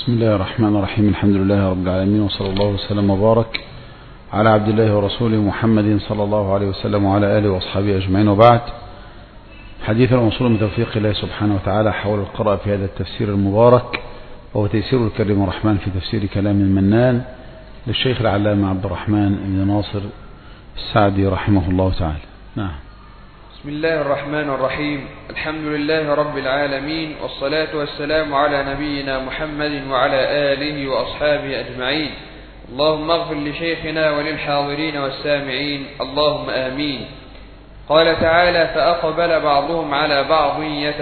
بسم الله الرحمن الرحيم. الحمد لله رب العالمين، وصلى الله وسلم وبارك على عبد الله ورسوله محمد صلى الله عليه وسلم وعلى آله وأصحابه أجمعين، وبعد. حديث الموصول من توفيق الله سبحانه وتعالى حول القراءة في هذا التفسير المبارك، وهو تيسير الكريم الرحمن في تفسير كلام المنان للشيخ العلامة عبد الرحمن بن ناصر السعدي رحمه الله تعالى. نعم. بسم الله الرحمن الرحيم. الحمد لله رب العالمين، والصلاة والسلام على نبينا محمد وعلى آله وأصحابه أجمعين. اللهم اغفر لشيخنا وللحاضرين والسامعين، اللهم آمين. قال تعالى: فأقبل بعضهم على بعض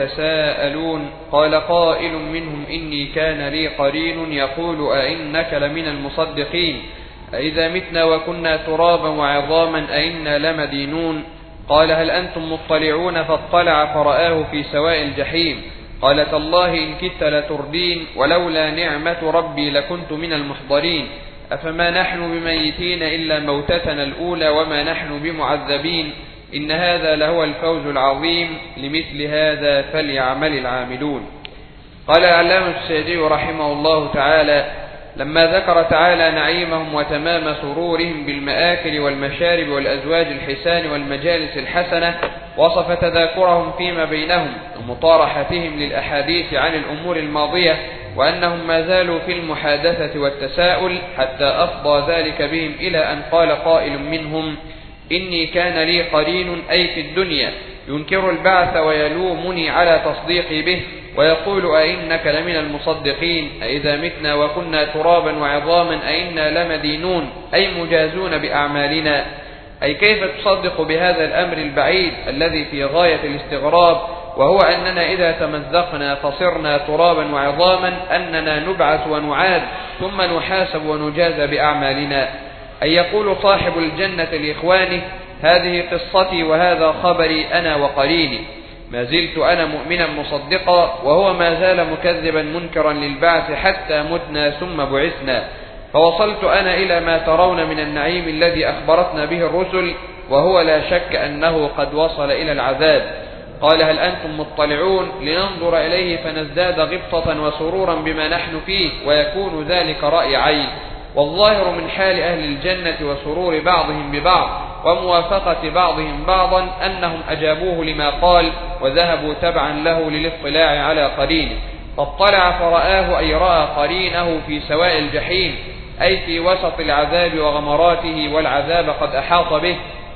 يتساءلون قال قائل منهم إني كان لي قرين يقول أئنك لمن المصدقين أئذا متنا وكنا ترابا وعظاما أئنا لمدينون. قال هل أنتم مطلعون؟ فاطلع فرآه في سواء الجحيم. قال تالله إن كدت لتردين ولولا نعمة ربي لكنت من المحضرين. أفما نحن بميتين إلا موتتنا الأولى وما نحن بمعذبين. إن هذا لهو الفوز العظيم، لمثل هذا فليعمل العاملون. قال العلامة السعدي رحمه الله تعالى: لما ذكر تعالى نعيمهم وتمام سرورهم بالمآكل والمشارب والأزواج الحسان والمجالس الحسنة، وصف تذاكرهم فيما بينهم ومطارحتهم للأحاديث عن الأمور الماضية، وأنهم ما زالوا في المحادثة والتساؤل، حتى أفضى ذلك بهم إلى أن قال قائل منهم: إني كان لي قرين، أي في الدنيا، ينكر البعث ويلومني على تصديقي به، ويقول أئنك لمن المصدقين أئذا متنا وكنا ترابا وعظاما أئنا لمدينون، أي مجازون بأعمالنا. أي كيف تصدق بهذا الأمر البعيد الذي في غاية الاستغراب، وهو أننا إذا تمزقنا فصرنا ترابا وعظاما أننا نبعث ونعاد ثم نحاسب ونجاز بأعمالنا. أي يقول صاحب الجنة لإخوانه: هذه قصتي وهذا خبري أنا وقريني، ما زلت أنا مؤمنا مصدقا، وهو ما زال مكذبا منكرا للبعث حتى متنا ثم بعثنا، فوصلت أنا إلى ما ترون من النعيم الذي أخبرتنا به الرسل، وهو لا شك أنه قد وصل إلى العذاب. قال هل أنتم مطلعون؟ لننظر إليه فنزداد غبطة وسرورا بما نحن فيه، ويكون ذلك رأي عين. والظاهر من حال أهل الجنة وسرور بعضهم ببعض وموافقة بعضهم بعضا أنهم أجابوه لما قال، وذهبوا تبعا له للاطلاع على قرينه. فاطلع فرآه، أي رأى قرينه في سواء الجحيم، أي في وسط العذاب وغمراته، والعذاب قد أحاط به.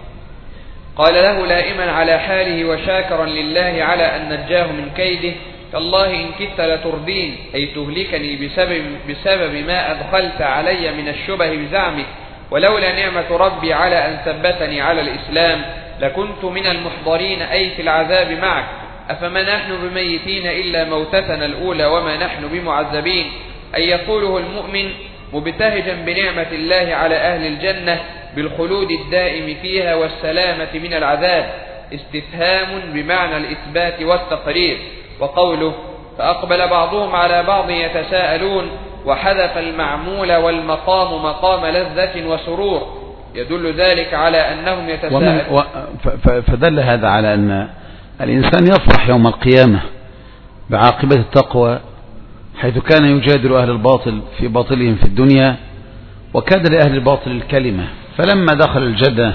قال له لائما على حاله وشاكرا لله على أن نجاه من كيده: تالله إن كدت لتردين، أي تهلكني بسبب ما أدخلت علي من الشبه بزعمك، ولولا نعمة ربي على أن ثبتني على الإسلام لكنت من المحضرين، أي في العذاب معك. أفما نحن بميتين إلا موتتنا الأولى وما نحن بمعذبين. أي يقوله المؤمن مبتهجا بنعمة الله على أهل الجنة بالخلود الدائم فيها والسلامة من العذاب، استفهام بمعنى الإثبات والتقرير. وقوله فأقبل بعضهم على بعض يتساءلون، وحذف المعمول والمقام مقام لذة وسرور، يدل ذلك على أنهم يتساءلون. فدل هذا على أن الإنسان يفرح يوم القيامة بعاقبة التقوى، حيث كان يجادل أهل الباطل في باطلهم في الدنيا، وكاد لأهل الباطل الكلمة. فلما دخل الجنة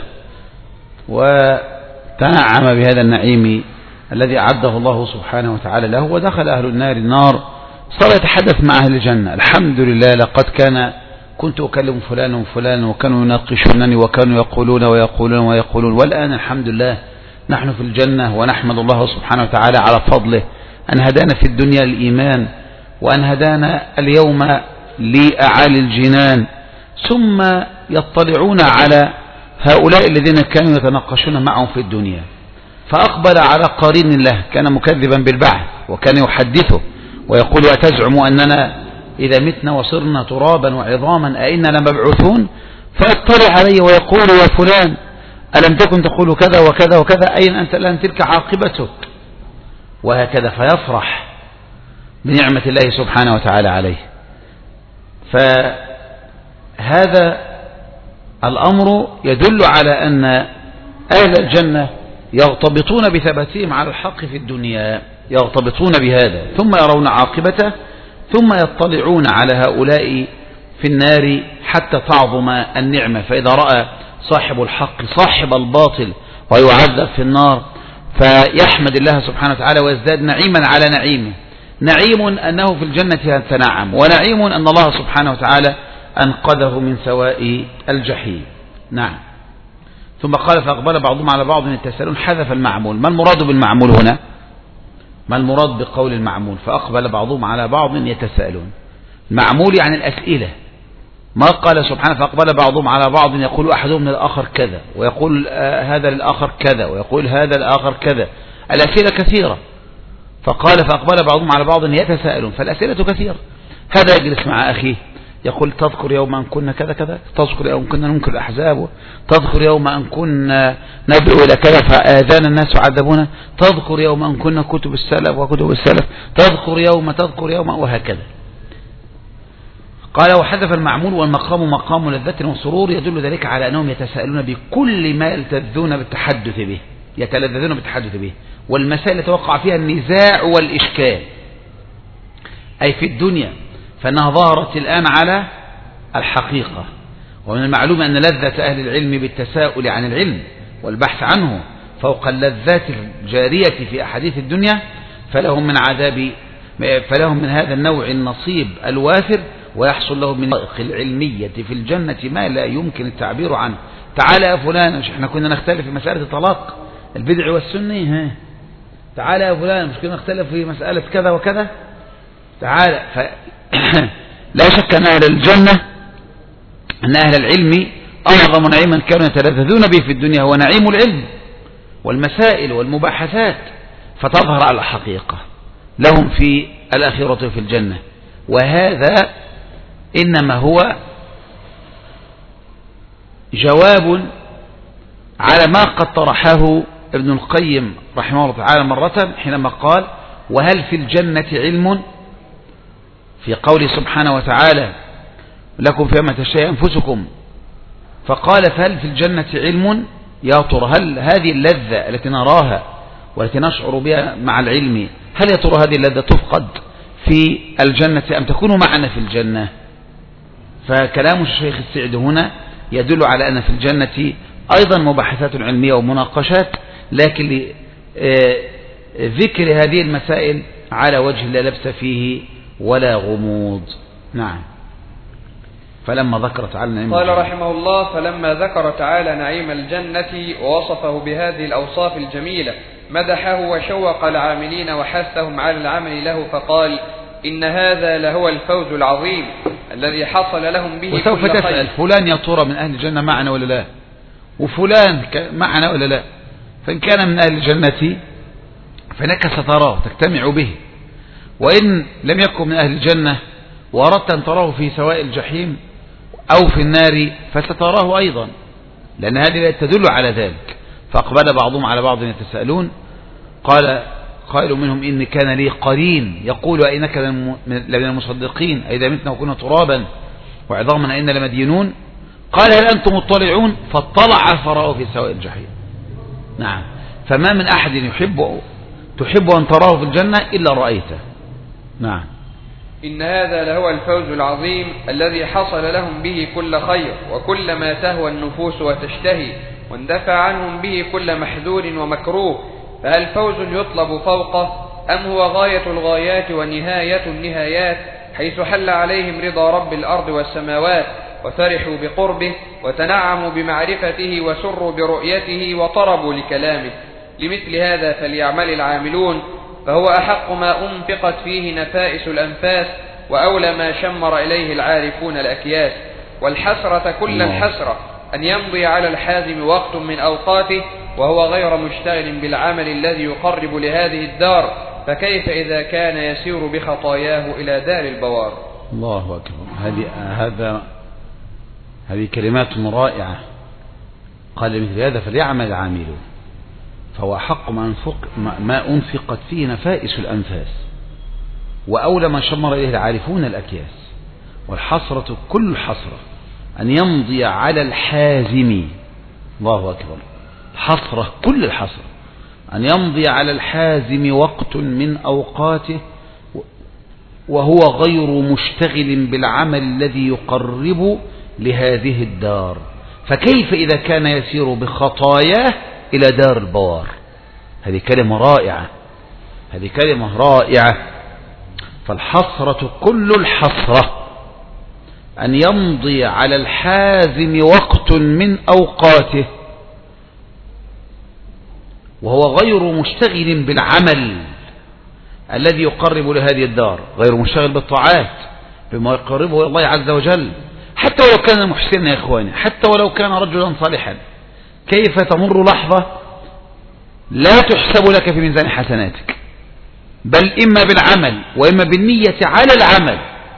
وتنعم بهذا النعيم الذي أعده الله سبحانه وتعالى له، ودخل أهل النار النار، صار يتحدث مع أهل الجنة: الحمد لله، لقد كنت أكلم فلان وفلان وكانوا يناقشونني وكانوا يقولون ويقولون ويقولون، والآن الحمد لله نحن في الجنة، ونحمد الله سبحانه وتعالى على فضله أن هدانا في الدنيا الإيمان، وأن هدانا اليوم لأعالي الجنان. ثم يطلعون على هؤلاء الذين كانوا يتناقشون معهم في الدنيا، فأقبل على قرين له كان مكذبا بالبعث، وكان يحدثه ويقول: أتزعم أننا إذا متنا وصرنا ترابا وعظاما أئنا لمبعوثون؟ فيطلع علي ويقول: يا فلان، ألم تكن تقول كذا وكذا وكذا؟ أين أنت الآن؟ تلك عاقبتك. وهكذا فيفرح بنعمة الله سبحانه وتعالى عليه. فهذا الأمر يدل على أن أهل الجنة يغتبطون بثباتهم على الحق في الدنيا، يغتبطون بهذا، ثم يرون عاقبته ثم يطلعون على هؤلاء في النار حتى تعظم النعمة، فإذا رأى صاحب الحق صاحب الباطل ويعذب في النار فيحمد الله سبحانه وتعالى ويزداد نعيما على نعيمه. نعيم أنه في الجنة يتنعم، ونعيم أن الله سبحانه وتعالى أنقذه من سواء الجحيم. نعم. ثم قال فأقبل بعضهم على بعض يتساءلون، حذف المعمول. ما المراد بالمعمول هنا؟ ما المراد بقول المعمول فأقبل بعضهم على بعض يتساءلون؟ المعمول يعني الأسئلة. ما قال سبحانه فأقبل بعضهم على بعض يقول أحدهم للآخر كذا، ويقول هذا للآخر كذا، ويقول هذا للآخر كذا. الأسئلة كثيرة، فقال فأقبل بعضهم على بعض يتساءلون، فالأسئلة كثيرة. هذا يجلس مع أخيه يقول تذكر يوم أن كنا كذا كذا، تذكر يوم كنا ننكر الأحزاب، تذكر يوم أن كنا ندعو إلى كذا فآذانا الناس وعذبونا، تذكر يوم أن كنا كتب السلف وكتب السلف، تذكر يوم وهكذا. قال وحذف المعمول والمقام مقام لذة وسرور، يدل ذلك على أنهم يتساءلون بكل ما يلتذون بالتحدث به، يتلذذون بالتحدث به، والمسائل يتوقع فيها النزاع والإشكال أي في الدنيا، فإنها ظهرت الآن على الحقيقة. ومن المعلوم أن لذة أهل العلم بالتساؤل عن العلم والبحث عنه فوق اللذات الجارية في أحاديث الدنيا، فلهم من هذا النوع النصيب الوافر، ويحصل لهم من الحقائق العلمية في الجنة ما لا يمكن التعبير عنه. تعالى يا فلان، مش احنا كنا نختلف في مسألة الطلاق البدع والسني؟ تعالى يا فلان، مش كنا نختلف في مسألة كذا وكذا؟ تعالى. لا شك أن أهل الجنة، أن أهل العلم أعظم نعيما كانوا يتلذذون به في الدنيا هو نعيم العلم والمسائل والمباحثات، فتظهر على الحقيقة لهم في الآخرة في الجنة. وهذا إنما هو جواب على ما قد طرحه ابن القيم رحمه الله تعالى مرة حينما قال وهل في الجنة علم، في قوله سبحانه وتعالى لكم فيما تشتهي أنفسكم، فقال فهل في الجنة علم؟ يا ترى هل هذه اللذة التي نراها والتي نشعر بها مع العلم، هل يا ترى هذه اللذة تفقد في الجنة أم تكون معنا في الجنة؟ فكلام الشيخ السعد هنا يدل على أن في الجنة أيضا مباحثات علمية ومناقشات، لكن ذكر هذه المسائل على وجه لا لبس فيه ولا غموض. نعم. فلما ذكر تعالى نعيم قال رحمه الله فلما ذكر تعالى نعيم الجنة ووصفه بهذه الأوصاف الجميلة مدحه وشوق العاملين وحثهم على العمل له، فقال إن هذا لهو الفوز العظيم الذي حصل لهم به كل خير. وسوف تسأل فلان يا ترى من أهل الجنة معنا ولا لا، وفلان معنا ولا لا، فإن كان من أهل الجنة فإنك ستراه تجتمع به، وإن لم يكن من أهل الجنة وأردت أن تراه في سواء الجحيم أو في النار فستراه أيضا، لأن هذه تدل على ذلك. فأقبل بعضهم على بعض يتساءلون، قال قائل منهم إن كان لي قرين يقول أئنك لمن المصدقين أئذا متنا وكنا ترابا وعظاما أئنا لمدينون، قال هل أنتم مطلعون؟ فاطلع فرأوا في سواء الجحيم. نعم. فما من أحد تحب أن تراه في الجنة إلا رأيته. نعم. إن هذا لهو الفوز العظيم الذي حصل لهم به كل خير وكل ما تهوى النفوس وتشتهي، واندفع عنهم به كل محذور ومكروه، فهل فوز يطلب فوقه أم هو غاية الغايات ونهاية النهايات، حيث حل عليهم رضا رب الأرض والسماوات وفرحوا بقربه وتنعموا بمعرفته وسروا برؤيته وطربوا لكلامه. لمثل هذا فليعمل العاملون، فهو أحق ما أنفقت فيه نفائس الأنفاس وأولى ما شمر إليه العارفون الأكياس. والحسرة كل الحسرة أن يمضي على الحازم وقت من أوقاته وهو غير مشتغل بالعمل الذي يقرب لهذه الدار، فكيف إذا كان يسير بخطاياه إلى دار البوار. الله أكبر. هذه كلمات رائعة. قال مثل هذا فليعمل العاملون، فهو حق ما أنفقت فيه نفائس الأنفاس وأولى ما شمر إليه العارفون الأكياس. والحسرة كل الحسرة أن يمضي على الحازم، الله أكبر، حسرة كل الحسرة أن يمضي على الحازم وقت من أوقاته وهو غير مشتغل بالعمل الذي يقرب لهذه الدار، فكيف إذا كان يسير بخطاياه إلى دار البوار؟ هذه كلمة رائعة، هذه كلمة رائعة. فالحسرة كل الحسرة أن يمضي على الحازم وقت من أوقاته وهو غير مشتغل بالعمل الذي يقرب لهذه الدار، غير مشتغل بالطاعات بما يقربه إلى الله عز وجل، حتى ولو كان محسنا يا إخواني، حتى ولو كان رجلا صالحا. كيف تمر لحظة لا تحسب لك في ميزان حسناتك، بل إما بالعمل وإما بالنية على العمل.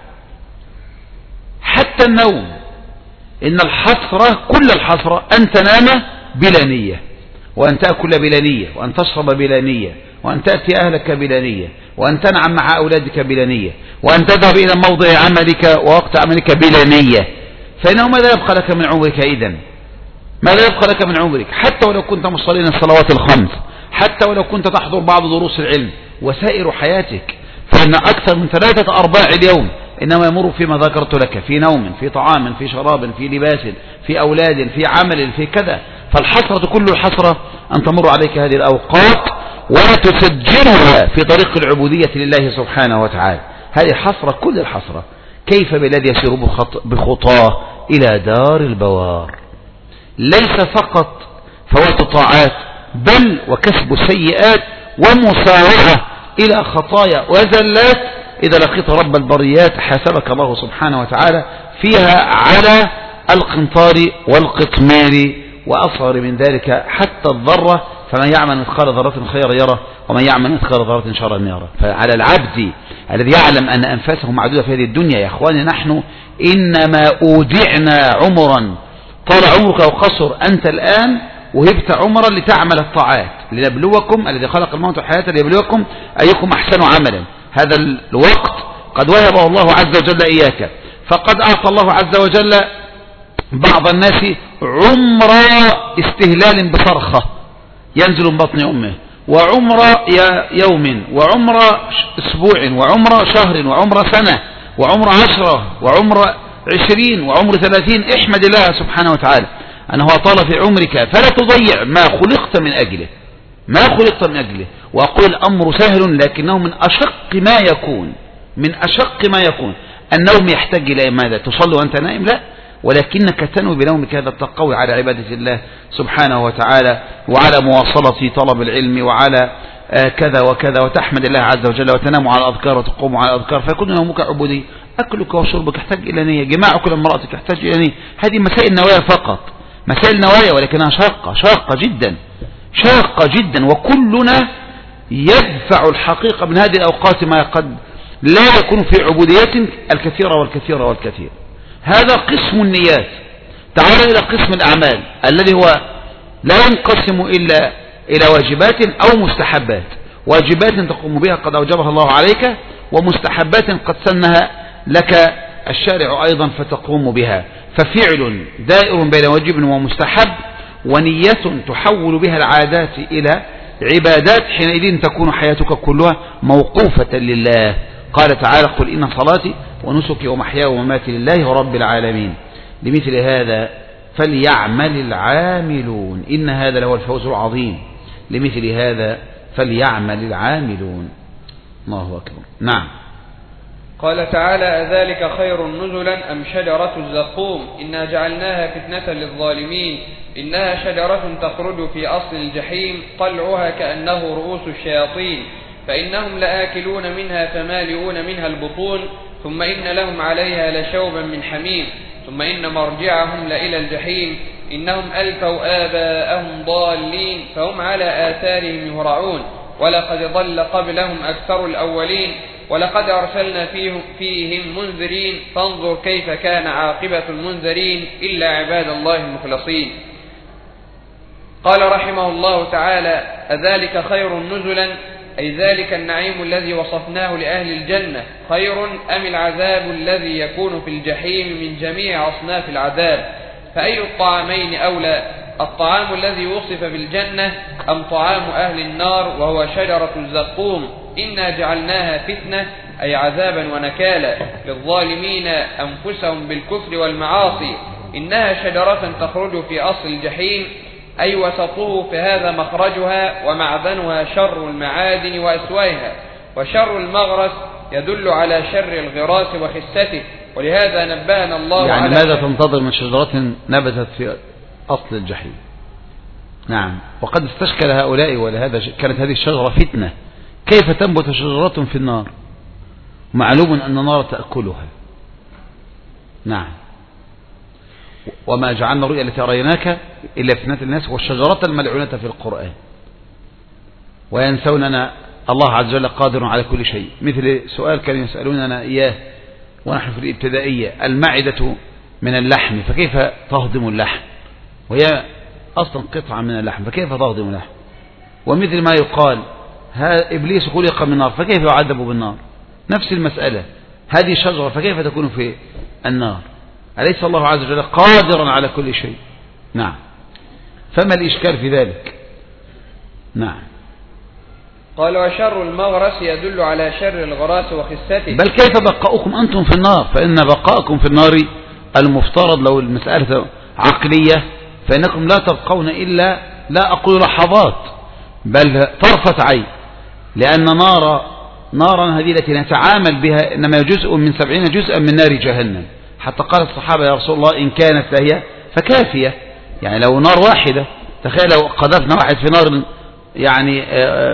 حتى النوم، إن الحسرة كل الحسرة أن تنام بلا نية، وأن تأكل بلا نية، وأن تشرب بلا نية، وأن تأتي أهلك بلا نية، وأن تنعم مع أولادك بلا نية، وأن تذهب إلى موضع عملك ووقت عملك بلا نية. فإنه ماذا يبقى لك من عمرك إذن؟ ماذا يبقى لك من عمرك؟ حتى ولو كنت مصلين الصلوات الخمس، حتى ولو كنت تحضر بعض دروس العلم وسائر حياتك، فإن أكثر من 3/4 اليوم إنما يمر فيما ذكرت لك، في نوم، في طعام، في شراب، في لباس، في أولاد، في عمل، في كذا. فالحسرة كل الحسرة أن تمر عليك هذه الأوقات ولا تسجلها في طريق العبودية لله سبحانه وتعالى. هذه حسرة كل الحسرة. كيف بالذي يسير بخطاه إلى دار البوار؟ ليس فقط فوات الطاعات، بل وكسب السيئات ومسارعة إلى خطايا وزلات إذا لقيت رب البريات حاسبك الله سبحانه وتعالى فيها على القنطار والقطمير وأصغر من ذلك حتى الذرة. فمن يعمل مثقال ذرة خيرا يره، ومن يعمل مثقال ذرة شرا يره. فعلى العبد الذي يعلم أن أنفاسه معدودة في هذه الدنيا، يا أخواني نحن إنما أودعنا عمرا، طال عمرك وقصر، أنت الآن وهبت عمرا لتعمل الطاعات، لنبلوكم، الذي خلق الموت والحياة ليبلوكم أيكم أحسن عملا. هذا الوقت قد وهبه الله عز وجل إياك، فقد أعطى الله عز وجل بعض الناس عمر استهلال بصرخة ينزل من بطن أمه، وعمر يوم، وعمر أسبوع، وعمر شهر، وعمر سنة، وعمر 10، وعمر 20، وعمر 30. احمد الله سبحانه وتعالى أنه طال في عمرك، فلا تضيع ما خلقت من أجله، ما خلقت من أجله. وأقول الأمر سهل لكنه من أشق ما يكون، من أشق ما يكون. النوم يحتاج إلى ماذا؟ تصلي وأنت نائم؟ لا، ولكنك تنوي بنومك هذا التقوي على عبادة الله سبحانه وتعالى، وعلى مواصلة طلب العلم، وعلى كذا وكذا، وتحمد الله عز وجل، وتنام على الأذكار وتقوم على الأذكار، فيكون نومك عبودي. أكلك وشربك يحتاج إلى نية، جماعك لامرأتك يحتاج إلى نية. هذه مسائل نوايا فقط، مسائل نوايا، ولكنها شاقة جدا، شاقة جدا. وكلنا يدفع الحقيقة من هذه الأوقات ما قد لا يكون في عبوديات الكثيرة والكثيرة والكثير. هذا قسم النيات. تعال إلى قسم الأعمال الذي هو لا ينقسم إلا إلى واجبات أو مستحبات. واجبات تقوم بها قد أوجبها الله عليك، ومستحبات قد سنها لك الشارع أيضا فتقوم بها. ففعل دائر بين واجب ومستحب، ونية تحول بها العادات إلى عبادات، حينئذ تكون حياتك كلها موقوفة لله. قال تعالى: قل إن صلاتي ونسكي ومحياي ومماتي لله رب العالمين. لمثل هذا فليعمل العاملون، إن هذا لهو الفوز العظيم. لمثل هذا فليعمل العاملون. الله أكبر. نعم. قال تعالى: أذلك خير نزلا أم شجرة الزقوم إنا جعلناها فتنة للظالمين إنها شجرة تخرج في أصل الجحيم طلعها كأنه رؤوس الشياطين فإنهم لآكلون منها فمالئون منها البطون ثم إن لهم عليها لشوبا من حميم ثم إن مرجعهم لإلى الجحيم إنهم ألفوا آباءهم ضالين فهم على آثارهم يهرعون ولقد ضل قبلهم أكثر الأولين ولقد أرسلنا فيهم منذرين فانظر كيف كان عاقبة المنذرين إلا عباد الله المخلصين. قال رحمه الله تعالى: أذلك خير نزلا أي ذلك النعيم الذي وصفناه لأهل الجنة خير أم العذاب الذي يكون في الجحيم من جميع أصناف العذاب؟ فأي الطعامين أولى، الطعام الذي وصف بالجنة أم طعام أهل النار وهو شجرة الزقوم؟ إنا جعلناها فتنة أي عذابا ونكالا للظالمين أنفسهم بالكفر والمعاصي. إنها شجرة تخرج في أصل الجحيم، أي وسطه، فهذا مخرجها ومعدنها شر المعادن وأسوائها. وشر المغرس يدل على شر الغراس وخسته، ولهذا نبهنا الله يعني على ماذا تنتظر من شجرة نبتت في أصل الجحيم؟ نعم. وقد استشكل هؤلاء، ولهذا كانت هذه الشجرة فتنة، كيف تنبت شجرة في النار؟ معلوم أن النار تأكلها. نعم. وما جعلنا الرؤيا التي أريناك إلا فتنة الناس والشجرة الملعونة في القرآن. وينسوننا الله عز وجل قادر على كل شيء. مثل سؤال كانوا يسألوننا إياه ونحن في الابتدائية: المعدة من اللحم فكيف تهضم اللحم؟ وهي أصلا قطعة من اللحم، فكيف تهضم اللحم؟ ومثل ما يقال: إبليس خلق من النار فكيف يعذب بالنار؟ نفس المسألة، هذه شجرة فكيف تكون في النار؟ أليس الله عز وجل قادرا على كل شيء؟ نعم. فما الإشكال في ذلك؟ نعم. قال: وشر المغرس يدل على شر الغراس وخسته. بل كيف بقاؤكم أنتم في النار؟ فإن بقاءكم في النار المفترض لو المسألة عقلية فإنكم لا تبقون إلا، لا أقول لحظات، بل طرفة عين، لأن نارا هذه التي نتعامل بها إنما جزء من 70 جزءا من نار جهنم. حتى قال الصحابة: يا رسول الله إن كانت لهي فكافية. يعني لو نار واحدة، تخيل لو قذفنا واحد في نار يعني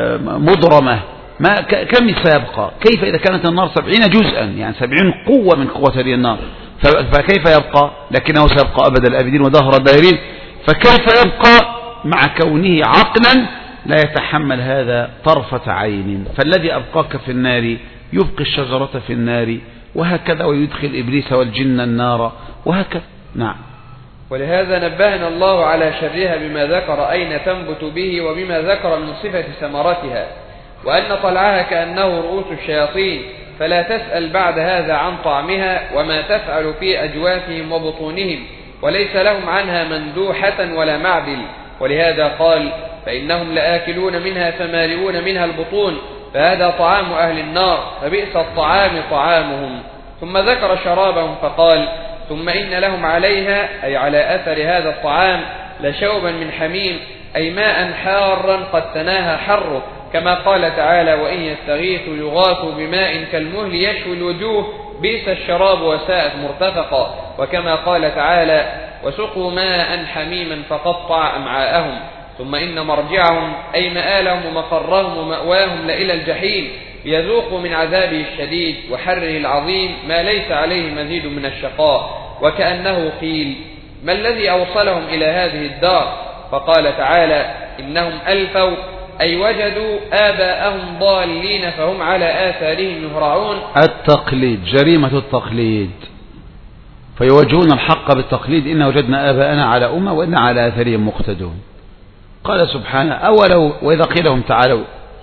مضرمة، كم سيبقى؟ كيف إذا كانت النار 70 جزءا، يعني 70 قوة من قوة هذه النار، فكيف يبقى؟ لكنه سيبقى أبد الآبدين ودهر الدائرين. فكيف يبقى مع كونه عقلا لا يتحمل هذا طرفة عين؟ فالذي أبقاك في النار يبقي الشجرة في النار، وهكذا، ويدخل إبليس والجن النار، وهكذا. نعم. ولهذا نبهنا الله على شرها بما ذكر أين تنبت به، وبما ذكر من صفة ثمرتها، وأن طلعها كأنه رؤوس الشياطين، فلا تسأل بعد هذا عن طعمها وما تفعل في أجوافهم وبطونهم، وليس لهم عنها مندوحة ولا معدل. ولهذا قال: فإنهم لآكلون منها فمالئون منها البطون، فهذا طعام أهل النار، فبئس الطعام طعامهم. ثم ذكر شرابهم فقال: ثم إن لهم عليها، أي على أثر هذا الطعام، لشوبا من حميم، أي ماء حارا قد تناهى حره، كما قال تعالى: وإن يستغيثوا يغاثوا بماء كالمهل يشوي الوجوه، بئس الشراب وساءت مرتفقا. وكما قال تعالى: وسقوا ماء حميما فقطع أمعاءهم. ثم إن مرجعهم، أي مآلهم ومقرهم ومأواهم، لإلى الجحيم، ليذوقوا من عذابه الشديد وحره العظيم ما ليس عليه مزيد من الشقاء. وكأنه قيل: ما الذي أوصلهم إلى هذه الدار؟ فقال تعالى: إنهم ألفوا، أي وجدوا آباءهم ضالين فهم على آثارهم يهرعون. التقليد، جريمة التقليد، فيواجهون الحق بالتقليد: إن وجدنا آباءنا على أمة وإن على آثارهم مقتدون. قال سبحانه: أولو وإذا قيل لهم تعالوا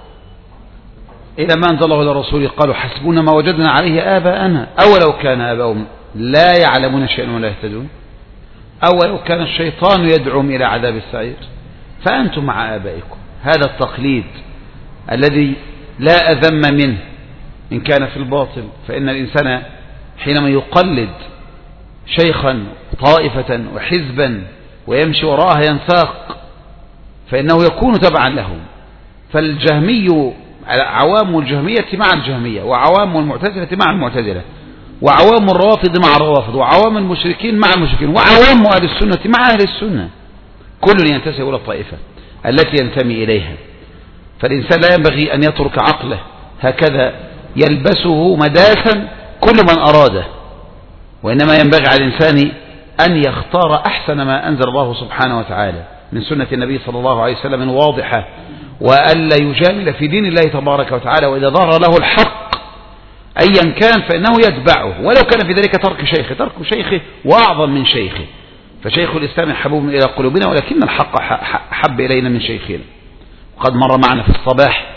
إلى ما أنزل الله إلى رسوله قالوا حسبنا ما وجدنا عليه آباءنا أولو كان آباؤهم لا يعلمون شيئا ولا يهتدون، أولو كان الشيطان يدعوهم إلى عذاب السعير، فأنتم مع آبائكم. هذا التقليد الذي لا أذم منه إن كان في الباطل، فإن الإنسان حينما يقلد شيخا طائفة وحزبا ويمشي وراءها ينساق فإنه يكون تبعا لهم. فالجهمي، عوام الجهمية مع الجهمية، وعوام المعتزلة مع المعتزلة، وعوام الروافض مع الروافض، وعوام المشركين مع المشركين، وعوام أهل السنة مع أهل السنة، كل ينتسب إلى الطائفة التي ينتمي إليها. فالإنسان لا ينبغي أن يترك عقله هكذا يلبسه مداسا كل من أراده، وإنما ينبغي على الإنسان أن يختار أحسن ما أنزل الله سبحانه وتعالى من سنة النبي صلى الله عليه وسلم واضحة، وألا يجامل في دين الله تبارك وتعالى، وإذا ظهر له الحق أيا كان فإنه يتبعه، ولو كان في ذلك ترك شيخه وأعظم من شيخه. فشيخ الإسلام حبوب إلى قلوبنا، ولكن الحق حب إلينا من شيخنا. وقد مر معنا في الصباح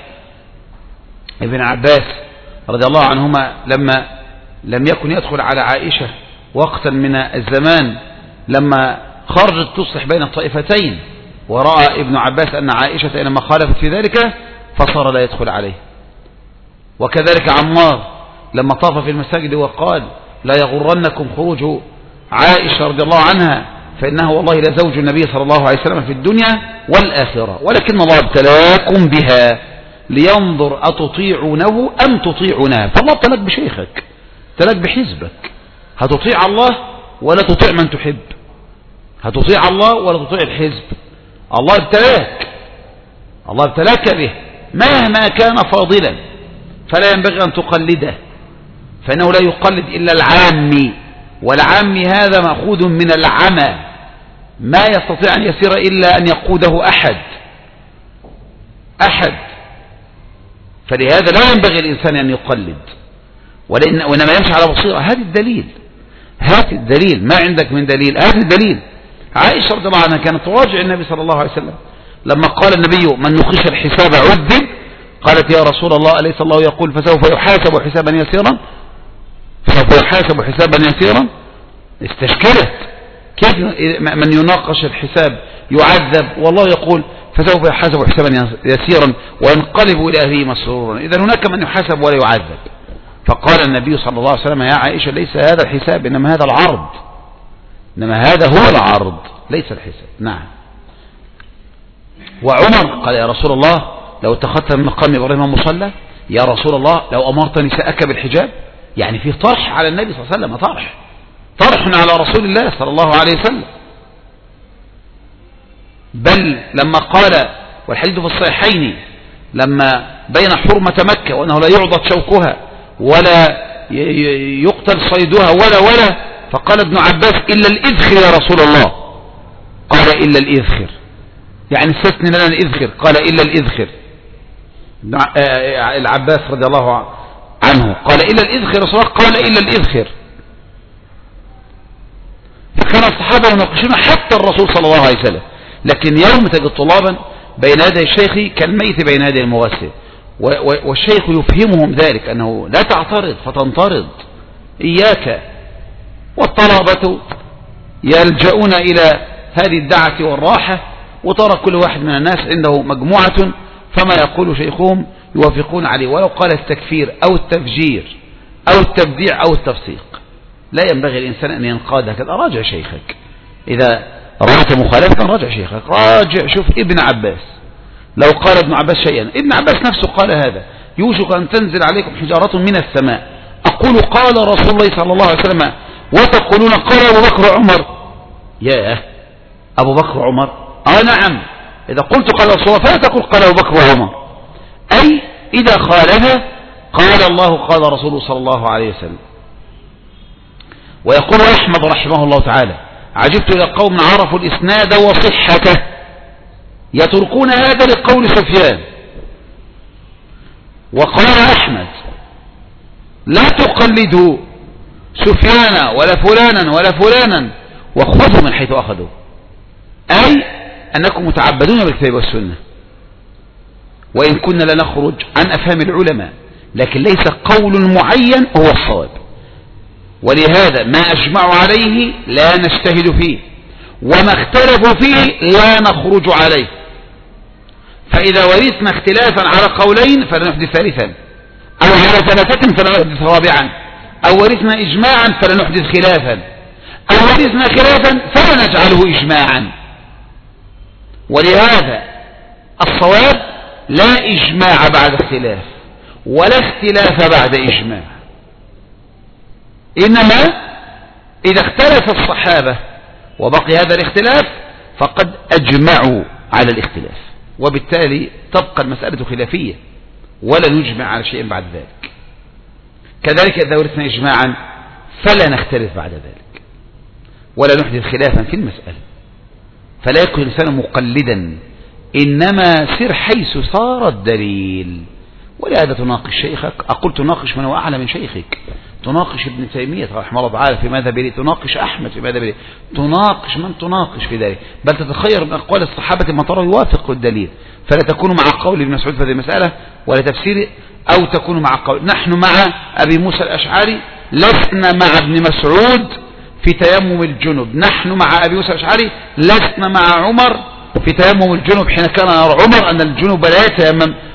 ابن عباس رضي الله عنهما لما لم يكن يدخل على عائشة وقتا من الزمان لما خرجت تصلح بين الطائفتين، ورأى ابن عباس أن عائشة إنما خالفت في ذلك فصار لا يدخل عليه. وكذلك عمار لما طاف في المساجد وقال لا يغرنكم خروج عائشة رضي الله عنها فإنها والله لزوج النبي صلى الله عليه وسلم في الدنيا والآخرة، ولكن الله ابتلاكم بها لينظر أتطيعونه أم تطيعونه. فالله ابتلاك بشيخك، ابتلاك بحزبك، هتطيع الله ولا تطيع من تحب، هتطيع الله ولا تطيع الحزب. الله ابتلاك، الله ابتلاك به مهما كان فاضلا، فلا ينبغي أن تقلده، فإنه لا يقلد إلا العامي، والعامي هذا مأخوذ من العمى، ما يستطيع أن يسير إلا أن يقوده أحد. فلهذا لا ينبغي الإنسان أن يقلد، وإنما يمشي على بصيرة. هذا الدليل، هات الدليل، ما عندك من دليل هات الدليل. عائشة رضي الله عنها كانت تراجع النبي صلى الله عليه وسلم لما قال النبي من نقش الحساب عذب، قالت يا رسول الله أليس الله يقول فسوف يحاسب حسابا يسيرا، فسوف يحاسب حسابا يسيرا. استشكلت كيف من يناقش الحساب يعذب والله يقول فسوف يحاسب حسابا يسيرا وينقلب إلى أهله مسرورا. إذا هناك من يحاسب ولا يعذب. فقال النبي صلى الله عليه وسلم يا عائشة ليس هذا الحساب إنما هذا العرض، إنما هذا هو العرض ليس الحساب. نعم. وعمر قال يا رسول الله لو اتخذت من مقام إبراهيم مصلى، يا رسول الله لو أمرت نساءك بالحجاب. يعني فيه طرح على النبي صلى الله عليه وسلم، طرح على رسول الله صلى الله عليه وسلم. بل لما قال والحديث في الصحيحين لما بين حرمة مكة وأنه لا يعضد شوكها ولا يقتل صيدها ولا فقال ابن عباس إلا الإذخر يا رسول الله، قال إلا الإذخر، يعني استثني لنا الإذخر، قال إلا الإذخر. العباس رضي الله عنه قال إلا الإذخر، رسول الله قال إلا الإذخر. فكان الصحابة يناقشون حتى الرسول صلى الله عليه وسلم. لكن يوم تجد طلابا بين يدي الشيخ كالميت بين يدي المغسل، والشيخ يفهمهم ذلك أنه لا تعترض فتنطرد إياك. والطلبة يلجؤون إلى هذه الدعة والراحة، وترى كل واحد من الناس عنده مجموعة فما يقول شيخهم يوافقون عليه، ولو قال التكفير أو التفجير أو التبديع أو التفسيق. لا ينبغي الإنسان أن ينقاد هكذا. راجع شيخك إذا رأيت مخالفة، راجع شيخك، راجع شوف ابن عباس لو قال ابن عباس شيئا، ابن عباس نفسه قال هذا يوشك أن تنزل عليكم حجارة من السماء أقول قال رسول الله صلى الله عليه وسلم وتقولون قال أبو بكر وعمر. يا أبو بكر وعمر نعم، إذا قلت قال رسول الله فلا تقول قال أبو بكر وعمر، أي إذا خالف قال الله قال رسوله صلى الله عليه وسلم. ويقول أحمد رحمه الله تعالى عجبت إلى قوم عرفوا الإسناد وصحته يتركون هذا لقول سفيان. وقال أحمد لا تقلدوا سفيان ولا فلانا ولا فلانا وخذوا من حيث أخذوا، أي أنكم متعبدون بالكتاب والسنة، وإن كنا لنخرج عن أفهام العلماء، لكن ليس قول معين هو الصواب. ولهذا ما أجمعوا عليه لا نجتهد فيه، وما اختلفوا فيه لا نخرج عليه. فإذا ورثنا اختلافا على قولين فلا نحدث ثالثا، أو على ثلاثة فلا نحدث رابعا، أو ورثنا إجماعا فلا نحدث خلافا، أو ورثنا خلافا فلا نجعله إجماعا. ولهذا الصواب لا إجماع بعد اختلاف ولا اختلاف بعد إجماع، إنما إذا اختلف الصحابة وبقي هذا الاختلاف فقد أجمعوا على الاختلاف، وبالتالي تبقى المسألة خلافية ولا نجمع على شيء بعد ذلك. كذلك إذا ورثنا إجماعا فلا نختلف بعد ذلك ولا نحدث خلافا في المسألة. فلا يكون الإنسان مقلدا، إنما سر حيث صار الدليل. ولهذا تناقش شيخك، أقول تناقش من هو أعلى من شيخك، تناقش ابن تيمية رحمه الله تعالى في ماذا بليه، تناقش أحمد في ماذا بليه، تناقش من تناقش في ذلك، بل تتخير من أقوال الصحابة ما ترى يوافق الدليل، فلا تكون مع قول ابن مسعود في هذه المسألة ولا تفسير، أو تكون مع قول. نحن مع أبي موسى الأشعري، لسنا مع ابن مسعود في تيمم الجنب، نحن مع أبي موسى الأشعري لسنا مع عمر في تيمم الجنب حين كان يرى عمر أن الجنب لا يتيمم،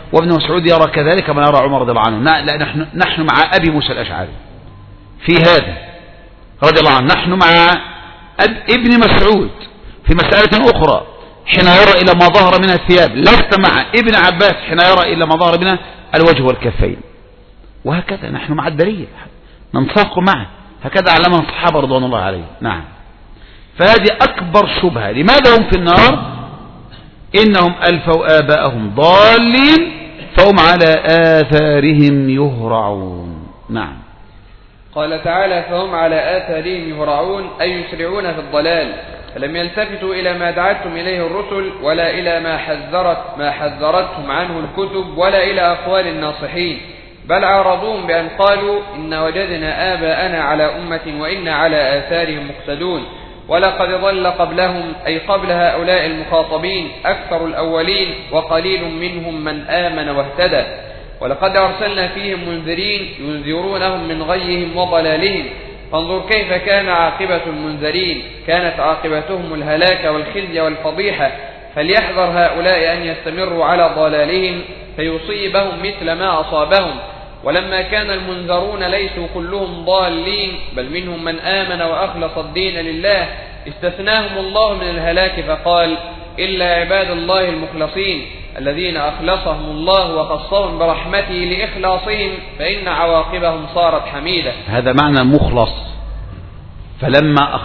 وابن مسعود يرى كذلك ما يرى عمر رضي الله عنه. لا نحن مع أبي موسى الأشعري في هذا رضي الله عنه، نحن مع ابن مسعود في مسألة أخرى حين يرى إلى ما ظهر من الثياب، لست مع ابن عباس حين يرى إلى ما ظهر من الوجه والكفين، وهكذا نحن مع الدليل ننساق معه، هكذا علمنا الصحابة رضوان الله عليهم. نعم. فهذه أكبر شبهة. لماذا هم في النار؟ إنهم ألفوا آباءهم ضالين فهم على آثارهم يهرعون. نعم. قال تعالى: فهم على آثارهم يهرعون، أي يسرعون في الضلال، فلم يلتفتوا إلى ما دعتهم إليه الرسل، ولا إلى ما حذرتهم عنه الكتب، ولا إلى أقوال الناصحين، بل عارضوهم بأن قالوا: إن وجدنا آباءنا على أمة وإنا على آثارهم مقتدون، ولقد ضل قبلهم، أي قبل هؤلاء المخاطبين، أكثر الأولين وقليل منهم من آمن واهتدى، ولقد أرسلنا فيهم منذرين ينذرونهم من غيهم وضلالهم، فانظر كيف كان عاقبة المنذرين، كانت عاقبتهم الهلاك والخزي والفضيحة، فليحذر هؤلاء أن يستمروا على ضلالهم فيصيبهم مثل ما أصابهم. ولما كان المنذرون ليسوا كلهم ضالين، بل منهم من آمن وأخلص الدين لله، استثناهم الله من الهلاك فقال: إلا عباد الله المخلصين الذين أخلصهم الله وخصهم برحمته لإخلاصهم، فإن عواقبهم صارت حميدة. هذا معنى مخلص، فلما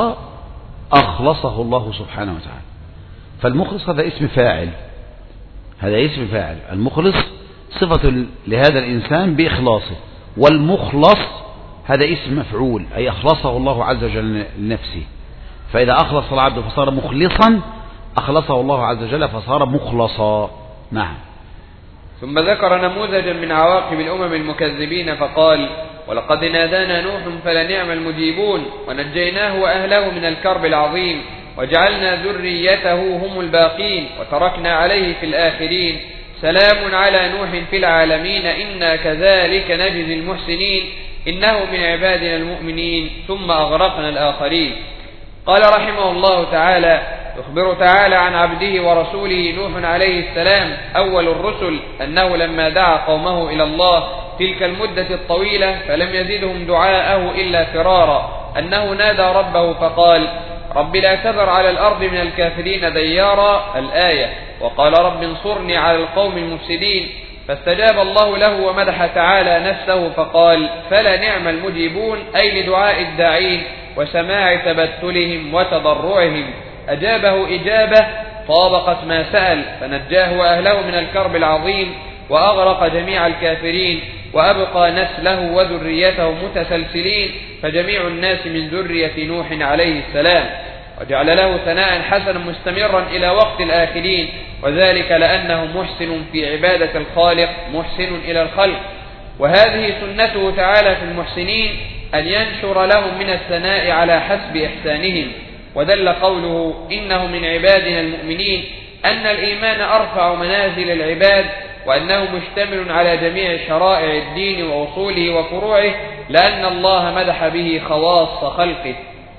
أخلصه الله سبحانه وتعالى. فالمخلص هذا اسم فاعل، هذا اسم فاعل. المخلص صفة لهذا الإنسان بإخلاصه، والمخلص هذا اسم مفعول، أي أخلصه الله عز وجل لنفسه. فإذا أخلص العبد فصار مخلصا، أخلصه الله عز وجل فصار مخلصا. نعم. ثم ذكر نموذجا من عواقب الأمم المكذبين فقال: ولقد نادانا نوح فلنعم المجيبون، ونجيناه وأهله من الكرب العظيم، وجعلنا ذريته هم الباقين، وتركنا عليه في الآخرين، سلام على نوح في العالمين، إنا كذلك نجزي المحسنين، إنه من عبادنا المؤمنين، ثم أغرقنا الآخرين. قال رحمه الله تعالى: يخبر تعالى عن عبده ورسوله نوح عليه السلام أول الرسل أنه لما دعا قومه إلى الله تلك المدة الطويلة فلم يزدهم دعاءه إلا فرارا، أنه نادى ربه فقال: رب لا تذر على الأرض من الكافرين ديارا، الآية، وقال: رب انصرني على القوم المفسدين، فاستجاب الله له. ومدح تعالى نفسه فقال: فلا نعم المجيبون، أي لدعاء الداعين وسماع تبتلهم وتضرعهم، أجابه إجابة طابقت ما سأل، فنجاه وأهله من الكرب العظيم، وأغرق جميع الكافرين، وأبقى نسله وذريته متسلسلين، فجميع الناس من ذرية نوح عليه السلام، وجعل له ثناء حسنا مستمرا إلى وقت الآخرين، وذلك لأنه محسن في عبادة الخالق محسن إلى الخلق. وهذه سنته تعالى في المحسنين أن ينشر لهم من الثناء على حسب إحسانهم. ودل قوله إنه من عبادنا المؤمنين أن الإيمان أرفع منازل العباد، وأنه مشتمل على جميع شرائع الدين وأصوله وفروعه، لأن الله مدح به خواص خلقه.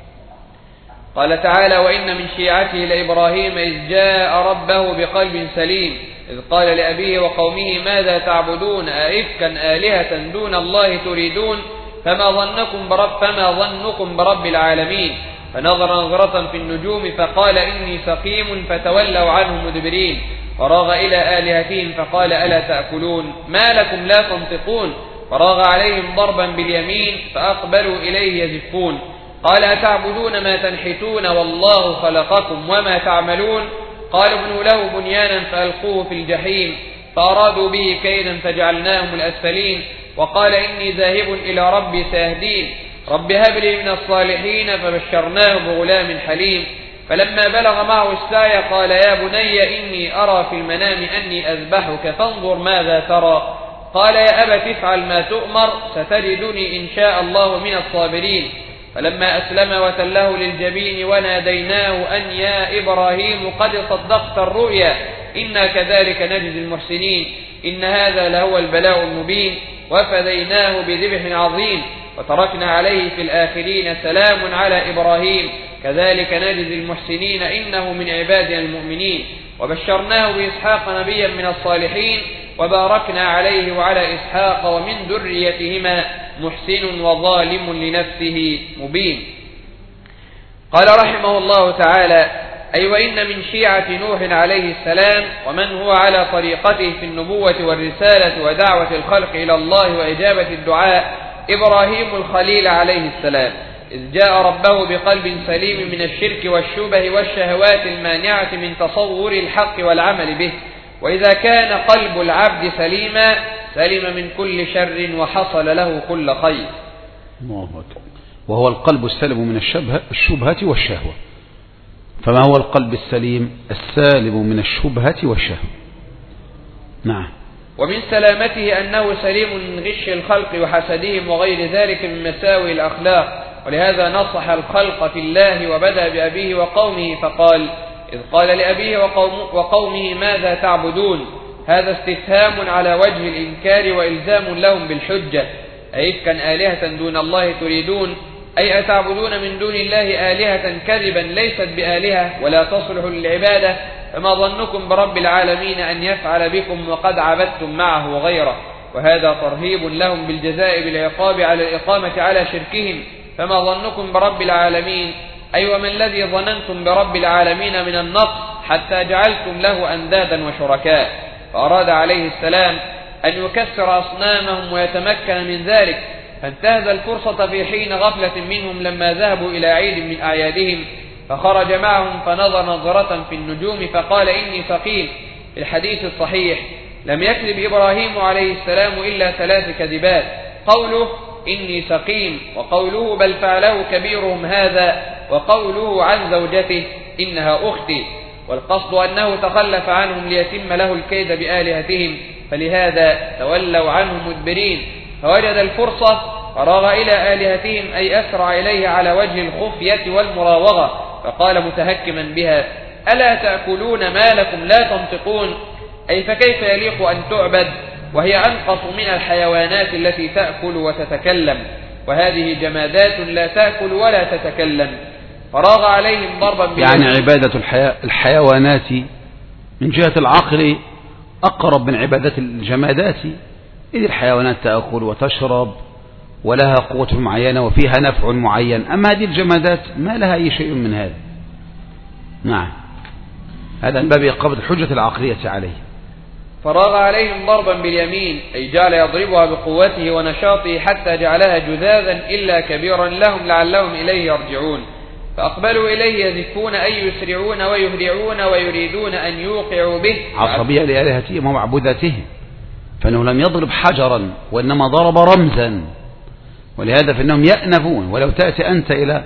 قال تعالى: وإن من شيعته لإبراهيم إذ جاء ربه بقلب سليم، إذ قال لأبيه وقومه ماذا تعبدون أئفكا آلهة دون الله تريدون، فما ظنكم برب العالمين، فنظر نظرة في النجوم فقال إني سقيم، فتولوا عنه مدبرين، فراغ إلى آلهتهم فقال ألا تأكلون، ما لكم لا تنطقون، فراغ عليهم ضربا باليمين فأقبلوا إليه يزفون، قال أتعبدون ما تنحتون والله خلقكم وما تعملون، قالوا ابنوا له بنيانا فألقوه في الجحيم، فأرادوا به كيدا فجعلناهم الأسفلين، وقال إني ذاهب إلى ربي سيهدين، رب هب لي من الصالحين، فبشرناه بغلام حليم، فلما بلغ معه السعي قال يا بني إني أرى في المنام أني أذبحك فانظر ماذا ترى، قال يا أبت افعل ما تؤمر ستجدني إن شاء الله من الصابرين، فلما أسلم وتله للجبين وناديناه أن يا إبراهيم قد صدقت الرؤيا إنا كذلك نجزي المحسنين، إن هذا لهو البلاء المبين، وفديناه بذبح عظيم، وتركنا عليه في الآخرين سلام على إبراهيم كذلك نجزي المحسنين إنه من عبادنا المؤمنين، وبشرناه بإسحاق نبيا من الصالحين، وباركنا عليه وعلى إسحاق ومن ذريتهما محسن وظالم لنفسه مبين. قال رحمه الله تعالى: أي وإن من شيعة نوح عليه السلام ومن هو على طريقته في النبوة والرسالة ودعوة الخلق إلى الله وإجابة الدعاء إبراهيم الخليل عليه السلام، إذ جاء ربه بقلب سليم من الشرك والشبه والشهوات المانعة من تصور الحق والعمل به. وإذا كان قلب العبد سليما سلم من كل شر وحصل له كل خير. وهو القلب السلم من الشبهة والشهوة. فما هو القلب السليم؟ السالم من الشبهة والشهوة. نعم. ومن سلامته أنه سليم من غش الخلق وحسدهم وغير ذلك من مساوي الأخلاق، ولهذا نصح الخلق في الله وبدأ بأبيه وقومه فقال: إذ قال لأبيه وقومه ماذا تعبدون؟ هذا استفهام على وجه الإنكار وإلزام لهم بالحجة. أئفكا آلهة دون الله تريدون؟ أي أتعبدون من دون الله آلهة كذبا ليست بآلهة ولا تصلح للعبادة؟ فما ظنكم برب العالمين أن يفعل بكم وقد عبدتم معه غيره؟ وهذا ترهيب لهم بالجزاء بالعقاب على الإقامة على شركهم. فما ظنكم برب العالمين؟ أي وما الذي ظننتم برب العالمين من النقص حتى جعلتم له أندادا وشركاء؟ فأراد عليه السلام أن يكسر أصنامهم ويتمكن من ذلك، فانتهز الفرصة في حين غفلة منهم لما ذهبوا إلى عيد من أعيادهم، فخرج معهم فنظر نظرة في النجوم فقال: إني سقيم. في الحديث الصحيح لم يكذب إبراهيم عليه السلام إلا 3 كذبات: قوله إني سقيم، وقوله بل فعله كبيرهم هذا، وقوله عن زوجته إنها أختي. والقصد أنه تخلف عنهم ليتم له الكيد بآلهتهم، فلهذا تولوا عنه مدبرين. فوجد الفرصة فراغ إلى آلهتهم، أي أسرع إليه على وجه الخفية والمراوغة، فقال متهكما بها: ألا تأكلون ما لكم لا تنطقون؟ أي فكيف يليق أن تعبد وهي أنقص من الحيوانات التي تأكل وتتكلم، وهذه جمادات لا تأكل ولا تتكلم. فراغ عليهم ضربا يعني عبادة الحيوانات من جهة العقل أقرب من عبادة الجمادات، إذ الحيوانات تأكل وتشرب ولها قوة معينة وفيها نفع معين، أما هذه الجمادات ما لها أي شيء من هذا. نعم، هذا من باب قبض الحجة العقلية عليه. فراغ عليهم ضربا باليمين، أي جعل يضربها بقوته ونشاطه حتى جعلها جذاذا إلا كبيرا لهم لعلهم إليه يرجعون. فأقبلوا إليه يزفون أي يسرعون ويهرعون ويريدون أن يوقعوا به عصبية لآلهتهم ومعبوداتهم، فإنه لم يضرب حجرا وإنما ضرب رمزا، ولهذا فإنهم يأنفون. ولو تأتي أنت إلى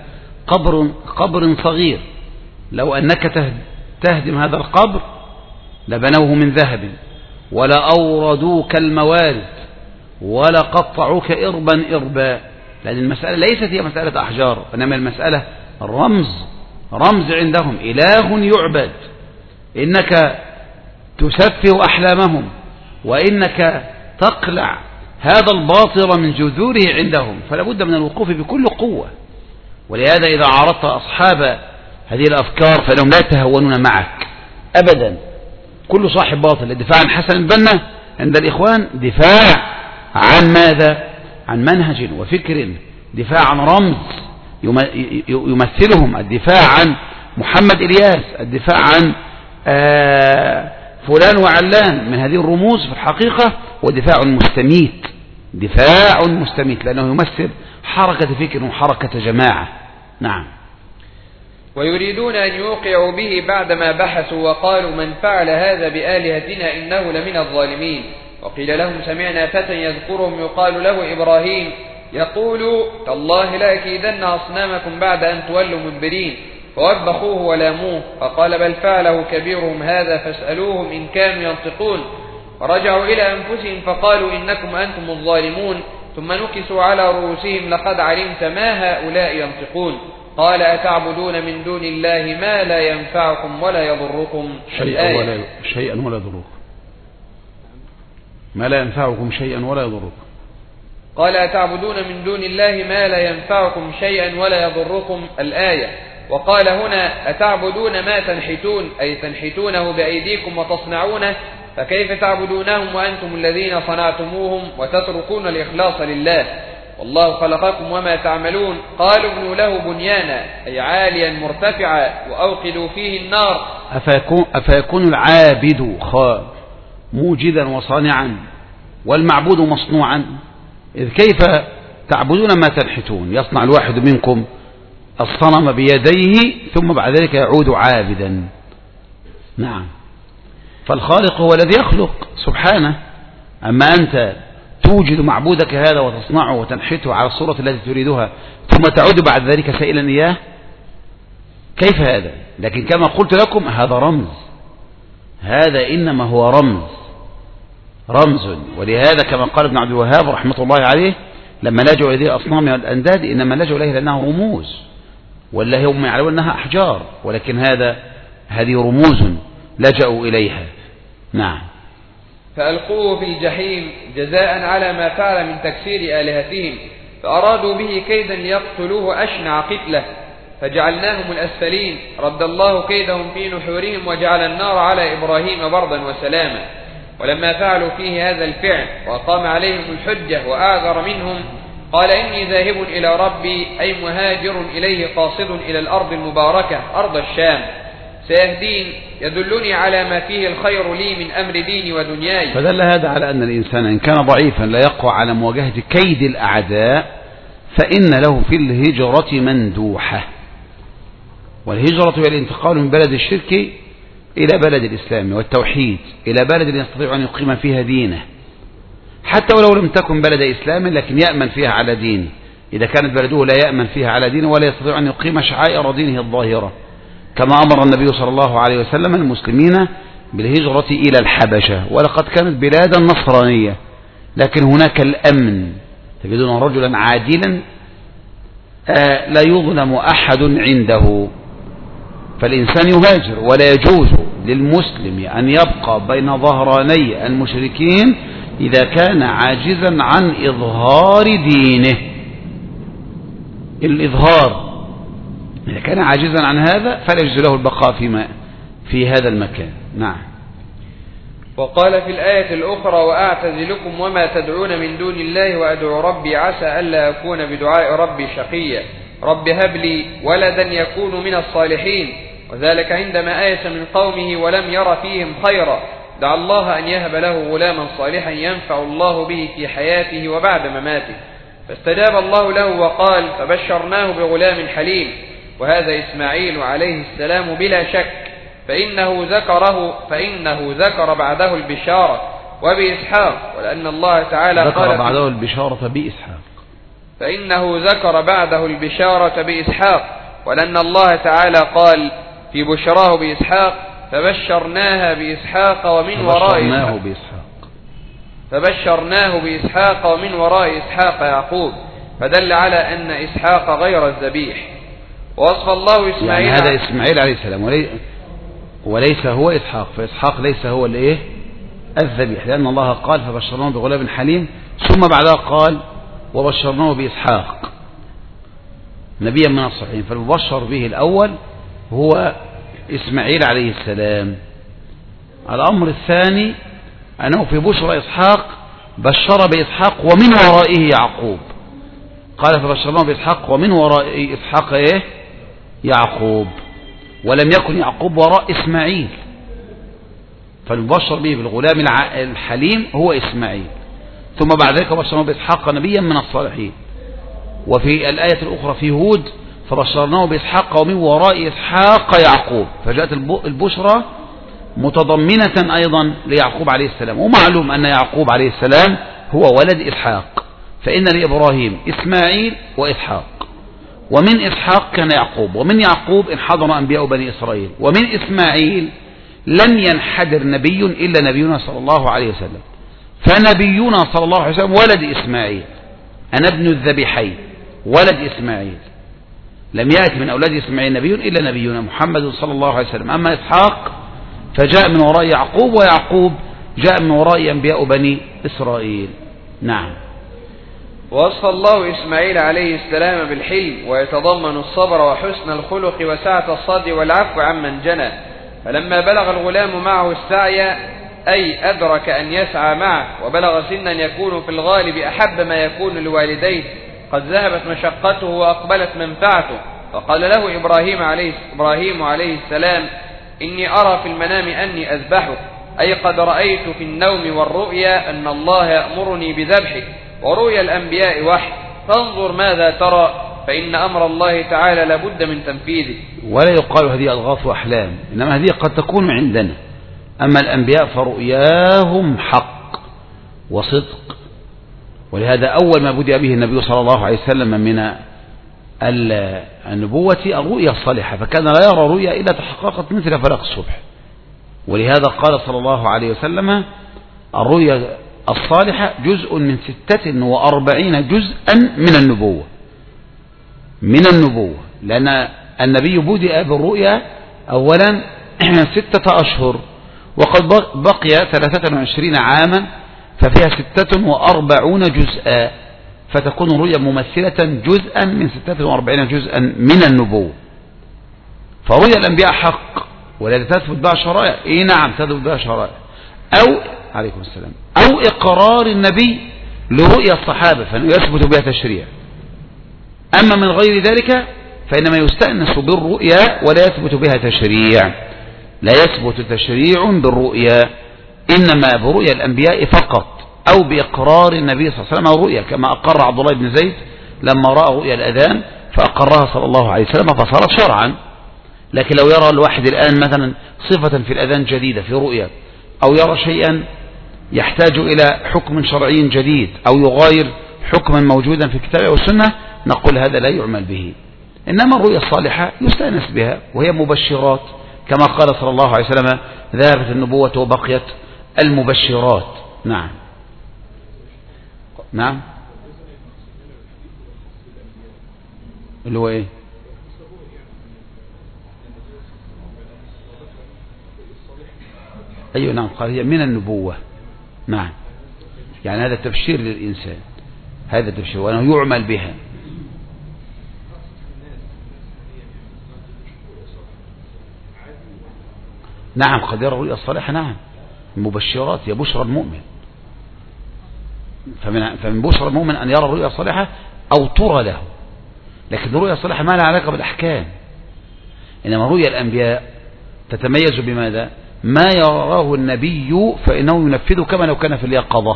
قبر صغير، لو أنك تهدم هذا القبر لبنوه من ذهب ولا أوردوك الموارد ولا قطعوك إربا إربا، لأن المسألة ليست هي مسألة أحجار، إنما المسألة رمز عندهم، إله يعبد. إنك تسفه أحلامهم وإنك تقلع هذا الباطل من جذوره عندهم، فلا بد من الوقوف بكل قوة. ولهذا إذا عارضت أصحاب هذه الأفكار فإنهم لا يتهاونون معك أبدا. كل صاحب باطل الدفاع عن حسن البنا عند الإخوان دفاع عن ماذا؟ عن منهج وفكر، دفاع عن رمز يمثلهم، الدفاع عن محمد إلياس، الدفاع عن فلان وعلان من هذه الرموز في الحقيقة، ودفاع مستميت لأنه يمثل حركة فكر وحركة جماعة. نعم. ويريدون أن يوقعوا به بعدما بحثوا وقالوا من فعل هذا بآلهتنا إنه لمن الظالمين. وقيل لهم سمعنا فتى يذكرهم يقال له إبراهيم يقول تالله لأكيدن أصنامكم بعد أن تولوا مدبرين، فوبخوه ولاموه، فقال بل فعله كبيرهم هذا فاسألوهم إن كانوا ينطقون. فرجعوا إلى أنفسهم فقالوا إنكم أنتم الظالمون، ثم نكسوا على رؤوسهم لقد علمت ما هؤلاء ينطقون. قال أتعبدون من دون الله ما لا ينفعكم ولا يضركم شيئا ولا يضركم، ما لا ينفعكم شيئا ولا يضركم. قال أتعبدون من دون الله ما لا ينفعكم شيئا ولا يضركم الآية. وقال هنا أتعبدون ما تنحتون، أي تنحتونه بأيديكم وتصنعونه، فكيف تعبدونهم وأنتم الذين صنعتموهم وتتركون الإخلاص لله والله خلقكم وما تعملون. قالوا ابنوا له بنيانا أي عاليا مرتفعا وأوقدوا فيه النار. أفيكون العابد موجدا وصانعا والمعبود مصنوعا؟ إذ كيف تعبدون ما تنحتون؟ يصنع الواحد منكم الصنم بيديه ثم بعد ذلك يعود عابدا. نعم، فالخالق هو الذي يخلق سبحانه. أما أنت توجد معبودك هذا وتصنعه وتنحته على الصورة التي تريدها ثم تعود بعد ذلك سائلا إياه، كيف هذا؟ لكن كما قلت لكم هذا رمز، هذا إنما هو رمز. ولهذا كما قال ابن عبد الوهاب رحمة الله عليه لما لجوا إلى الأصنام والأنداد إنما لجوا إليه لأنها رموز، ولا هم يعلمون أنها أحجار، ولكن هذه رموز لجأوا إليها. نعم. فألقوه في الجحيم جزاء على ما فعل من تكسير آلهتهم، فأرادوا به كيدا ليقتلوه أشنع قتله فجعلناهم الأسفلين. رد الله كيدهم في نحورهم وجعل النار على إبراهيم بردا وسلاما. ولما فعلوا فيه هذا الفعل وقام عليهم الحجة وآذر منهم قال إني ذاهب إلى ربي أي مهاجر إليه قاصد إلى الأرض المباركة أرض الشام سيهدين يدلني على ما فيه الخير لي من أمر ديني ودنياي. فدل هذا على أن الإنسان إن كان ضعيفا لا يقوى على مواجهة كيد الأعداء فإن له في الهجرة مندوحة. والهجرة هي الانتقال من بلد الشرك إلى بلد الإسلام والتوحيد، إلى بلد يستطيع أن يقيم فيها دينه، حتى ولو لم تكن بلد إسلام لكن يأمن فيها على دينه. إذا كانت بلده لا يأمن فيها على دينه ولا يستطيع أن يقيم شعائر دينه الظاهرة، كما أمر النبي صلى الله عليه وسلم المسلمين بالهجرة إلى الحبشة. ولقد كانت بلادا نصرانية لكن هناك الأمن، تجدون رجلا عادلا لا يظلم أحد عنده، فالإنسان يهاجر. ولا يجوز للمسلم أن يبقى بين ظهراني المشركين إذا كان عاجزا عن إظهار دينه. الإظهار إذا كان عاجزا عن هذا فلا يجوز له البقاء في هذا المكان. نعم. وقال في الآية الأخرى وأعتزلكم وما تدعون من دون الله وأدعو ربي عسى ألا أكون بدعاء ربي شقيا رب هب لي ولدا يكون من الصالحين. وذلك عندما آيس من قومه ولم ير فيهم خيرا دعا الله أن يهب له غلاما صالحا ينفع الله به في حياته وبعد مماته، فاستجاب الله له وقال فبشرناه بغلام حليم. وهذا إسماعيل عليه السلام بلا شك، فإنه ذكر بعده البشارة وبإسحاق، ولأن الله تعالى ذكر بعده البشارة بإسحاق، فإنه ذكر بعده البشارة بإسحاق، ولأن الله تعالى قال في بشراه بإسحاق فبشرناه ومن وراء إسحاق يعقوب، فدل على أن إسحاق غير الذبيح. ووصف الله إسماعيل يعني هذا إسماعيل عليه السلام وليس هو إسحاق، فإسحاق ليس هو الذبيح، لأن الله قال فبشرناه بغلام حليم ثم بعدها قال وبشرناه بإسحاق نبيا من الصالحين. فالمبشر به الأول هو إسماعيل عليه السلام. الأمر الثاني أنه في بشرى إسحاق بشر بإسحاق ومن ورائه يعقوب، قال فبشرناه بإسحاق ومن وراء إسحاق يعقوب، ولم يكن يعقوب وراء إسماعيل، فالمبشر به بالغلام الحليم هو إسماعيل، ثم بعد ذلك بشرناه بإسحاق نبيا من الصالحين. وفي الآية الأخرى في هود فبشرناه بإسحاق ومن وراء إسحاق يعقوب، فجاءت البشرى متضمنة أيضا ليعقوب عليه السلام. ومعلوم أن يعقوب عليه السلام هو ولد إسحاق، فإن لإبراهيم إسماعيل وإسحاق، ومن إسحاق كان يعقوب، ومن يعقوب انحدر أنبياء بني إسرائيل، ومن إسماعيل لم ينحدر نبي إلا نبينا صلى الله عليه وسلم، فنبينا صلى الله عليه وسلم ولد إسماعيل، أنا ابن الذبيحين ولد إسماعيل، لم يأتي من أولاد إسماعيل نبي إلا نبينا محمد صلى الله عليه وسلم. أما إسحاق فجاء من وراء يعقوب، ويعقوب جاء من وراء أنبياء بني إسرائيل. نعم. ووصف الله إسماعيل عليه السلام بالحلم، ويتضمن الصبر وحسن الخلق وسعة الصدر والعفو عمن جنى. فلما بلغ الغلام معه السعي أي أدرك أن يسعى معه وبلغ سنا يكون في الغالب أحب ما يكون لوالديه، قد ذهبت مشقته وأقبلت منفعته، فقال له إبراهيم عليه السلام: إني أرى في المنام أني أذبحك، أي قد رأيت في النوم والرؤيا أن الله يأمرني بذبحك، ورؤيا الأنبياء وحي، فانظر ماذا ترى، فإن أمر الله تعالى لابد من تنفيذه. ولا يقال هذه أضغاث وأحلام، إنما هذه قد تكون عندنا. أما الأنبياء فرؤياهم حق وصدق، ولهذا أول ما بدأ به النبي صلى الله عليه وسلم من النبوة الرؤيا الصالحة، فكان لا يرى رؤيا إلا تحققت مثل فلق الصبح. ولهذا قال صلى الله عليه وسلم: الرؤيا الصالحة جزء من 46 جزءا من النبوة، لأن النبي بدأ بالرؤيا أولا 6 أشهر، وقد بقي 23 عاما، ففيها 46 جزءا، فتكون الرؤيا ممثلة جزءا من 46 جزءا من النبوة. فرؤيا الأنبياء حق، ولا تثبت بها شرائع. نعم تثبت بها شرائع، أو عليكم السلام، أو إقرار النبي لرؤيا الصحابة فإنه يثبت بها تشريع. أما من غير ذلك فإنما يستأنس بالرؤيا ولا يثبت بها تشريع. لا يثبت تشريع بالرؤيا، إنما برؤيا الأنبياء فقط، أو بإقرار النبي صلى الله عليه وسلم الرؤيا، كما أقر عبد الله بن زيد لما رأى رؤيا الأذان فأقرها صلى الله عليه وسلم فصارت شرعا. لكن لو يرى الواحد الآن مثلا صفة في الأذان جديدة في رؤيا، أو يرى شيئا يحتاج إلى حكم شرعي جديد، أو يغاير حكما موجودا في الكتاب والسنة، نقول هذا لا يعمل به. إنما الرؤيا الصالحة يستأنس بها، وهي مبشرات، كما قال صلى الله عليه وسلم: ذهبت النبوة وبقيت المبشرات. نعم نعم. اللي هو ايه؟ ايوه نعم، قال هي من النبوة. نعم، يعني هذا تبشير للإنسان، هذا تبشير وأنه يعمل بها. نعم قد يرى الرؤيا الصالحة، نعم المبشرات هي بشرى المؤمن، فمن بشرى المؤمن أن يرى الرؤيا الصالحة أو ترى له. لكن الرؤيا الصالحة ما لها علاقة بالأحكام، إنما رؤيا الأنبياء تتميز بماذا؟ ما يراه النبي فإنه ينفذه كما لو كان في اليقظة،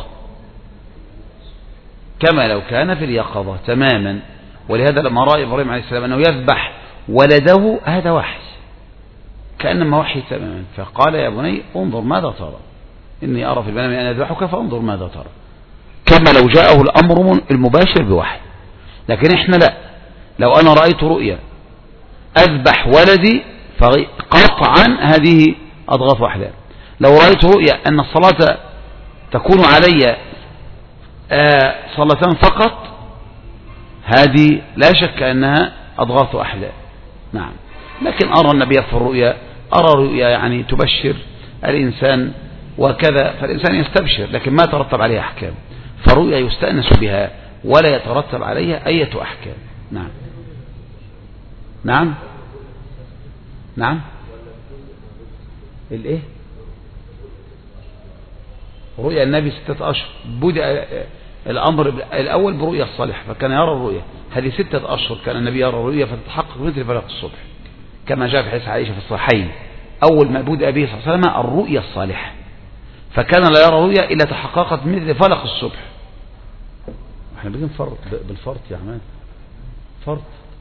كما لو كان في اليقظة تماما. ولهذا لما رأى إبراهيم عليه السلام أنه يذبح ولده، هذا وحي، كأنما وحي تماما، فقال: يا بني انظر ماذا ترى، إني أرى في المنام أن أذبحك فانظر ماذا ترى، كما لو جاءه الأمر المباشر بوحي. لكن إحنا لا، لو أنا رأيت رؤيا أذبح ولدي فقطعا هذه أضغاث أحلام. لو رأيت رؤيا أن الصلاة تكون علي صلاتان فقط، هذه لا شك أنها أضغاث أحلام. نعم. لكن أرى النبي في الرؤيا، أرى رؤيا يعني تبشر الإنسان وكذا، فالإنسان يستبشر، لكن ما ترتب عليها أحكام. فرؤيا يستأنس بها ولا يترتب عليها أي أحكام. نعم نعم نعم. الايه؟ رؤيا النبي 6 أشهر، بدأ الأمر الأول برؤيا الصالح، فكان يرى الرؤيا هذه 6 أشهر، كان النبي يرى الرؤيا فتتحقق مثل فلق الصبح، كما جاء في حديث عائشة في الصحيحين. أول ما بدأ به صلى الله عليه وسلم الرؤيا الصالحة، فكان لا يرى رؤيا إلا تحققت مثل فلق الصبح. احنا بنجي نفرط بالفرط يا عماد، فرط.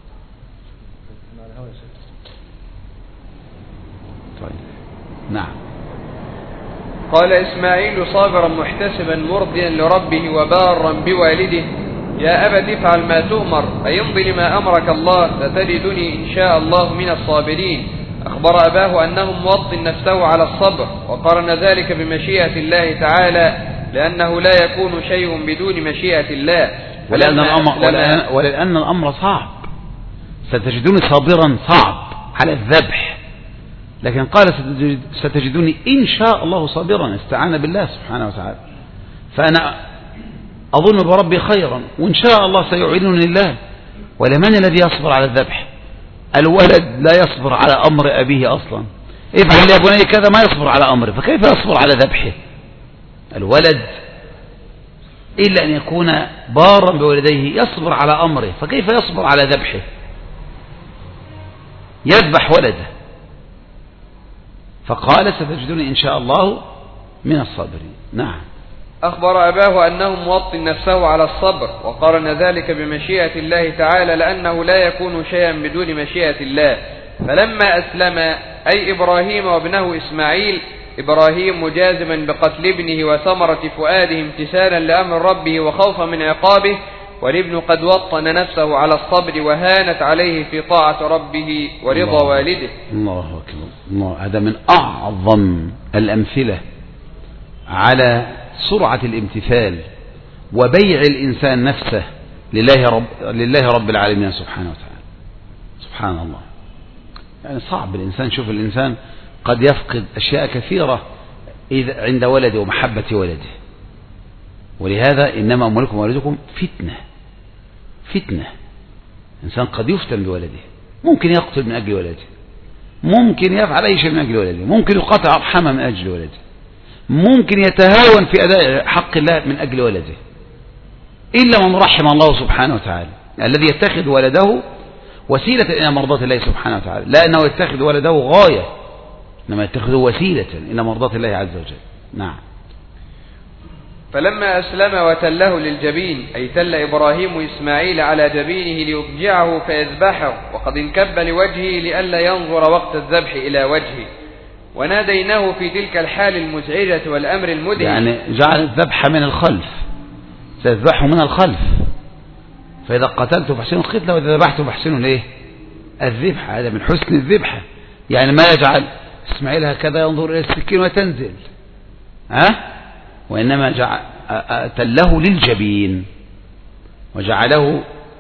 طيب نعم. قال إسماعيل صابرا محتسبا مرضيا لربه وبارا بوالده: يا أبت افعل ما تؤمر، أي امض لما أمرك الله، ستجدني إن شاء الله من الصابرين. أخبر أباه أنه موطن نفسه على الصبر، وقارن ذلك بمشيئة الله تعالى، لأنه لا يكون شيء بدون مشيئة الله، ولأن الأمر صعب. ستجدني صابرا صعب على الذبح، لكن قال ستجدني إن شاء الله صابرا، استعان بالله سبحانه وتعالى. فأنا أظن بربي خيرا، وإن شاء الله سيعينني الله. ولمن الذي يصبر على الذبح؟ الولد لا يصبر على أمر أبيه أصلا، افعل يا بني كذا، ما يصبر على أمره، فكيف يصبر على ذبحه؟ الولد إلا أن يكون بارا بوالديه يصبر على أمره، فكيف يصبر على ذبحه؟ يذبح ولده. فقال ستجدني إن شاء الله من الصابرين. نعم. أخبر أباه أنه موطن نفسه على الصبر، وقارن ذلك بمشيئة الله تعالى، لأنه لا يكون شيئا بدون مشيئة الله. فلما أسلم أي إبراهيم وابنه إسماعيل، إبراهيم مجازما بقتل ابنه وثمرة فؤاده امتثالا لأمر ربه وخوفا من عقابه، والابن قد وطن نفسه على الصبر وهانت عليه في طاعة ربه ورضا والده. الله أكبر. الله، هذا من أعظم الأمثلة على سرعة الامتثال وبيع الإنسان نفسه لله رب العالمين سبحانه وتعالى. سبحان الله. يعني صعب الإنسان، شوف الإنسان قد يفقد أشياء كثيرة عند ولده ومحبة ولده. ولهذا إنما أموالكم وأولادكم فتنة. إنسان قد يفتن بولده، ممكن يقتل من أجل ولده، ممكن يفعل أي شيء من أجل ولده، ممكن يقطع أرحامه من أجل ولده، ممكن يتهاون في أداء حق الله من أجل ولده، إلا من رحم الله سبحانه وتعالى الذي يتخذ ولده وسيلة إلى مرضاة الله سبحانه وتعالى، لا أنه يتخذ ولده غاية، إنما يتخذ وسيلة إلى مرضاة الله عز وجل. نعم. فلما أسلم وتله للجبين، أي تل إبراهيم إسماعيل على جبينه ليضجعه فيذبحه، وقد انكب لوجهه لئلا ينظر وقت الذبح إلى وجهه، وناديناه في تلك الحال المزعجة والأمر المدهش. يعني جعل الذبح من الخلف، سيذبحه من الخلف، فإذا قتلته فاحسنوا القتلة وإذا ذبحته فاحسنوا ليه الذبح. هذا من حسن الذبحة، يعني ما يجعل إسماعيل هكذا ينظر إلى السكين وتنزل، وإنما تله للجبين وجعله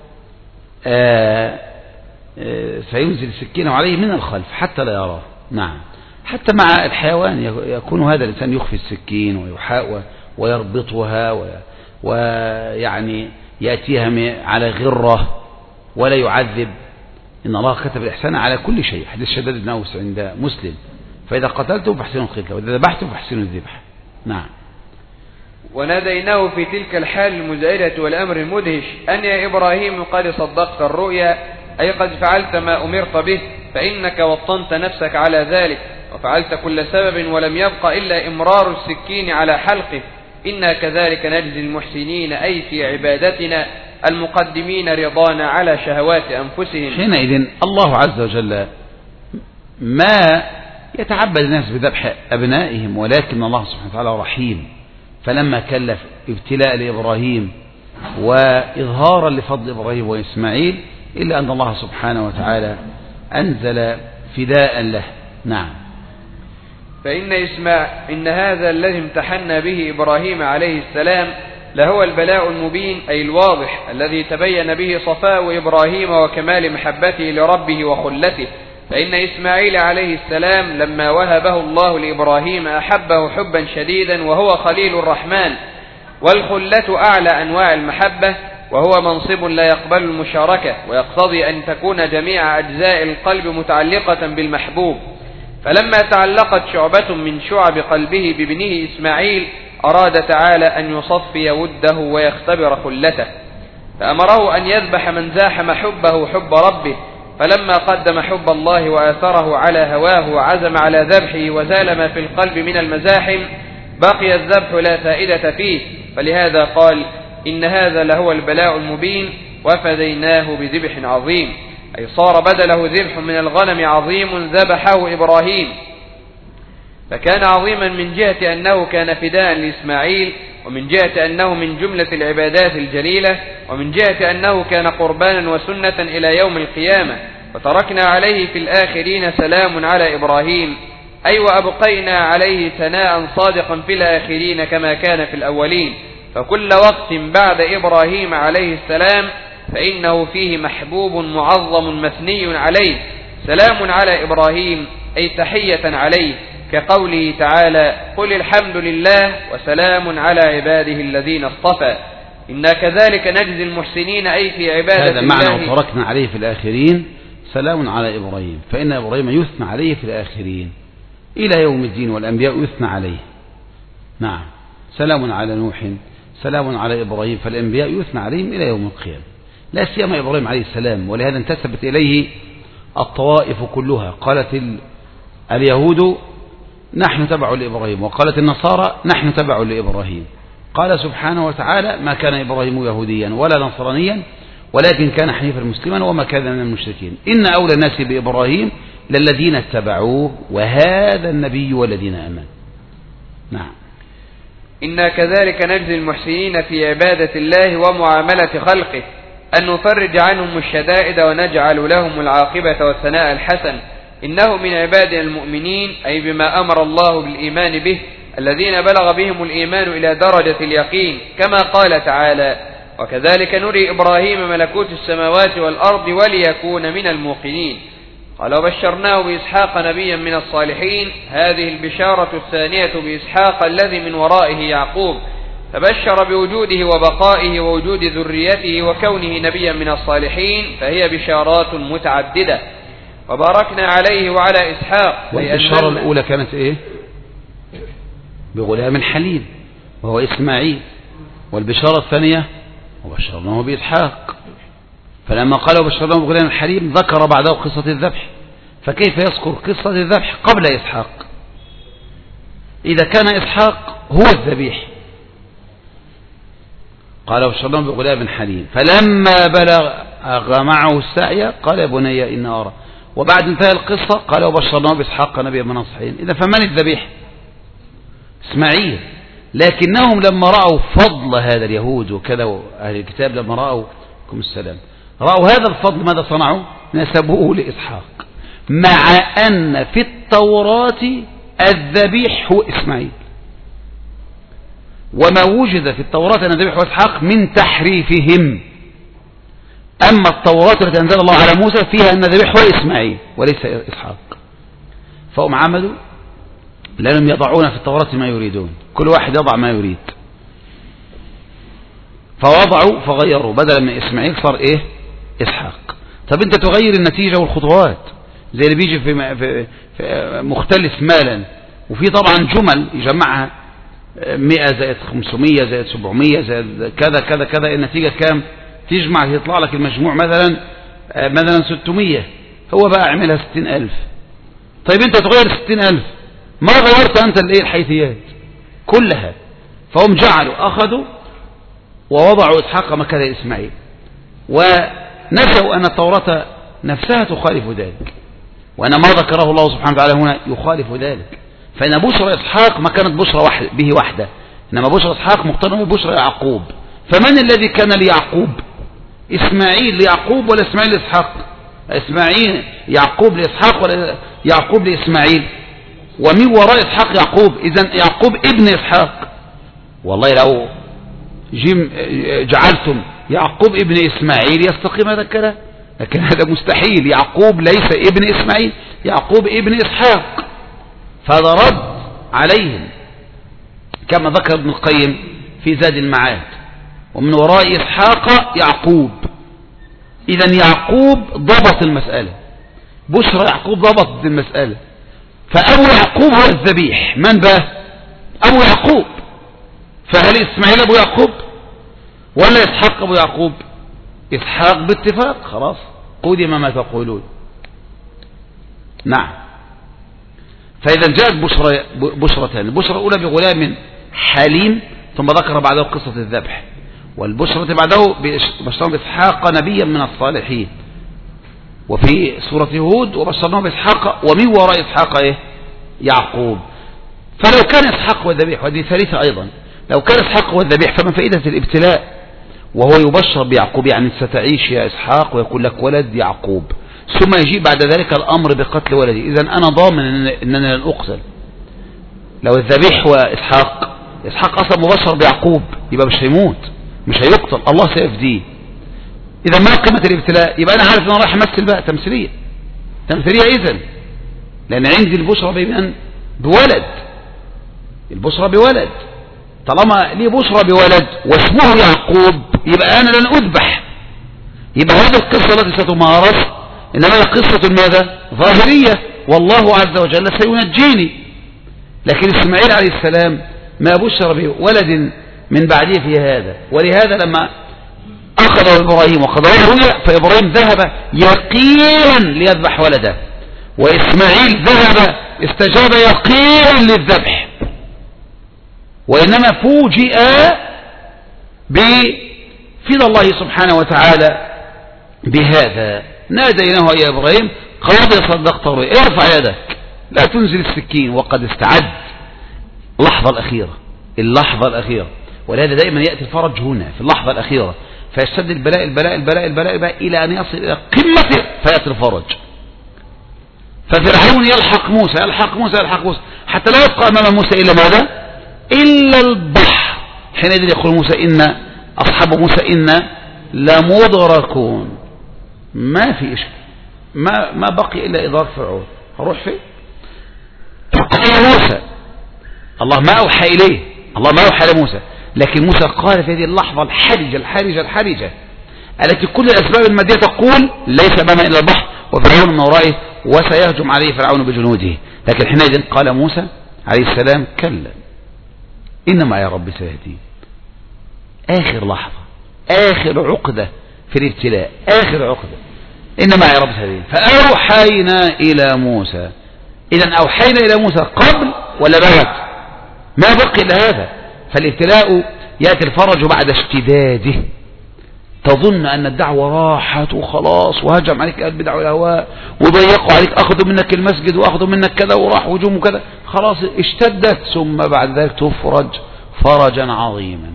سينزل السكين عليه من الخلف حتى لا يراه. نعم. حتى مع الحيوان يكون هذا الإنسان يخفي السكين ويربطها ويعني يأتيها على غرة ولا يعذب. إن الله كتب الإحسان على كل شيء، حديث شداد بن أوس عند مسلم. فإذا قتلته فاحسنوا القتلة وإذا ذبحته فاحسنوا الذبح. نعم. وناديناه في تلك الحال المزعجة والأمر المدهش أن يا إبراهيم قد صدقت الرؤيا، أي قد فعلت ما أمرت به، فإنك وطنت نفسك على ذلك وفعلت كل سبب ولم يبق إلا إمرار السكين على حلقه. إنا كذلك نجزي المحسنين، أي في عبادتنا المقدمين رضانا على شهوات أنفسهم. حينئذ الله عز وجل ما يتعبد الناس بذبح أبنائهم، ولكن الله سبحانه وتعالى رحيم، فلما كلف ابتلاء لإبراهيم وإظهارا لفضل إبراهيم وإسماعيل إلا أن الله سبحانه وتعالى أنزل فداء له. نعم. فإن هذا الذي امتحنا به إبراهيم عليه السلام لهو البلاء المبين، أي الواضح، الذي تبين به صفاء إبراهيم وكمال محبته لربه وخلته. فإن إسماعيل عليه السلام لما وهبه الله لإبراهيم أحبه حبا شديدا، وهو خليل الرحمن، والخلة أعلى أنواع المحبة، وهو منصب لا يقبل المشاركة، ويقتضي أن تكون جميع أجزاء القلب متعلقة بالمحبوب. فلما تعلقت شعبة من شعب قلبه بابنه إسماعيل أراد تعالى أن يصفي وده ويختبر خلته، فأمره أن يذبح من زاحم حبه حب ربه. فلما قدم حب الله وآثره على هواه وعزم على ذبحه وزال ما في القلب من المزاحم، بقي الذبح لا فائدة فيه. فلهذا قال إن هذا لهو البلاء المبين وفديناه بذبح عظيم، أي صار بدله ذبح من الغنم عظيم ذبحه إبراهيم، فكان عظيما من جهة أنه كان فداء لإسماعيل، ومن جهة أنه من جملة العبادات الجليلة، ومن جهة أنه كان قربانا وسنة إلى يوم القيامة. وتركنا عليه في الآخرين سلام على إبراهيم، أي وأبقينا عليه ثناء صادقا في الآخرين كما كان في الأولين. فكل وقت بعد إبراهيم عليه السلام فإنه فيه محبوب معظم مثني عليه. سلام على إبراهيم أي تحية عليه، كقوله تعالى قل الحمد لله وسلام على عباده الذين اصطفى. إنا كذلك نجزي المحسنين، أي في عبادة هذا معنى وتركنا عليه في الآخرين سلام على إبراهيم، فإن إبراهيم يثنى عليه في الآخرين. إلى يوم الدين، والأنبياء يثنى عليه. نعم، سلام على نوح، سلام على إبراهيم، فالأنبياء يثنى عليهم إلى يوم القيامة، لا سيما إبراهيم عليه السلام، ولهذا انتسبت إليه الطوائف كلها. قالت اليهود نحن تبع لإبراهيم، وقالت النصارى نحن تبع لإبراهيم. قال سبحانه وتعالى: ما كان إبراهيم يهوديا ولا نصرانيا ولكن كان حنيفا مسلما وما كان من المشركين، إن أولى الناس بإبراهيم للذين اتبعوه وهذا النبي والذين آمنوا. نعم. إنا كذلك نجزي المحسنين في عبادة الله ومعاملة خلقه، أن نفرج عنهم الشدائد ونجعل لهم العاقبة والثناء الحسن، إنه من عبادنا المؤمنين، أي بما أمر الله بالإيمان به، الذين بلغ بهم الإيمان إلى درجة اليقين، كما قال تعالى: وكذلك نري إبراهيم ملكوت السماوات والأرض وليكون من الموقنين. قال: وبشرناه بإسحاق نبيا من الصالحين. هذه البشارة الثانية بإسحاق الذي من ورائه يعقوب، فبشر بوجوده وبقائه ووجود ذريته وكونه نبيا من الصالحين، فهي بشارات متعددة. وباركنا عليه وعلى إسحاق. والبشارة الأولى كانت إيه؟ بغلام حليم وهو إسماعيل، والبشارة الثانية وبشرناه بإسحاق. فلما قال وبشرناه بغلام حليم ذكر بعده قصة الذبح، فكيف يذكر قصة الذبح قبل إسحاق إذا كان إسحاق هو الذبيح؟ قال وبشرناه بغلام حليم، فلما بلغ معه السعي قال: يا بني إن أرى. وبعد انتهى القصة قال: وبشرناه بإسحاق نبيا من الصالحين. إذا فمن الذبيح؟ إسماعيل. لكنهم لما رأوا فضل هذا اليهود وكذا أهل الكتاب، لما رأوا رأوا هذا الفضل، ماذا صنعوا؟ نسبوه لإسحاق، مع أن في التوراة الذبيح هو إسماعيل، وما وجد في التوراة أن الذبيح هو إسحاق من تحريفهم. أما التوراة التي أنزل الله على موسى فيها أن الذبيح هو إسماعيل وليس إسحاق. فهم عملوا لأنهم يضعون في التوراة ما يريدون، كل واحد يضع ما يريد، فوضعوا فغيروا، بدلا من إسماعيل صار إيه؟ إسحاق. طب أنت تغير النتيجة والخطوات، زي اللي بيجي في مختلف مالا، وفي طبعا جمل يجمعها 100 زائد 500 زائد 700 زائد كذا كذا كذا، النتيجة كام؟ تجمع يطلع لك المجموع مثلا 600، هو بقى عملها 60,000. طيب أنت تغير 60,000، ما غيرت أنت الحيثيات كلها. فهم أخذوا ووضعوا إسحاق مكان إسماعيل، ونسوا أن التوراة نفسها تخالف ذلك، وأن ما ذكره الله سبحانه وتعالى هنا يخالف ذلك. فإن بشرى إسحاق ما كانت بشرى به وحده، إنما بشرى إسحاق مقترنة ببشرى يعقوب. فمن الذي كان ليعقوب؟ إسماعيل ليعقوب ولا إسماعيل لإسحاق؟ إسماعيل يعقوب لإسحاق ولا يعقوب لإسماعيل؟ ومن وراء إسحاق يعقوب، إذن يعقوب ابن إسحاق. والله لو جعلتم يعقوب ابن إسماعيل يستقيم هذا الكلام، لكن هذا مستحيل. يعقوب ليس ابن إسماعيل، يعقوب ابن إسحاق. فهذا رد عليهم كما ذكر ابن القيم في زاد المعاد: ومن وراء إسحاق يعقوب. إذن يعقوب ضبط المسألة، بشرى يعقوب ضبط المسألة. فأبو يعقوب هو الذبيح، من بقى؟ أبو يعقوب. فهل إسماعيل أبو يعقوب ولا إسحاق أبو يعقوب؟ إسحاق باتفاق، خلاص قدم ما تقولون. نعم. فإذا جاءت بشرتان: البشرى الأولى بغلام حليم، ثم ذكر بعده قصة الذبح، والبشرة بعده بشرناه بإسحاق نبيا من الصالحين. وفي سورة هود وبشرناه بإسحاق ومن وراء إسحاق إيه؟ يعقوب. فلو كان إسحاق هو الذبيح، وهذه ثالثة أيضا، لو كان إسحاق هو الذبيح فما فائدة الابتلاء وهو يبشر بيعقوب؟ يعني ستعيش يا إسحاق ويكون لك ولد يعقوب، ثم يجيب بعد ذلك الأمر بقتل ولدي. إذن أنا ضامن أنني لن أقتل. لو الذبيح هو إسحاق أصلا مبشر بيعقوب، يبقى مش هيموت، مش هيقتل، الله سيفديه. إذا ما قيمة الابتلاء؟ يبقى أنا عارف أن أنا رايح أمثل بقى تمثيلية إذن، لأن عندي البشرى بولد، البشرى بولد. طالما لي بشرى بولد واسمه يعقوب يبقى أنا لن أذبح. يبقى هذه القصة التي ستمارس إنما هي قصة ماذا؟ ظاهرية، والله عز وجل سينجيني. لكن إسماعيل عليه السلام ما بشر بولد من بعده في هذا. ولهذا لما أخذ إبراهيم وخذ رؤيا فإبراهيم ذهب يقينا ليذبح ولده، وإسماعيل ذهب استجاب يقينا للذبح، وإنما فوجئ بفضل الله سبحانه وتعالى بهذا. ناديناه يا إبراهيم قد صدقت رؤيا، ارفع يدك لا تنزل السكين، وقد استعد اللحظة الأخيرة. ولهذا دائما يأتي الفرج هنا في اللحظة الأخيرة، فيشتد البلاء إلى أن يصل إلى قمته فيأتي الفرج. ففرعون يلحق موسى حتى لا يبقى أمام موسى إلا ماذا؟ إلا البحر. حينئذ يقول موسى إن أصحاب موسى إن لمدركون. ما في إشكال، ما بقي إلا إدراك فرعون. هروح فين؟ يا موسى الله ما أوحى إليه، الله ما أوحى لموسى، لكن موسى قال في هذه اللحظة الحرجة التي كل الأسباب المادية تقول ليس أمامه إلا البحر وفرعون من ورائه وسيهجم عليه فرعون بجنوده. لكن حينئذ قال موسى عليه السلام كلا إنما يا رب سيهدين. آخر لحظة، آخر عقدة في الابتلاء، آخر عقدة، إنما يا رب سيهدين. فأوحينا إلى موسى. إذن أوحينا إلى موسى قبل ولا بعد؟ ما بقي إلا هذا. فالابتلاء يأتي الفرج بعد اشتداده. تظن أن الدعوة راحت وخلاص وهجم عليك أهل البدع والأهواء وضيقوا عليك، أخذوا منك المسجد وأخذوا منك كذا وراح هجوم وكذا، خلاص اشتدت، ثم بعد ذلك تفرج فرجا عظيما.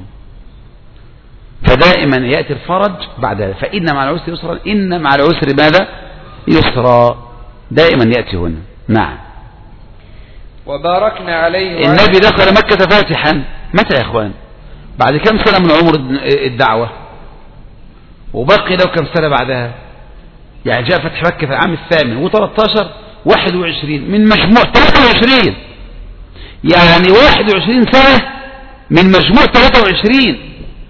فدائما يأتي الفرج بعد هذا. فإن مع العسر يسرا، إن مع العسر ماذا؟ يسرا. دائما يأتي هنا. نعم. وباركنا عليه النبي دخل مكة فاتحا متى يا اخوان؟ بعد كم سنة من عمر الدعوة؟ وبقي له كم سنة بعدها؟ يعني جاء فتح مكة في العام 8 21 من مجموع 23، يعني 21 سنة من مجموع 23.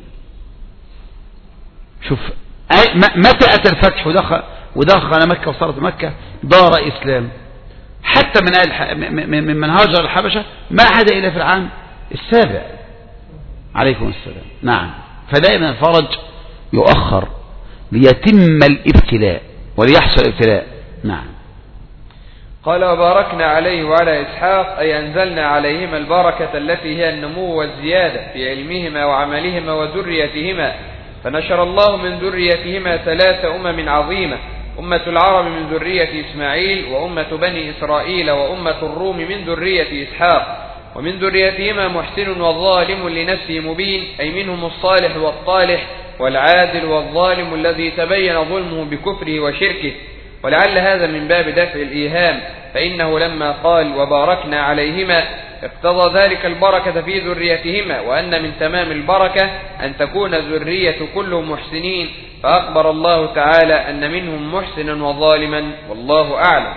شوف متى أتى الفتح ودخل مكة وصارت مكة دار إسلام. حتى من هاجر الحبشة ما عاد إلا في العام 7 عليكم السلام. نعم. فدائما الفرج يؤخر ليتم الابتلاء وليحصل الابتلاء. نعم. قال وباركنا عليه وعلى إسحاق، أي أنزلنا عليهما البركة التي هي النمو والزيادة في علمهما وعملهما وذريتهما. فنشر الله من ذريتهما 3 أمم عظيمة: أمة العرب من ذرية إسماعيل، وأمة بني إسرائيل، وأمة الروم من ذرية إسحاق. ومن ذريتهما محسن والظالم لنفسه مبين، أي منهم الصالح والطالح والعادل والظالم الذي تبين ظلمه بكفره وشركه. ولعل هذا من باب دفع الإيهام، فإنه لما قال وباركنا عليهما اقتضى ذلك البركة في ذريتهما، وأن من تمام البركة أن تكون الذرية كلهم محسنين. فأخبر الله تعالى أن منهم محسنا وظالما، والله أعلم.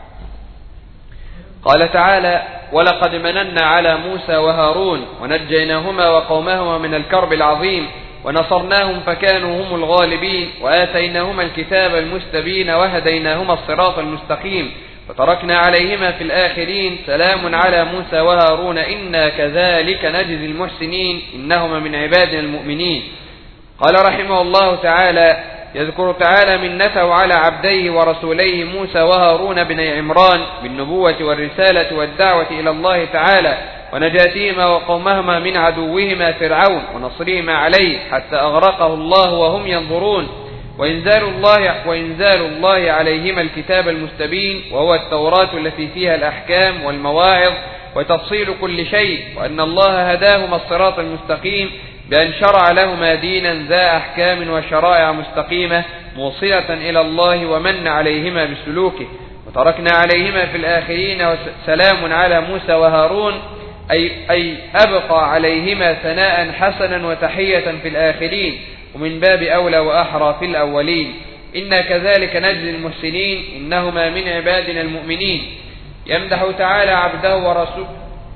قال تعالى ولقد مننا على موسى وهارون ونجيناهما وقومهما من الكرب العظيم ونصرناهم فكانوا هم الغالبين وآتيناهما الكتاب المستبين وهديناهما الصراط المستقيم وتركنا عليهما في الآخرين سلام على موسى وهارون إنا كذلك نجزي المحسنين إنهما من عبادنا المؤمنين. قال رحمه الله تعالى يذكر تعالى منته على عبديه ورسوليه موسى وهارون بني عمران بالنبوة والرسالة والدعوة إلى الله تعالى ونجاتهما وقومهما من عدوهما فرعون ونصرهما عليه حتى أغرقه الله وهم ينظرون، وإنزال الله عليهما الكتاب المستبين وهو التوراة التي فيها الأحكام والمواعظ وتفصيل كل شيء، وأن الله هداهما الصراط المستقيم بأن شرع لهما دينا ذا أحكام وشرائع مستقيمة موصلة إلى الله ومن عليهما بسلوكه. وتركنا عليهما في الآخرين وسلام على موسى وهارون أي أبقى عليهما ثناء حسنا وتحية في الآخرين، ومن باب أولى وأحرى في الأولين. إنا كذلك نجزي المحسنين إنهما من عبادنا المؤمنين. يمدح تعالى عبده ورسوله.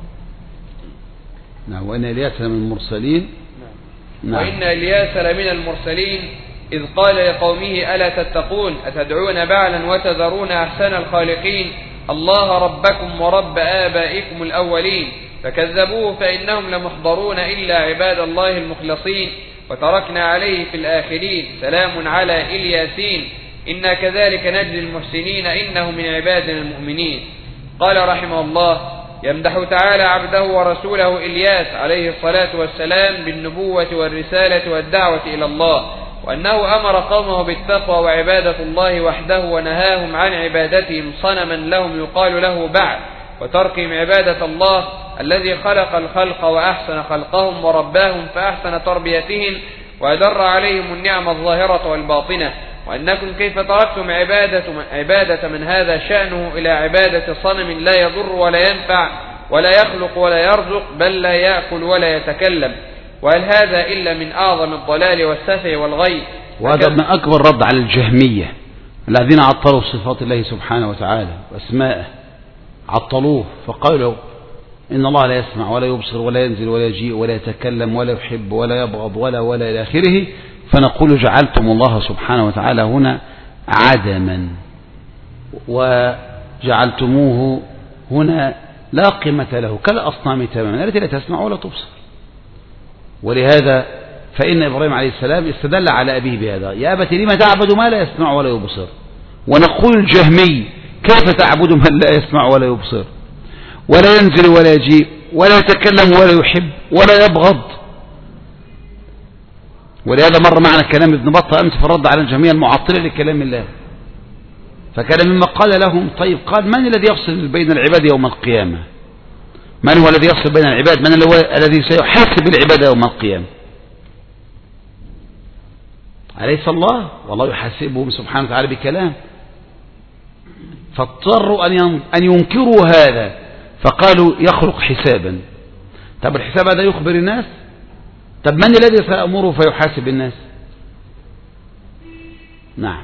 نعم. وإن إلياس لمن المرسلين. نعم. وإن إلياس لمن المرسلين إذ قال لقومه ألا تتقون أتدعون بعلا وتذرون أحسن الخالقين الله ربكم ورب آبائكم الأولين فكذبوه فإنهم لمحضرون إلا عباد الله المخلصين وتركنا عليه في الآخرين سلام على إلياسين إنا كذلك نجزي المحسنين إنه من عبادنا المؤمنين. قال رحمه الله: يمدح تعالى عبده ورسوله إلياس عليه الصلاة والسلام بالنبوة والرسالة والدعوة إلى الله، وأنه أمر قومه بالتقوى وعبادة الله وحده ونهاهم عن عبادتهم صنما لهم يقال له بعد، وتركهم عبادة الله الذي خلق الخلق وأحسن خلقهم ورباهم فأحسن تربيتهم وأدر عليهم النعم الظاهرة والباطنة، وأنكم كيف تركتم عبادة من هذا شأنه إلى عبادة صنم لا يضر ولا ينفع ولا يخلق ولا يرزق بل لا يأكل ولا يتكلم، وهل هذا إلا من أعظم الضلال والسفه والغي؟ وهذا من أكبر رد على الجهمية الذين عطلوا صفات الله سبحانه وتعالى وأسماءه، عطلوه فقالوا إن الله لا يسمع ولا يبصر ولا ينزل ولا يجيء ولا يتكلم ولا يحب ولا يبغض ولا إلى آخره. فنقول جعلتم الله سبحانه وتعالى هنا عدما وجعلتموه هنا لا قيمة له كالأصنام تماما التي لا تسمع ولا تبصر. ولهذا فإن إبراهيم عليه السلام استدل على أبيه بهذا: يا أبت لم تعبد ما لا يسمع ولا يبصر. ونقول الجهمي: كيف تعبد من لا يسمع ولا يبصر ولا ينزل ولا يجيء ولا يتكلم ولا يحب ولا يبغض؟ ولهذا مر معنا كلام ابن بطة أمس في الرد على الجميع المعطلة لكلام الله، فكان مما قال لهم: طيب، قال من الذي يفصل بين العباد يوم القيامة؟ من هو الذي يفصل بين العباد؟ من هو الذي سيحاسب العباد يوم القيامة؟ أليس الله؟ والله يحاسبهم سبحانه وتعالى بكلام. فاضطروا أن ينكروا هذا، فقالوا يخلق حسابا. طب الحساب هذا يخبر الناس؟ طب من الذي سيأمره فيحاسب الناس؟ نعم.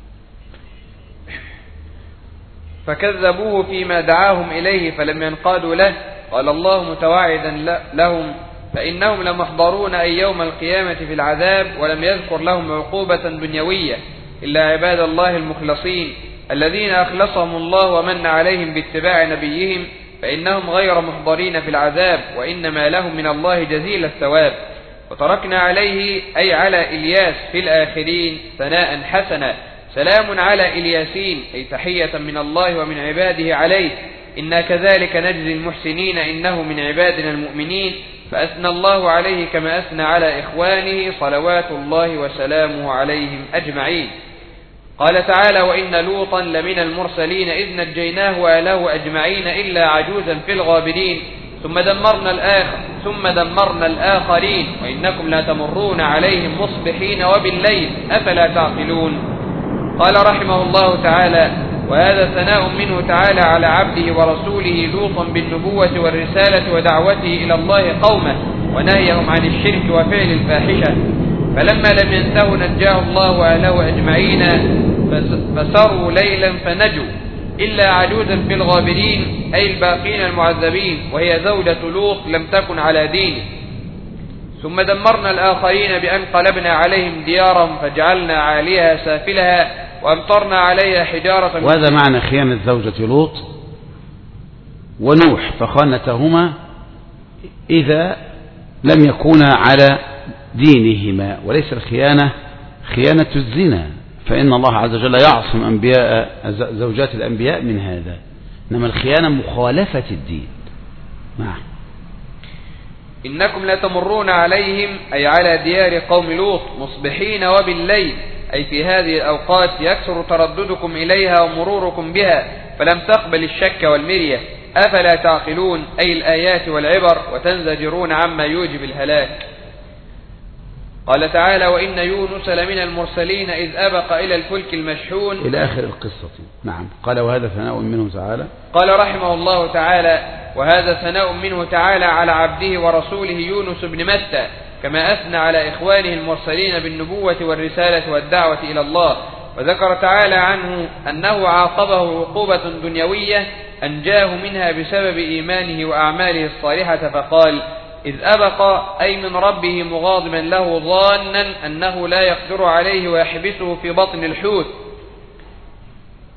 فكذبوه فيما دعاهم إليه فلم ينقادوا له. قال الله متواعدا لهم: فإنهم لمحضرون أي يوم القيامة في العذاب، ولم يذكر لهم عقوبة دنيوية إلا عباد الله المخلصين الذين أخلصهم الله ومن عليهم باتباع نبيهم، فإنهم غير محضرين في العذاب وإنما لهم من الله جزيل الثواب. وتركنا عليه أي على إلياس في الآخرين ثناء حسنا، سلام على إلياسين أي تحية من الله ومن عباده عليه، إنا كذلك نجزي المحسنين إنه من عبادنا المؤمنين. فأثنى الله عليه كما أثنى على إخوانه صلوات الله وسلامه عليهم أجمعين. قال تعالى: وإن لوطا لمن المرسلين إذ نجيناه وأهله أجمعين إلا عجوزا في الغابرين ثم دمرنا الآخرين وإنكم لا تمرون عليهم مصبحين وبالليل أفلا تعقلون. قال رحمه الله تعالى: وهذا ثناء منه تعالى على عبده ورسوله لوطا بالنبوة والرسالة ودعوته إلى الله قومه ونهيهم عن الشرك وفعل الفاحشة، فلما لم ينتهوا نجاه الله وأهله أجمعين فسروا ليلا فنجوا إلا عجوزا في الغابرين أي الباقين المعذبين، وهي زوجة لوط لم تكن على دينه. ثم دمرنا الآخرين بأن قلبنا عليهم ديارهم فجعلنا عاليها سافلها وأمطرنا عليها حجارة. وهذا معنى خيانة زوجة لوط ونوح، فخانتهما إذا لم يكونا على دينهما، وليس الخيانة خيانة الزنا، فإن الله عز وجل يعصم زوجات الأنبياء من هذا، إنما الخيانة مخالفة الدين. نعم. إنكم لتمرون عليهم أي على ديار قوم لوط مصبحين وبالليل أي في هذه الأوقات يكثر ترددكم إليها ومروركم بها فلم تقبل الشك والمرية، أفلا تعقلون أي الآيات والعبر وتنزجرون عما يوجب الهلاك. قال تعالى: وإن يونس لمن المرسلين إذ أبق إلى الفلك المشحون إلى آخر القصة. نعم. قال: وهذا ثناء منه تعالى. قال رحمه الله تعالى: وهذا ثناء منه تعالى على عبده ورسوله يونس بن متى كما أثنى على إخوانه المرسلين بالنبوة والرسالة والدعوة إلى الله. وذكر تعالى عنه أنه عاقبه عقوبة دنيوية أنجاه منها بسبب إيمانه وأعماله الصالحة، فقال: إذ أبق أي من ربه مغاضبا له ظانا أنه لا يقدر عليه ويحبسه في بطن الحوت.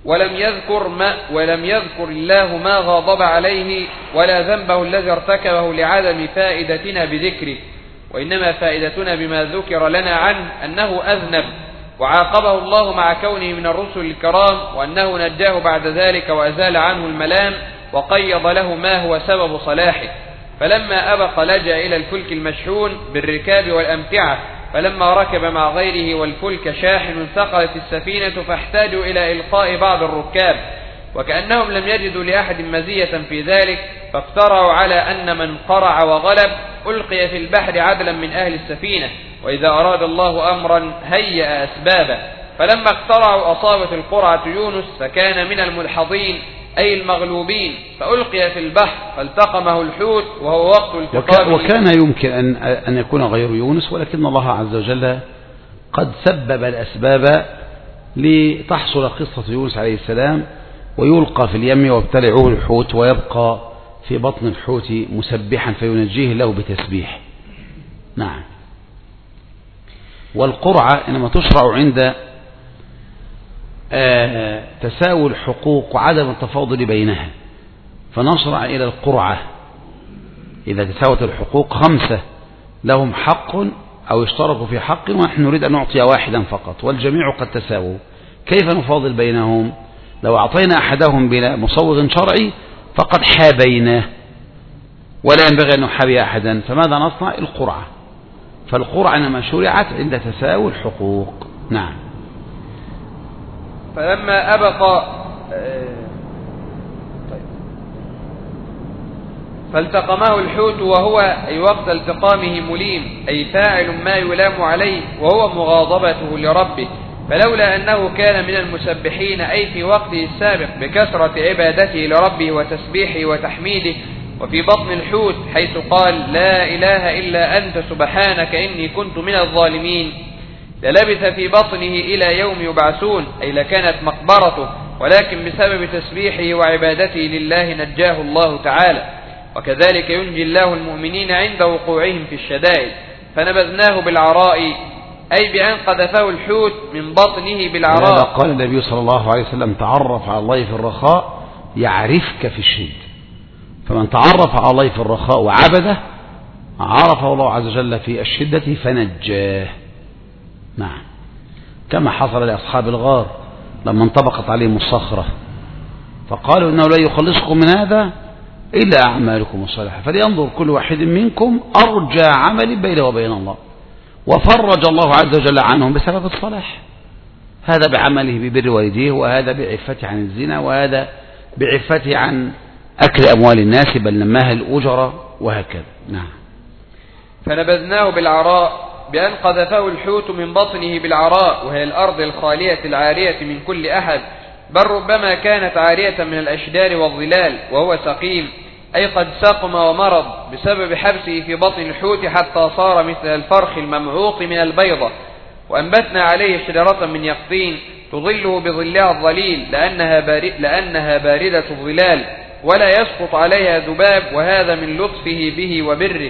ولم يذكر الله ما غضب عليه ولا ذنبه الذي ارتكبه لعدم فائدتنا بذكره، وإنما فائدتنا بما ذكر لنا عنه أنه أذنب وعاقبه الله مع كونه من الرسل الكرام، وأنه نجاه بعد ذلك وأزال عنه الملام وقيض له ما هو سبب صلاحه. فلما أبق لجأ إلى الفلك المشحون بالركاب والأمتعة، فلما ركب مع غيره والفلك شاحن ثقلت السفينة فاحتاجوا إلى إلقاء بعض الركاب، وكأنهم لم يجدوا لأحد مزية في ذلك، فافترعوا على أن من قرع وغلب ألقي في البحر عدلا من أهل السفينة، وإذا أراد الله أمرا هيأ أسبابه. فلما اقترعوا أصابت القرعة يونس فكان من الملحظين أي المغلوبين، فألقي في البحر فالتقمه الحوت وهو وقت التقامه. وكان يمكن أن يكون غير يونس، ولكن الله عز وجل قد سبب الأسباب لتحصل قصة يونس عليه السلام ويلقى في اليم وابتلعه الحوت ويبقى في بطن الحوت مسبحا فينجيه له بتسبيح. نعم. والقرعة إنما تشرع عند تساوي الحقوق وعدم التفاضل بينها، فنشرع إلى القرعة إذا تساوت الحقوق 5 لهم حق أو اشتركوا في حق ونحن نريد أن نعطي واحدا فقط والجميع قد تساووا، كيف نفاضل بينهم؟ لو أعطينا أحدهم بلا مصوغ شرعي فقد حابيناه ولا ينبغي أن نحابي أحدا، فماذا نصنع؟ القرعة. فالقرعة إنما شرعت عند تساوي الحقوق. نعم. فلما أبق فالتقمه الحوت وهو أي وقت التقامه مليم، أي فاعل ما يلام عليه، وهو مغاضبته لربه، فلولا أنه كان من المسبحين أي في وقته السابق بكثرة عبادته لربه وتسبيحه وتحميده، وفي بطن الحوت حيث قال لا إله إلا أنت سبحانك إني كنت من الظالمين، للبث في بطنه إلى يوم يبعثون، أي لكانت مقبرته، ولكن بسبب تسبيحه وعبادته لله نجاه الله تعالى. وكذلك ينجي الله المؤمنين عند وقوعهم في الشدائد. فنبذناه بالعراء أي بأن قذفه الحوت من بطنه بالعراء. قال النبي صلى الله عليه وسلم تعرف على الله في الرخاء يعرفك في الشدة، فمن تعرف على الله في الرخاء وعبده عرفه الله عز وجل في الشدة فنجاه. نعم. كما حصل لأصحاب الغار لما انطبقت عليهم الصخرة فقالوا إنه لا يخلصكم من هذا إلا أعمالكم الصالحة، فلينظر كل واحد منكم أرجى عمل بينه وبين الله، وفرج الله عز وجل عنهم بسبب الصلاح، هذا بعمله ببر والديه، وهذا بعفته عن الزنا، وهذا بعفته عن أكل أموال الناس بل نماها الأجر، وهكذا. نعم. فنبذناه بالعراء بأن قذفه الحوت من بطنه بالعراء، وهي الأرض الخالية العارية من كل أحد، بل ربما كانت عارية من الأشجار والظلال، وهو سقيم أي قد سقم ومرض بسبب حبسه في بطن الحوت حتى صار مثل الفرخ الممعوط من البيضة. وأنبتنا عليه شجرة من يقطين تظله بظلها الظليل لأنها باردة الظلال ولا يسقط عليها ذباب، وهذا من لطفه به وبره.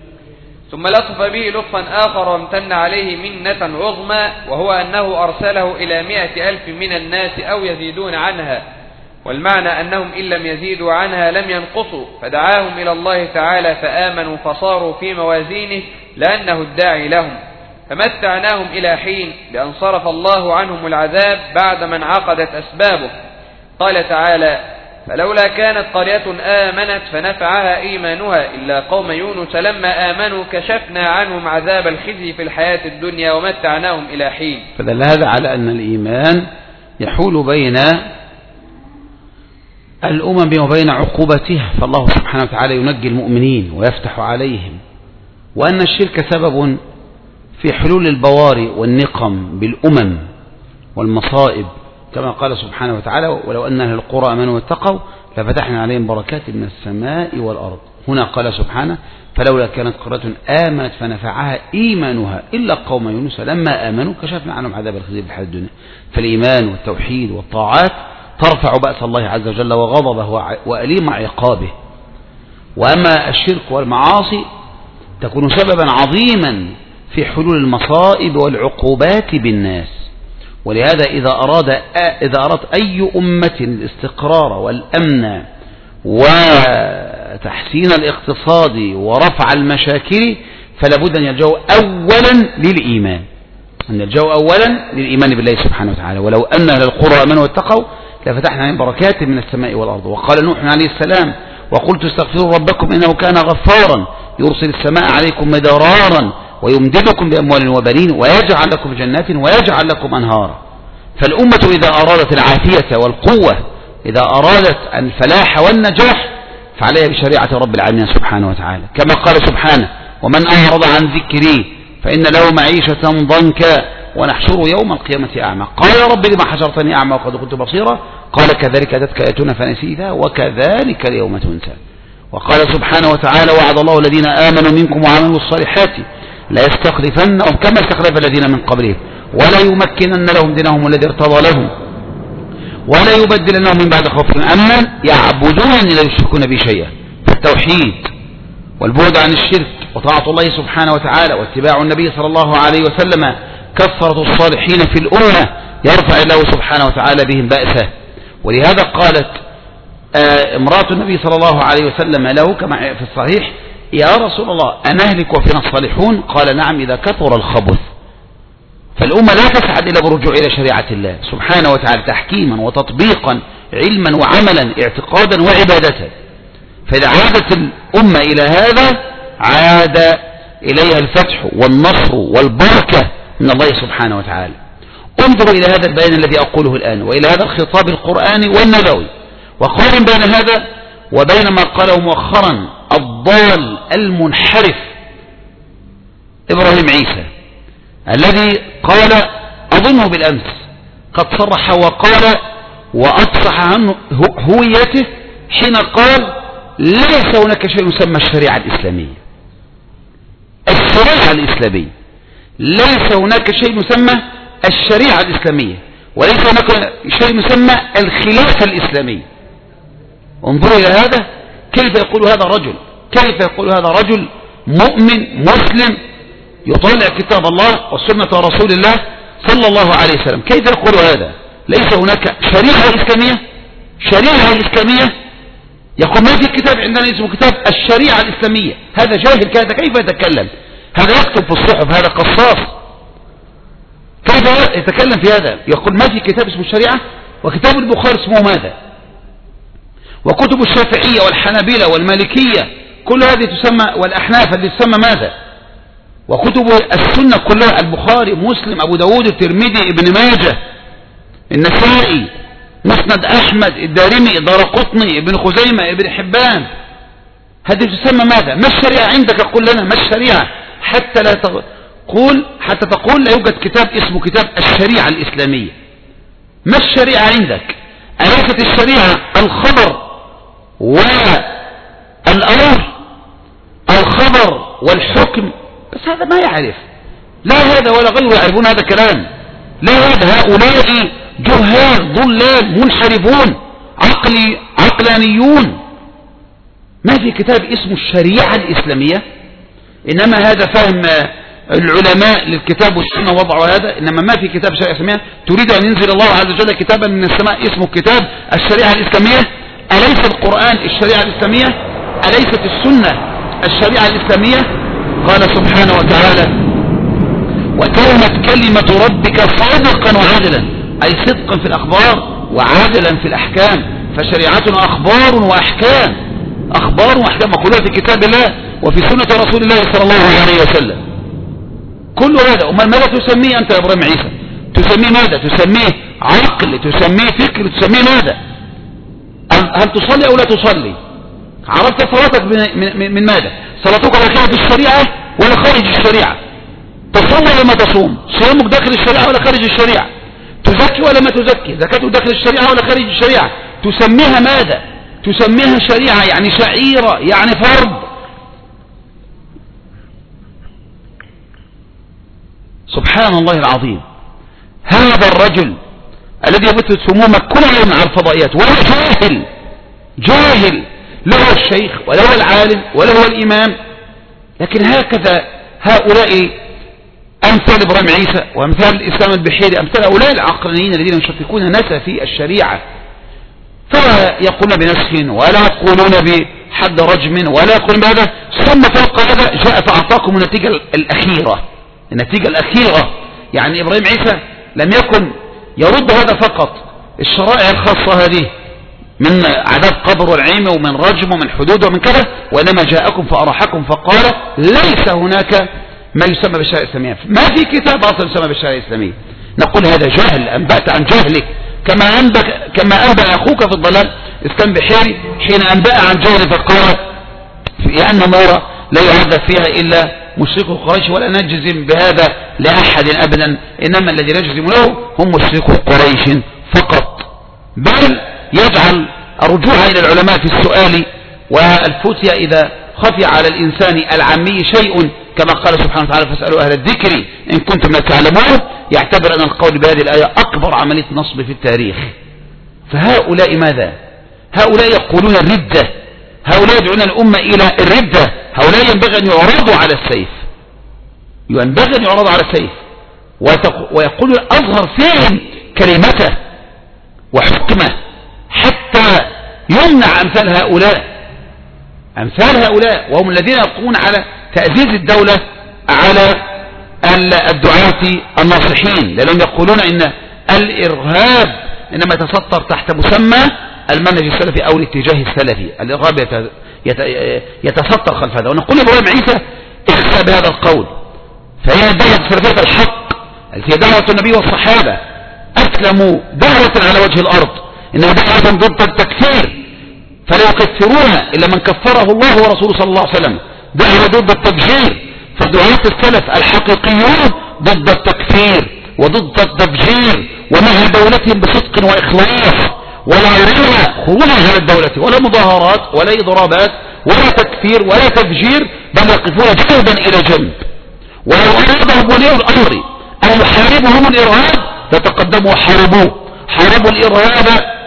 ثم لطف به لطفا آخر وامتن عليه منة عظمى، وهو أنه أرسله إلى 100,000 من الناس أو يزيدون عنها، والمعنى أنهم إن لم يزيدوا عنها لم ينقصوا، فدعاهم إلى الله تعالى فآمنوا فصاروا في موازينه لأنه الداعي لهم، فمتعناهم إلى حين بأن صرف الله عنهم العذاب بعد ما انعقدت أسبابه. قال تعالى فلولا كانت قرية آمنت فنفعها إيمانها إلا قوم يونس لما آمنوا كشفنا عنهم عذاب الخزي في الحياة الدنيا ومتعناهم إلى حين. فدل هذا على أن الإيمان يحول بين الأمم وبين عقوبتها، فالله سبحانه وتعالى ينجي المؤمنين ويفتح عليهم، وأن الشرك سبب في حلول البواري والنقم بالأمم والمصائب، كما قال سبحانه وتعالى ولو أن أهل القرى آمنوا واتقوا لفتحنا عليهم بركات من السماء والأرض. هنا قال سبحانه فلولا كانت قرية آمنت فنفعها إيمانها إلا قوم يونس لما آمنوا كشفنا عنهم عذاب الخزي في الحياة الدنيا. فالإيمان والتوحيد والطاعات ترفع بأس الله عز وجل وغضبه وأليم عقابه، وأما الشرك والمعاصي تكون سببا عظيما في حلول المصائب والعقوبات بالناس، ولهذا إذا أردت أي أمة الاستقرار والأمن وتحسين الاقتصاد ورفع المشاكل فلا بد أن يلجأوا أولا للإيمان، بالله سبحانه وتعالى. ولو أن أهل القرى آمنوا واتقوا لفتحنا عليهم بركات من السماء والأرض. وقال نوح عليه السلام: وقلت استغفروا ربكم إنه كان غفارا يرسل السماء عليكم مدرارا ويمددكم بأموال وبنين ويجعل لكم جنات ويجعل لكم أنهارا. فالأمة إذا أرادت العافية والقوة، إذا أرادت الفلاح والنجاح، فعليها بشريعة رب العالمين سبحانه وتعالى، كما قال سبحانه: ومن أعرض عن ذكري فإن له معيشة ضنكا ونحشره يوم القيامة أعمى. قال يا رب لما حشرتني أعمى وقد كنت بصيرا؟ قال كذلك أتتك آياتنا فنسيتها وكذلك اليوم تنسى. وقال سبحانه وتعالى: وعد الله الذين آمنوا منكم وعملوا الصالحات لا يستخلفنهم كما استخلف الذين من قبلهم ولا يمكنن لهم دينهم الذي ارتضى لهم ولا يبدلنهم من بعد خوفهم أمنا يعبدونني لا يشركون بي شيئا. فالتوحيد والبعد عن الشرك وطاعة الله سبحانه وتعالى واتباع النبي صلى الله عليه وسلم كثرة الصالحين في الأمة يرفع الله سبحانه وتعالى بهم بأسه. ولهذا قالت امرأة النبي صلى الله عليه وسلم له كما في الصحيح: يا رسول الله أنهلك وفينا الصالحون؟ قال: نعم إذا كثر الخبث. فالأمة لا تسعد إلا بالرجوع إلى شريعة الله سبحانه وتعالى تحكيما وتطبيقا، علما وعملا، اعتقادا وعبادة. فإذا عادت الأمة إلى هذا عاد إليها الفتح والنصر والبركة من الله سبحانه وتعالى. انظروا إلى هذا البيان الذي أقوله الآن وإلى هذا الخطاب القرآني والنبوي، وقارن بين هذا وبين ما قاله مؤخرا الضال المنحرف إبراهيم عيسى، الذي قال أظنه بالأمس قد صرح وقال وأفصح عن هويته حين قال: ليس هناك شيء يسمى الشريعة الإسلامية. الشريعة الإسلامية ليس هناك شيء يسمى الشريعة الإسلامية، وليس هناك شيء يسمى الخلافة الإسلامية. انظروا إلى هذا، كيف يقول هذا الرجل، كيف يقول هذا رجل مؤمن مسلم يطالع كتاب الله وسنة رسول الله صلى الله عليه وسلم، كيف يقول هذا؟ ليس هناك شريعة إسلامية. شريعة إسلامية يقول ما في كتاب عندنا اسمه كتاب الشريعة الإسلامية. هذا جاهل، هذا كيف يتكلم؟ هذا يكتب في الصحف، هذا قصاص، كيف يتكلم في هذا؟ يقول ما في كتاب اسمه الشريعة، وكتاب البخاري اسمه ماذا؟ وكتب الشافعية والحنابلة والمالكية كل هذه تسمى، والأحناف هذه تسمى ماذا؟ وكتب السنة كلها البخاري، مسلم، أبو داود، الترمذي، ابن ماجه، النسائي، مسند أحمد، الدارمي، دارقطني، ابن خزيمة، ابن حبان، هذه تسمى ماذا؟ ما الشريعة عندك؟ قل لنا ما الشريعة حتى لا تقول لا يوجد كتاب اسمه كتاب الشريعة الإسلامية. ما الشريعة عندك؟ أليست الشريعة الخبر والأمر، الخبر والحكم؟ بس هذا ما يعرف، لا هذا ولا غيره يعرفون هذا الكلام، لا هذا. هؤلاء جهال ضلال منحرفون عقلانيون. ما في كتاب اسمه الشريعة الإسلامية، إنما هذا فهم العلماء للكتاب والسنة وضعوا هذا، إنما ما في كتاب الشريعة الإسلامية. تريد أن ينزل الله عز وجل كتابا من السماء اسمه كتاب الشريعة الإسلامية؟ أليس القرآن الشريعة الإسلامية؟ أليست السنة الشريعة الإسلامية؟ قال سبحانه وتعالى: وتمت كلمة ربك صادقا وعادلا، أي صدقا في الأخبار وعادلا في الأحكام. فشريعتنا أخبار وأحكام، أخبار وأحكام مقولة في كتاب الله وفي سنة رسول الله صلى الله عليه وسلم. كل هذا. وما ماذا تسميه أنت يا إبراهيم عيسى؟ تسميه ماذا؟ تسميه عقل، تسميه فكر، تسميه ماذا؟ هل تصلي أو لا تصلي؟ عرفت صلاتك من ماذا؟ صلاتك داخلة في الشريعة ولا خارج الشريعة؟ تصوم ولا ما تصوم؟ صيامك داخل الشريعة ولا خارج الشريعة؟ تزكي ولا ما تزكي؟ زكاتك داخل الشريعة ولا خارج الشريعة؟ تسميها ماذا؟ تسميها شريعة، يعني شعيرة، يعني فرض. سبحان الله العظيم. هذا الرجل الذي يبث سمومك كل يوم على الفضائيات وهو جاهل، لا هو الشيخ ولا هو العالم ولا هو الإمام، لكن هكذا هؤلاء أمثال إبراهيم عيسى وأمثال الإسلام البحيري، أمثال هؤلاء العقلانيين الذين يشككون نسى في الشريعة، فلا يقولون بنسخ ولا يقولون بحد رجم ولا يقولون بهذا، ثم فوق هذا جاء فأعطاكم النتيجة الأخيرة. يعني إبراهيم عيسى لم يكن يرد هذا فقط، الشرائع الخاصة هذه من عذاب قبر والعيم ومن رجم ومن حدود ومن كذا، وإنما جاءكم فأرحكم فقال ليس هناك ما يسمى بالشريعة الإسلامية، ما في كتاب أصلا يسمى بالشريعة الإسلامية. نقول هذا جهل، أنبأت عن جهلك كما أنبأ أخوك في الضلال إسلام بحيري حين أنبأ عن جهل فقال في أن النار لا يعذب فيها إلا مشركو قريش، ولا نجزم بهذا لأحد أبدا، إنما الذي نجزم له هم مشركو قريش فقط. بل يجعل الرجوع إلى العلماء في السؤال والفتيا إذا خفي على الإنسان العامي شيء، كما قال سبحانه وتعالى فاسألوا أهل الذكر إن كنتم لا تعلمون، يعتبر أن القول بهذه الآية أكبر عملية نصب في التاريخ. فهؤلاء ماذا؟ هؤلاء يقولون الردة، هؤلاء يدعون الأمة إلى الردة، هؤلاء ينبغي أن يعرضوا على السيف، ويقول الأظهر فيهم كلمته وحكمه حتى يمنع أمثال هؤلاء وهم الذين يقومون على تأزيز الدولة على الدعاة الناصحين، لأنهم يقولون إن الإرهاب إنما يتسطر تحت مسمى المنهج السلفي أو الاتجاه السلفي، الإرهاب يتسطر خلف هذا. ونقول إبراهيم عيسى اخسى بهذا القول، فهي دعوة سلفية الحق التي هي دعوة النبي والصحابة أسلموا دعوة على وجه الأرض، إنها دعوة ضد التكفير، فلا يكفرون إلا من كفره الله ورسوله صلى الله عليه وسلم، دعوة ضد التبجير، فدعاة السلف الحقيقيون ضد التكفير وضد التبجير، ومع دولتهم بصدق وإخلاص، ولا يرون خروجا على الدولة ولا مظاهرات ولا إضرابات ولا تكفير ولا تفجير، بل يقفون جنبا إلى جنب. ولو أرادهم ولي الأمر أن يحاربهم الإرهاب فتقدموا حاربوا الإرهاب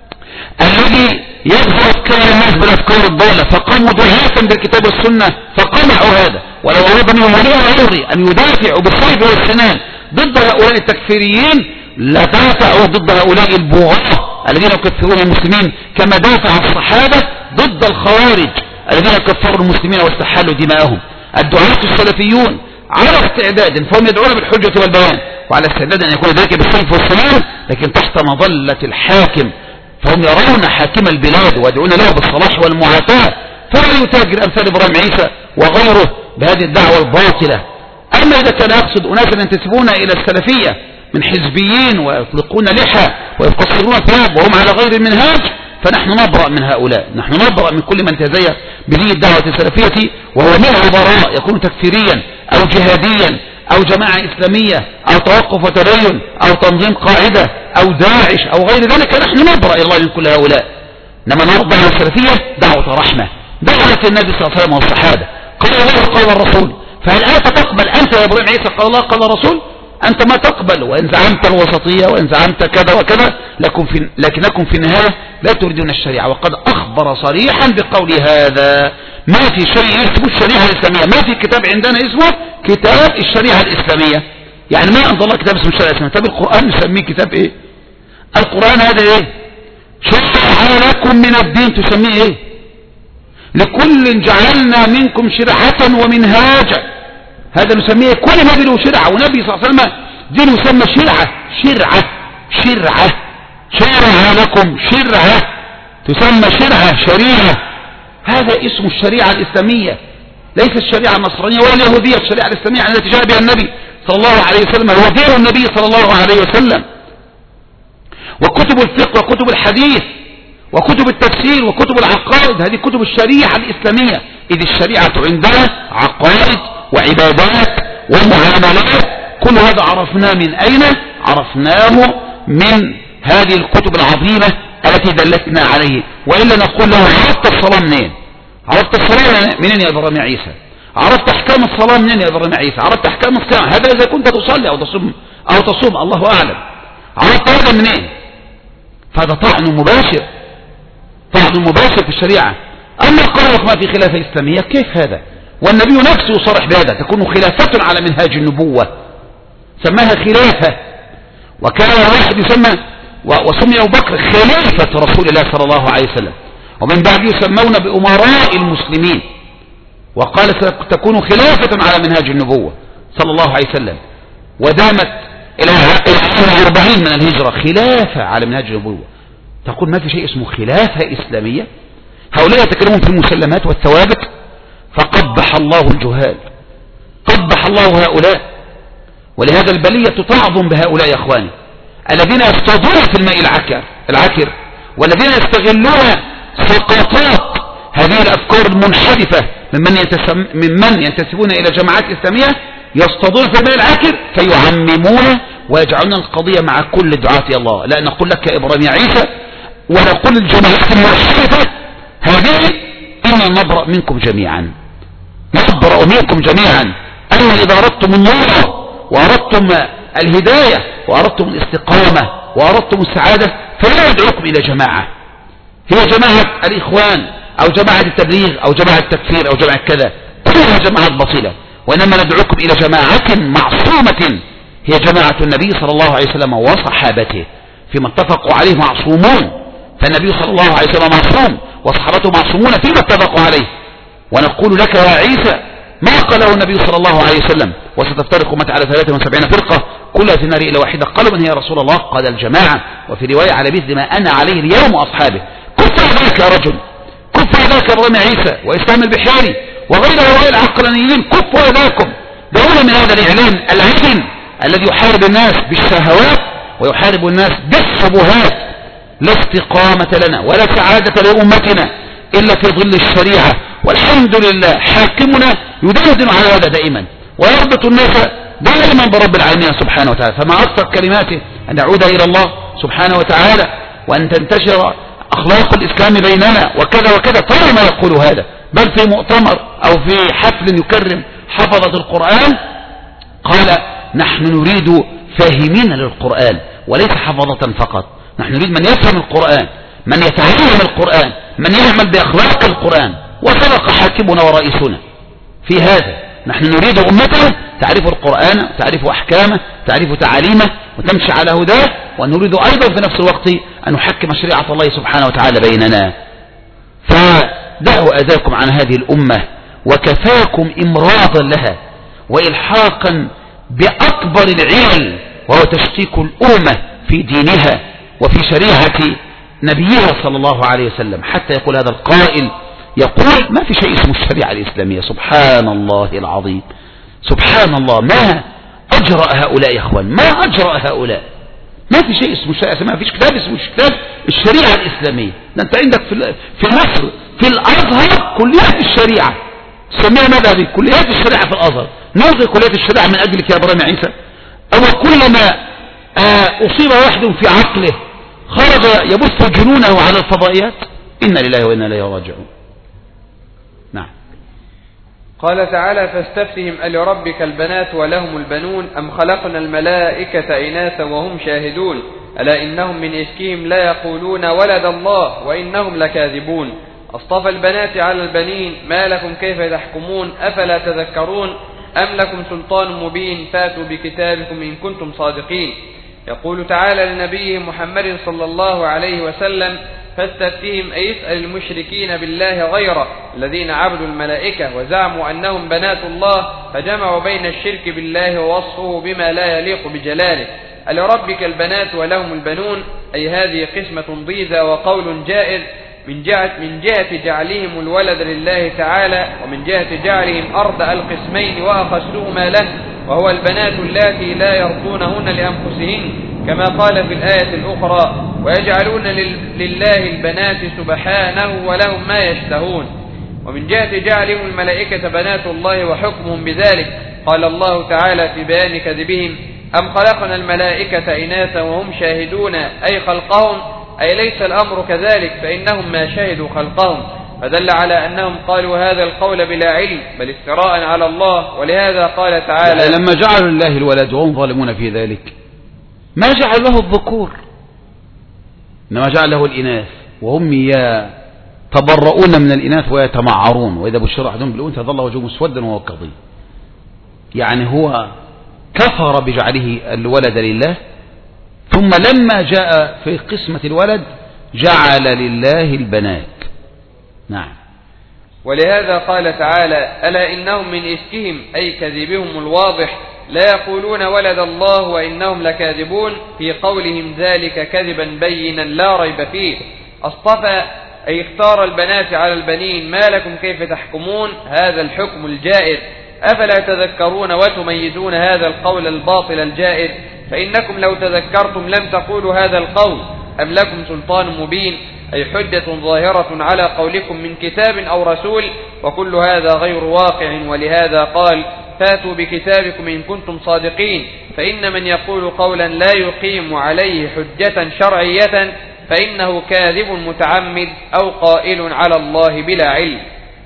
الذي يظهر أفكار الناس بالأفكار الضالة، فقاموا دعاة بالكتاب والسنة فقمعوا هذا. ولو أراد منهم ولي الأمر أن يدافعوا بالسيف والسنان ضد هؤلاء التكفيريين لدافعوا ضد هؤلاء البغاة الذين يكفرون المسلمين، كما دافع الصحابة ضد الخوارج الذين كفروا المسلمين واستحلوا دماءهم. الدعاة السلفيون على استعداد، فهم يدعون بالحجة والبيان، وعلى استعداد أن يكون ذلك بالسيف والسنان، لكن تحت مظلة الحاكم، فهم يرون حاكم البلاد ويدعون له بالصلاح والمعافاة، فلا يتاجر أمثال إبراهيم عيسى وغيره بهذه الدعوة الباطلة. أما إذا كان يقصد أناسا ينتسبون إلى السلفية من حزبيين ويطلقون لحى ويقصرون ثياب وهم على غير المنهاج، فنحن نبرأ من هؤلاء، نحن نبرأ من كل من تزيف بذي الدعوة السلفية وهو منه براء، يكون تكفيريا أو جهاديا أو جماعة إسلامية أو توقف وتدين أو تنظيم قاعدة أو داعش أو غير ذلك. نحن نبرأ إلى الله من كل هؤلاء، إنما نرضى عن السلفية دعوة رحمة، دعوة النبي صلى الله عليه وسلم والصحابة، قال الله قال الرسول. فهل أنت تقبل أنت يا إبراهيم عيسى قال الله قال الرسول؟ أنت ما تقبل، وإن زعمت الوسطية وإن زعمت كذا وكذا لكنكم في النهاية لا تريدون الشريعة. وقد أخبر صريحا بقول هذا ما في شيء اسمه الشريعة الإسلامية، ما في كتاب عندنا اسمه كتاب الشريعة الإسلامية، يعني ما أنزل الله كتاب اسمه الشريعة الإسلامية. طب القرآن نسميه كتاب إيه؟ القرآن هذا إيه؟ شرع لكم من الدين تسميه إيه؟ لكل جعلنا منكم شرعة ومنهاجا، هذا نسميه كل نبي له شرعة، ونبي صلى الله عليه وسلم دين يسمى شرعة شرع لكم شرعة تسمى شريعة، هذا اسم الشريعة الإسلامية، ليس الشريعة النصرانية ولا اليهودية، الشريعة الإسلامية التي جاء بها النبي صلى الله عليه وسلم، هو دين النبي صلى الله عليه وسلم. وكتب الفقه وكتب الحديث وكتب التفسير وكتب العقائد هذه كتب الشريعة الإسلامية، إذ الشريعة عندنا عقائد وعبادات ومعاملات، كل هذا عرفناه من أين؟ عرفناه من هذه الكتب العظيمة التي دلتنا عليه. وإلا نقول له عرفت الصلاة منين؟ عرفت الصلاة منين يا إبراهيم عيسى؟ عرفت أحكام الصلاة منين يا إبراهيم عيسى؟ عرفت أحكام الصيام؟ هذا إذا كنت تصلي أو تصوم الله أعلم، عرفت هذا منين؟ فهذا طعن مباشر في الشريعة. أما قولك ما في خلافة إسلامية، كيف هذا؟ والنبي نفسه صرح بهذا: تكون خلافة على منهاج النبوة، سماها خلافة. وكان واحد يسمى وسمي أبو بكر خليفة رسول الله صلى الله عليه وسلم، ومن بعده يسمون بأمراء المسلمين، وقال ستكون خلافة على منهاج النبوة صلى الله عليه وسلم، ودامت إلى 40 من الهجرة خلافة على منهاج النبوة. تقول ما في شيء اسمه خلافة إسلامية؟ هؤلاء يتكلمون في المسلمات والثوابت، فقبح الله الجهال، قبح الله هؤلاء. ولهذا البلية تعظم بهؤلاء يا أخواني، الذين يصطادون في الماء العكر، والذين يستغلون سقطات هذه الأفكار المنحرفة ممن ينتسبون إلى جماعات إسلامية، يصطادون في الماء العكر فيعممون ويجعلون القضية مع كل دعاة الله. لا نقول لك يا إبراهيم يا عيسى، ونقول للجماعات المنحرفة هذه: إنا نبرأ منكم جميعا، نبرأ منكم جميعا. أما إذا أردتم النور وأردتم الهداية وأردتم الاستقامة وأردتم السعادة فلا ندعوكم إلى جماعة هي جماعة الإخوان أو جماعة التبليغ أو جماعة التكفير أو جماعة كذا، كلها جماعات باطلة، وإنما ندعوكم إلى جماعة معصومة هي جماعة النبي صلى الله عليه وسلم وصحابته، فيما اتفقوا عليه معصومون. فالنبي صلى الله عليه وسلم معصوم وصحابته معصومون فيما اتفقوا عليه. ونقول لك يا عيسى ما قاله النبي صلى الله عليه وسلم: وستفترق أمتي على 73 فرقة كلها في النار إلا واحدة. قالوا: من هي يا رسول الله؟ قال: الجماعة. وفي رواية: على مثل ما أنا عليه اليوم وأصحابه. كف ذاك يا رجل، كف ذاك يا إبراهيم عيسى وإسلام البحيري وغير هؤلاء العقلانيين، كفوا ذاكم. دعونا من هذا الإعلان العلن الذي يحارب الناس بالشهوات ويحارب الناس بالشبهات. لا استقامة لنا ولا سعادة لأمتنا إلا في ظل الشريعة، والحمد لله حاكمنا يدندن على هذا دائما ويربط الناس دائما برب العالمين سبحانه وتعالى. فما أكثر كلماته أن نعود إلى الله سبحانه وتعالى، وأن تنتشر أخلاق الإسلام بيننا وكذا وكذا. طالما يقول هذا، بل في مؤتمر أو في حفل يكرم حفظة القرآن قال: نحن نريد فاهمين للقرآن وليس حفظة فقط، نحن نريد من يفهم القرآن، من يتعلم القرآن، من يعمل بأخلاق القرآن. وسبق حاكمنا ورئيسنا في هذا. نحن نريد أمته تعرف القرآن، تعرف أحكامه، تعرف تعاليمه وتمشي على هداه، ونريد أيضا في نفس الوقت أن نحكم شريعة الله سبحانه وتعالى بيننا. فدعوا أذاكم عن هذه الأمة، وكفاكم إمراضا لها وإلحاقا بأكبر العلل، وهو تشكيك الأمة في دينها وفي شريعة نبيها صلى الله عليه وسلم. حتى يقول هذا القائل، يقول: ما في شيء اسمه الشريعة الإسلامية. سبحان الله العظيم، سبحان الله، ما أجرأ هؤلاء يا أخوان، ما أجرأ هؤلاء. ما في شيء اسمه الشريعة الإسلامية، ما فيش كتاب اسمه كتاب الشريعة الإسلامية. أنت عندك في مصر في الأزهر كليات الشريعة، سميها ماذا؟ كليات الشريعة في الأزهر. نلغي كليات الشريعة من أجلك يا إبراهيم عيسى؟ أو كلما أصيب واحد في عقله خرج يبث جنونه على الفضائيات؟ إنا لله وإنا إليه راجعون. نعم. قال تعالى: فاستفتهم ألربك البنات ولهم البنون أم خلقنا الملائكة إناثا وهم شاهدون ألا إنهم من إفكهم لا يقولون ولد الله وإنهم لكاذبون أصطفى البنات على البنين ما لكم كيف تحكمون أفلا تذكرون أم لكم سلطان مبين فاتوا بكتابكم إن كنتم صادقين. يقول تعالى لنبيه محمد صلى الله عليه وسلم: فاستفتهم أي اسأل المشركين بالله غيره الذين عبدوا الملائكة وزعموا أنهم بنات الله، فجمعوا بين الشرك بالله ووصفه بما لا يليق بجلاله. ألربك البنات ولهم البنون، أي هذه قسمة ضيزى وقول جائز من جهة جعلهم الولد لله تعالى، ومن جهة جعلهم أرض القسمين وأخسهما له، وهو البنات اللاتي لا يرضونهن لأنفسهن، كما قال في الآية الأخرى: ويجعلون لله البنات سبحانه ولهم ما يشتهون. ومن جهة جعلهم الملائكة بنات الله وحكمهم بذلك، قال الله تعالى في بيان كذبهم: أم خلقنا الملائكة إناثا وهم شاهدون، أي خلقهم، أي ليس الأمر كذلك فإنهم ما شهدوا خلقهم، فدل على أنهم قالوا هذا القول بلا علم بل افتراء على الله. ولهذا قال تعالى: لما جعلوا لله الولد وهم ظالمون في ذلك ما جعل له الذكور، إنما جعل له الإناث وهم تبرؤون من الإناث ويتمعرون، وإذا بشر أحدهم بالأنثى ظل وجهه مسودا وهو كظيم. يعني هو كفر بجعله الولد لله، ثم لما جاء في قسمة الولد جعل لله البنات. نعم. ولهذا قال تعالى: ألا إنهم من إفكهم أي كذبهم الواضح لا يقولون ولد الله وإنهم لكاذبون، في قولهم ذلك كذبا بينا لا ريب فيه. اصطفى أي اختار البنات على البنين، ما لكم كيف تحكمون، هذا الحكم الجائر، أفلا تذكرون وتميزون هذا القول الباطل الجائر، فإنكم لو تذكرتم لم تقولوا هذا القول، أم لكم سلطان مبين أي حجة ظاهرة على قولكم من كتاب أو رسول، وكل هذا غير واقع. ولهذا قال: فاتوا بكتابكم إن كنتم صادقين، فإن من يقول قولا لا يقيم عليه حجة شرعية فإنه كاذب متعمد أو قائل على الله بلا علم.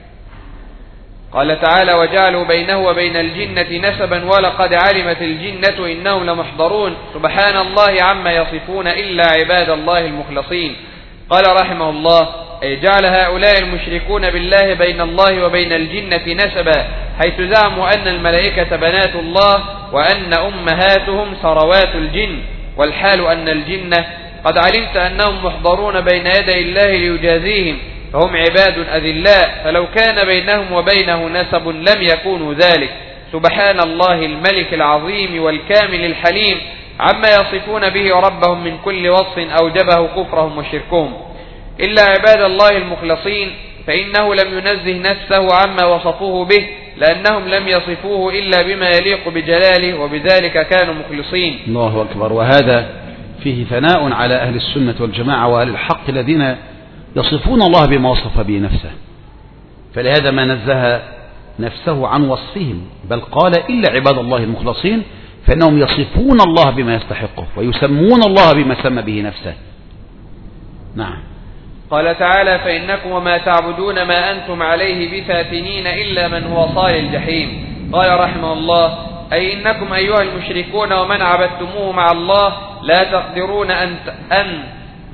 قال تعالى: وجعلوا بينه وبين الجنة نسبا ولقد علمت الجنة إنهم لمحضرون، سبحان الله عما يصفون إلا عباد الله المخلصين. قال رحمه الله: أي جعل هؤلاء المشركون بالله بين الله وبين الجنة نسبا، حيث زعموا أن الملائكة بنات الله وأن أمهاتهم ثروات الجن، والحال أن الجنة قد علمت أنهم محضرون بين يدي الله ليجازيهم، فهم عباد أذلاء، فلو كان بينهم وبينه نسب لم يكونوا ذلك. سبحان الله الملك العظيم والكامل الحليم عما يصفون به ربهم من كل وصف أوجبه كفرهم وشركهم، إلا عباد الله المخلصين، فإنه لم ينزه نفسه عما وصفوه به، لأنهم لم يصفوه إلا بما يليق بجلاله، وبذلك كانوا مخلصين. الله أكبر. وهذا فيه ثناء على أهل السنة والجماعة وأهل الحق الذين يصفون الله بما وصف به نفسه، فلهذا ما نزه نفسه عن وصفهم، بل قال: إلا عباد الله المخلصين، فإنهم يصفون الله بما يستحقه ويسمون الله بما سمى به نفسه. نعم. قال تعالى: فإنكم وما تعبدون ما أنتم عليه بفاتنين إلا من هو صال الجحيم. قال رحمه الله: أي إنكم أيها المشركون ومن عبدتموه مع الله لا تقدرون أن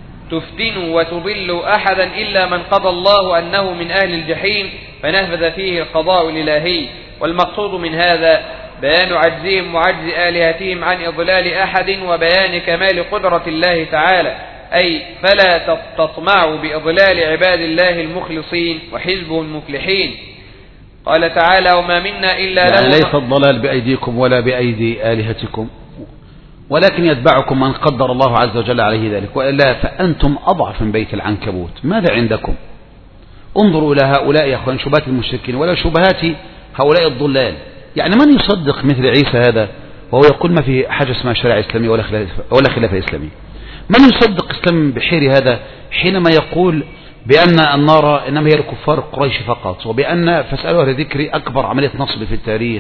تفتنوا وتضلوا أحدا إلا من قضى الله أنه من أهل الجحيم، فنفذ فيه القضاء الإلهي. والمقصود من هذا بيان عجزهم وعجز آلهتهم عن إضلال أحد، وبيان كمال قدرة الله تعالى، أي فلا تطمعوا بإضلال عباد الله المخلصين وحزبه المفلحين. قال تعالى: وما منا إلا له، يعني ليس الضلال بأيديكم ولا بأيدي آلهتكم، ولكن يتبعكم من قدر الله عز وجل عليه ذلك، وإلا فأنتم أضعف من بيت العنكبوت. ماذا عندكم؟ انظروا إلى هؤلاء يا أخوان شبهات المشركين ولا شبهات هؤلاء الضلال. يعني من يصدق مثل عيسى هذا وهو يقول ما في حاجة اسمها شريعة إسلامية ولا خلافة إسلامية؟ من يصدق إسلام بحير هذا حينما يقول بأن النار إنما هي لكفار قريش فقط، وبأن فاسألوا أهل ذكر أكبر عملية نصب في التاريخ،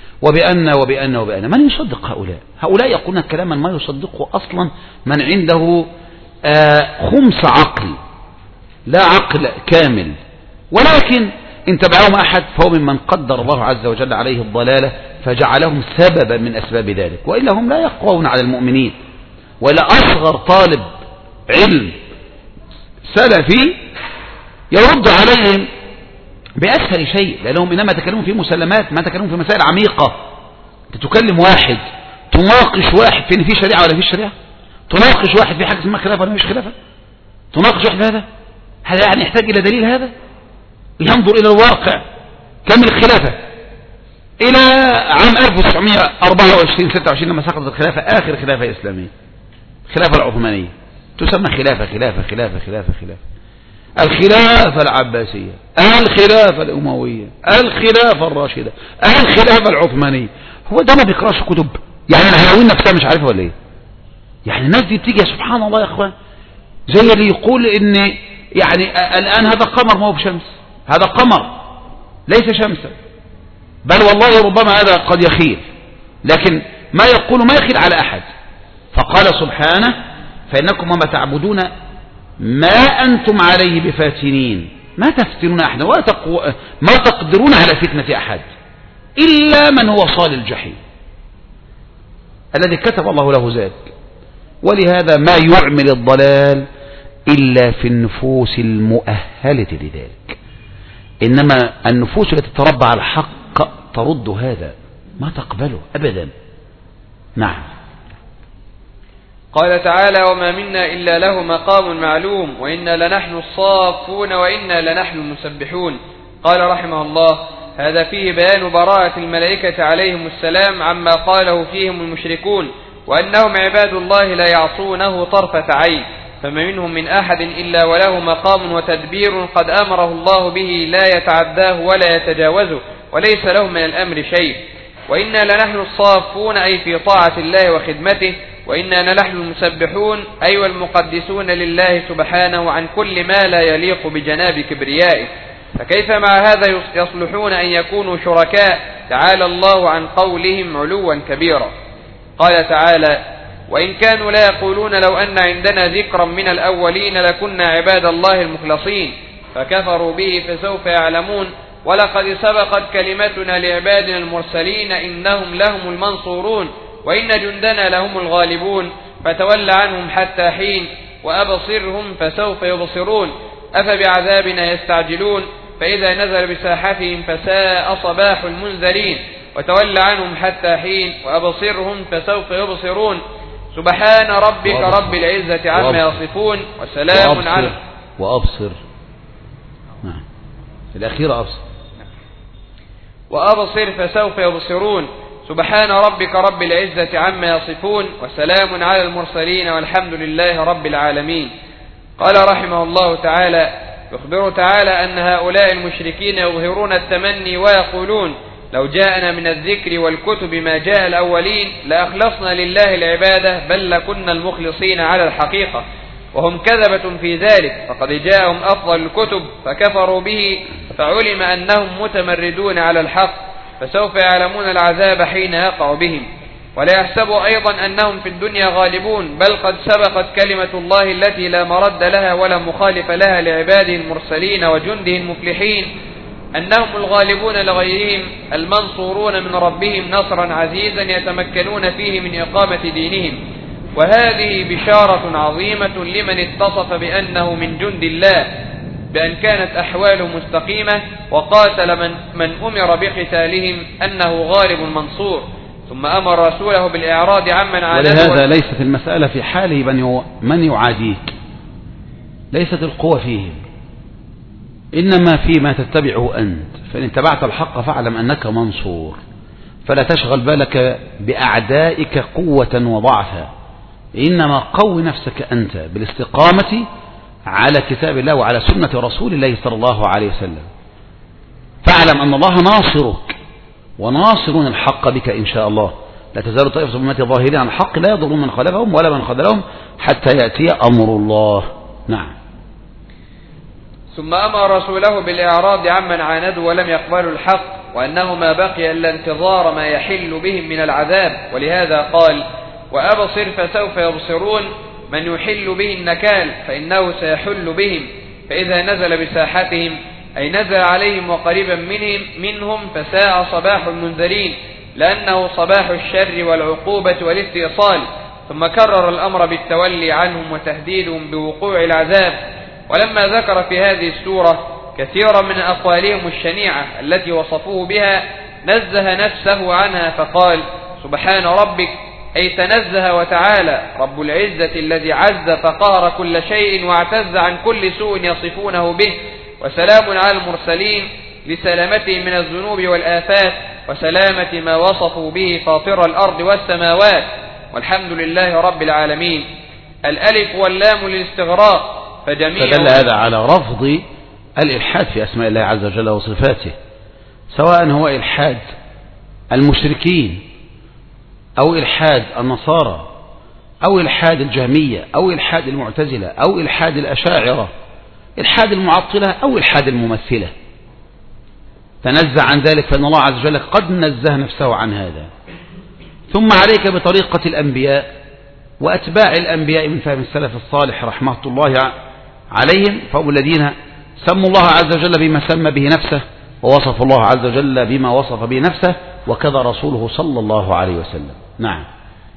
وبأن من يصدق هؤلاء؟ هؤلاء يقولون كلاما ما يصدقه أصلا من عنده خمس عقل، لا عقل كامل. ولكن إن تبعهم أحد فهو ممن قدر الله عز وجل عليه الضلالة فجعلهم سببا من أسباب ذلك، وإلا هم لا يقوون على المؤمنين. ولا أصغر طالب علم سلفي يرد عليهم بأسهل شيء، لأنهم إنما تكلمون في مسلمات، ما تكلمون في مسائل عميقة. أنت تكلم واحد، تناقش واحد في إن في شريعة ولا في شريعة، تناقش واحد في حاجة اسمها خلافة ولا مش خلافة، تناقش واحد هذا يعني يحتاج إلى دليل. هذا ينظر إلى الواقع. كم الخلافة إلى عام 1924-26 لما سقطت الخلافة، آخر خلافة إسلامية، الخلافة العثمانية، تسمى خلافة خلافة خلافة خلافة خلافة الخلافة العباسية، الخلافة الأموية، الخلافة الراشدة، الخلافة العثمانية. هو ده ما بيقراش كتب؟ يعني العناوين نفسها مش عارفها ولا ايه؟ يعني الناس دي بتيجي سبحان الله يا اخوان زي اللي يقول ان يعني الآن هذا قمر ما هو بشمس، هذا قمر ليس شمسا، بل والله ربما هذا قد يخيل، لكن ما يقول ما يخيل على أحد. فقال سبحانه: فإنكم وما تعبدون ما أنتم عليه بفاتنين، ما تفتنون أحدا ما تقدرون على فتنة أحد إلا من هو صال الجحيم الذي كتب الله له ذلك. ولهذا ما يعمل الضلال إلا في النفوس المؤهلة لذلك. إنما النفوس التي تتربى على الحق ترد هذا، ما تقبله أبدا. نعم. قال تعالى: وما منا إلا له مقام معلوم وإنا لنحن الصافون وإنا لنحن المسبحون. قال رحمه الله: هذا فيه بيان براءة الملائكة عليهم السلام عما قاله فيهم المشركون، وأنهم عباد الله لا يعصونه طرفة عين، فما منهم من أحد إلا وله مقام وتدبير قد أمره الله به لا يتعداه ولا يتجاوزه، وليس له من الأمر شيء. وإنا لنحن الصافون أي في طاعة الله وخدمته، وإنا لنحن المسبحون أي والمقدسون لله سبحانه عن كل ما لا يليق بجناب كبريائه. فكيف مع هذا يصلحون أن يكونوا شركاء؟ تعالى الله عن قولهم علوا كبيرا. قال تعالى: وإن كانوا لا يقولون لو أن عندنا ذكرا من الأولين لكنا عباد الله المخلصين، فكفروا به فسوف يعلمون. ولقد سبقت كلمتنا لعبادنا المرسلين إنهم لهم المنصورون وإن جندنا لهم الغالبون. فتول عنهم حتى حين وأبصرهم فسوف يبصرون. أفبعذابنا يستعجلون فإذا نزل بساحتهم فساء صباح المنذرين. وتول عنهم حتى حين وأبصرهم فسوف يبصرون. سبحان ربك رب العزة عما يصفون وسلام على وأبصر. نعم. الأخيرة أبصر. وأبصر فسوف يبصرون. سبحان ربك رب العزة عما يصفون وسلام على المرسلين والحمد لله رب العالمين. قال رحمه الله تعالى: يخبر تعالى أن هؤلاء المشركين يظهرون التمني ويقولون: لو جاءنا من الذكر والكتب ما جاء الأولين لأخلصنا لله العبادة بل لكنا المخلصين على الحقيقة. وهم كذبة في ذلك، فقد جاءهم أفضل الكتب فكفروا به، فعلم أنهم متمردون على الحق، فسوف يعلمون العذاب حين يقع بهم. ولا يحسبوا أيضا أنهم في الدنيا غالبون، بل قد سبقت كلمة الله التي لا مرد لها ولا مخالف لها لعباده المرسلين وجنده المفلحين، أنهم الغالبون لغيرهم المنصورون من ربهم نصرا عزيزا يتمكنون فيه من إقامة دينهم. وهذه بشارة عظيمة لمن اتصف بأنه من جند الله، بأن كانت أحواله مستقيمة وقاتل من أمر بقتالهم أنه غالب منصور. ثم أمر رسوله بالإعراض عمن عانده. ولهذا ليست المسألة في حاله من يعاديك، ليست القوة فيهم، إنما فيما تتبعه أنت. فإن اتبعت الحق فاعلم أنك منصور، فلا تشغل بالك بأعدائك قوة وضعفا، إنما قوي نفسك أنت بالاستقامة على كتاب الله وعلى سنة رسول الله صلى الله عليه وسلم. فاعلم أن الله ناصرك وناصرون الحق بك إن شاء الله. لا تزال طائفة من أمتي ظاهرين عن الحق لا يضرون من خالفهم ولا من خذلهم حتى يأتي أمر الله. نعم. ثم أمر رسوله بالإعراض عمن عاندوا ولم يقبلوا الحق، وأنه ما بقي إلا انتظار ما يحل بهم من العذاب. ولهذا قال: وأبصر فسوف يبصرون، من يحل به النكال فإنه سيحل بهم، فإذا نزل بساحتهم أي نزل عليهم وقريبا منهم فساء صباح المنذرين، لأنه صباح الشر والعقوبة والاستئصال. ثم كرر الأمر بالتولي عنهم وتهديدهم بوقوع العذاب. ولما ذكر في هذه السورة كثيرا من أقوالهم الشنيعة التي وصفوه بها نزه نفسه عنها فقال: سبحان ربك، أي تنزه وتعالى رب العزة الذي عز فقهر كل شيء واعتز عن كل سوء يصفونه به. وسلام على المرسلين لسلامته من الذنوب والآفات وسلامة ما وصفوا به فاطر الأرض والسماوات، والحمد لله رب العالمين. الألف واللام للاستغراق، فدل هذا على رفض الإلحاد في أسماء الله عز وجل وصفاته، سواء هو إلحاد المشركين أو إلحاد النصارى أو إلحاد الجهمية أو إلحاد المعتزلة أو إلحاد الأشاعرة، إلحاد المعطلة أو إلحاد الممثلة. تنزه عن ذلك، فإن الله عز وجل قد نزه نفسه عن هذا. ثم عليك بطريقة الأنبياء وأتباع الأنبياء من فهم السلف الصالح رحمة الله عليهم، فهم الذين سموا الله عز وجل بما سمى به نفسه ووصف الله عز وجل بما وصف به نفسه، وكذا رسوله صلى الله عليه وسلم. نعم.